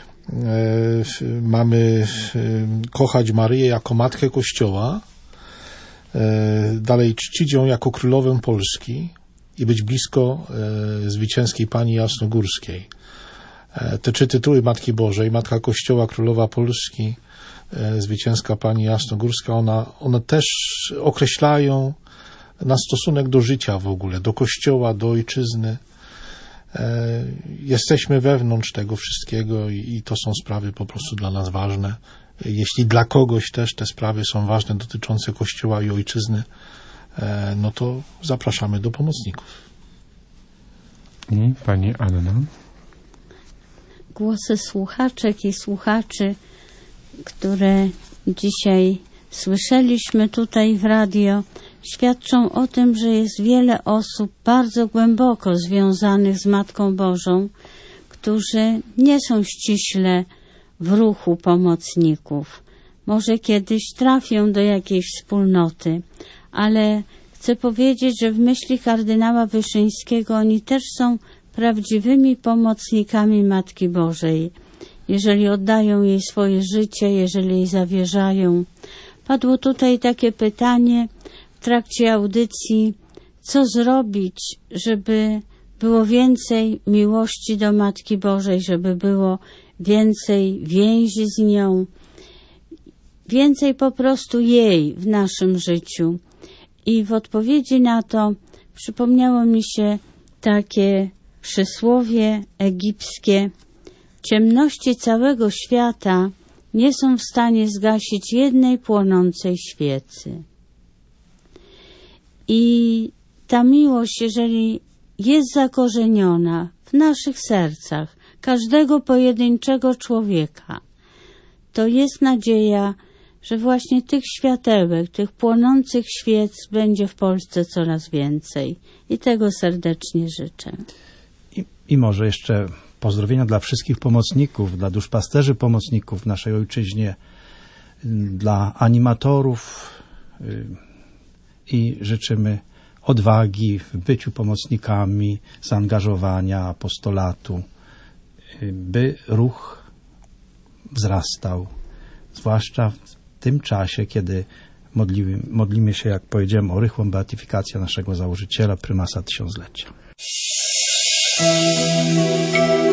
Mamy kochać Maryję jako Matkę Kościoła, dalej czcić ją jako Królowę Polski i być blisko zwycięskiej Pani Jasnogórskiej. Te 3 tytuły Matki Bożej, Matka Kościoła, Królowa Polski, zwycięska Pani Jasnogórska, one też określają nasz stosunek do życia w ogóle, do Kościoła, do ojczyzny. Jesteśmy wewnątrz tego wszystkiego i to są sprawy po prostu dla nas ważne. Jeśli dla kogoś też te sprawy są ważne dotyczące Kościoła i ojczyzny, to zapraszamy do pomocników. I pani Anna? Głosy słuchaczek i słuchaczy, które dzisiaj słyszeliśmy tutaj w radio, świadczą o tym, że jest wiele osób bardzo głęboko związanych z Matką Bożą, którzy nie są ściśle w ruchu pomocników. Może kiedyś trafią do jakiejś wspólnoty, ale chcę powiedzieć, że w myśli kardynała Wyszyńskiego oni też są prawdziwymi pomocnikami Matki Bożej. Jeżeli oddają jej swoje życie, jeżeli jej zawierzają. Padło tutaj takie pytanie w trakcie audycji, co zrobić, żeby było więcej miłości do Matki Bożej, żeby było więcej więzi z nią, więcej po prostu jej w naszym życiu. I w odpowiedzi na to przypomniało mi się takie przysłowie egipskie: ciemności całego świata nie są w stanie zgasić jednej płonącej świecy. I ta miłość, jeżeli jest zakorzeniona w naszych sercach każdego pojedynczego człowieka, to jest nadzieja, że właśnie tych światełek, tych płonących świec będzie w Polsce coraz więcej. I tego serdecznie życzę. I może jeszcze pozdrowienia dla wszystkich pomocników, dla duszpasterzy pomocników w naszej ojczyźnie, dla animatorów i życzymy odwagi w byciu pomocnikami, zaangażowania, apostolatu, by ruch wzrastał, zwłaszcza w tym czasie, kiedy modlimy się, jak powiedziałem, o rychłą beatyfikację naszego założyciela, prymasa tysiąclecia.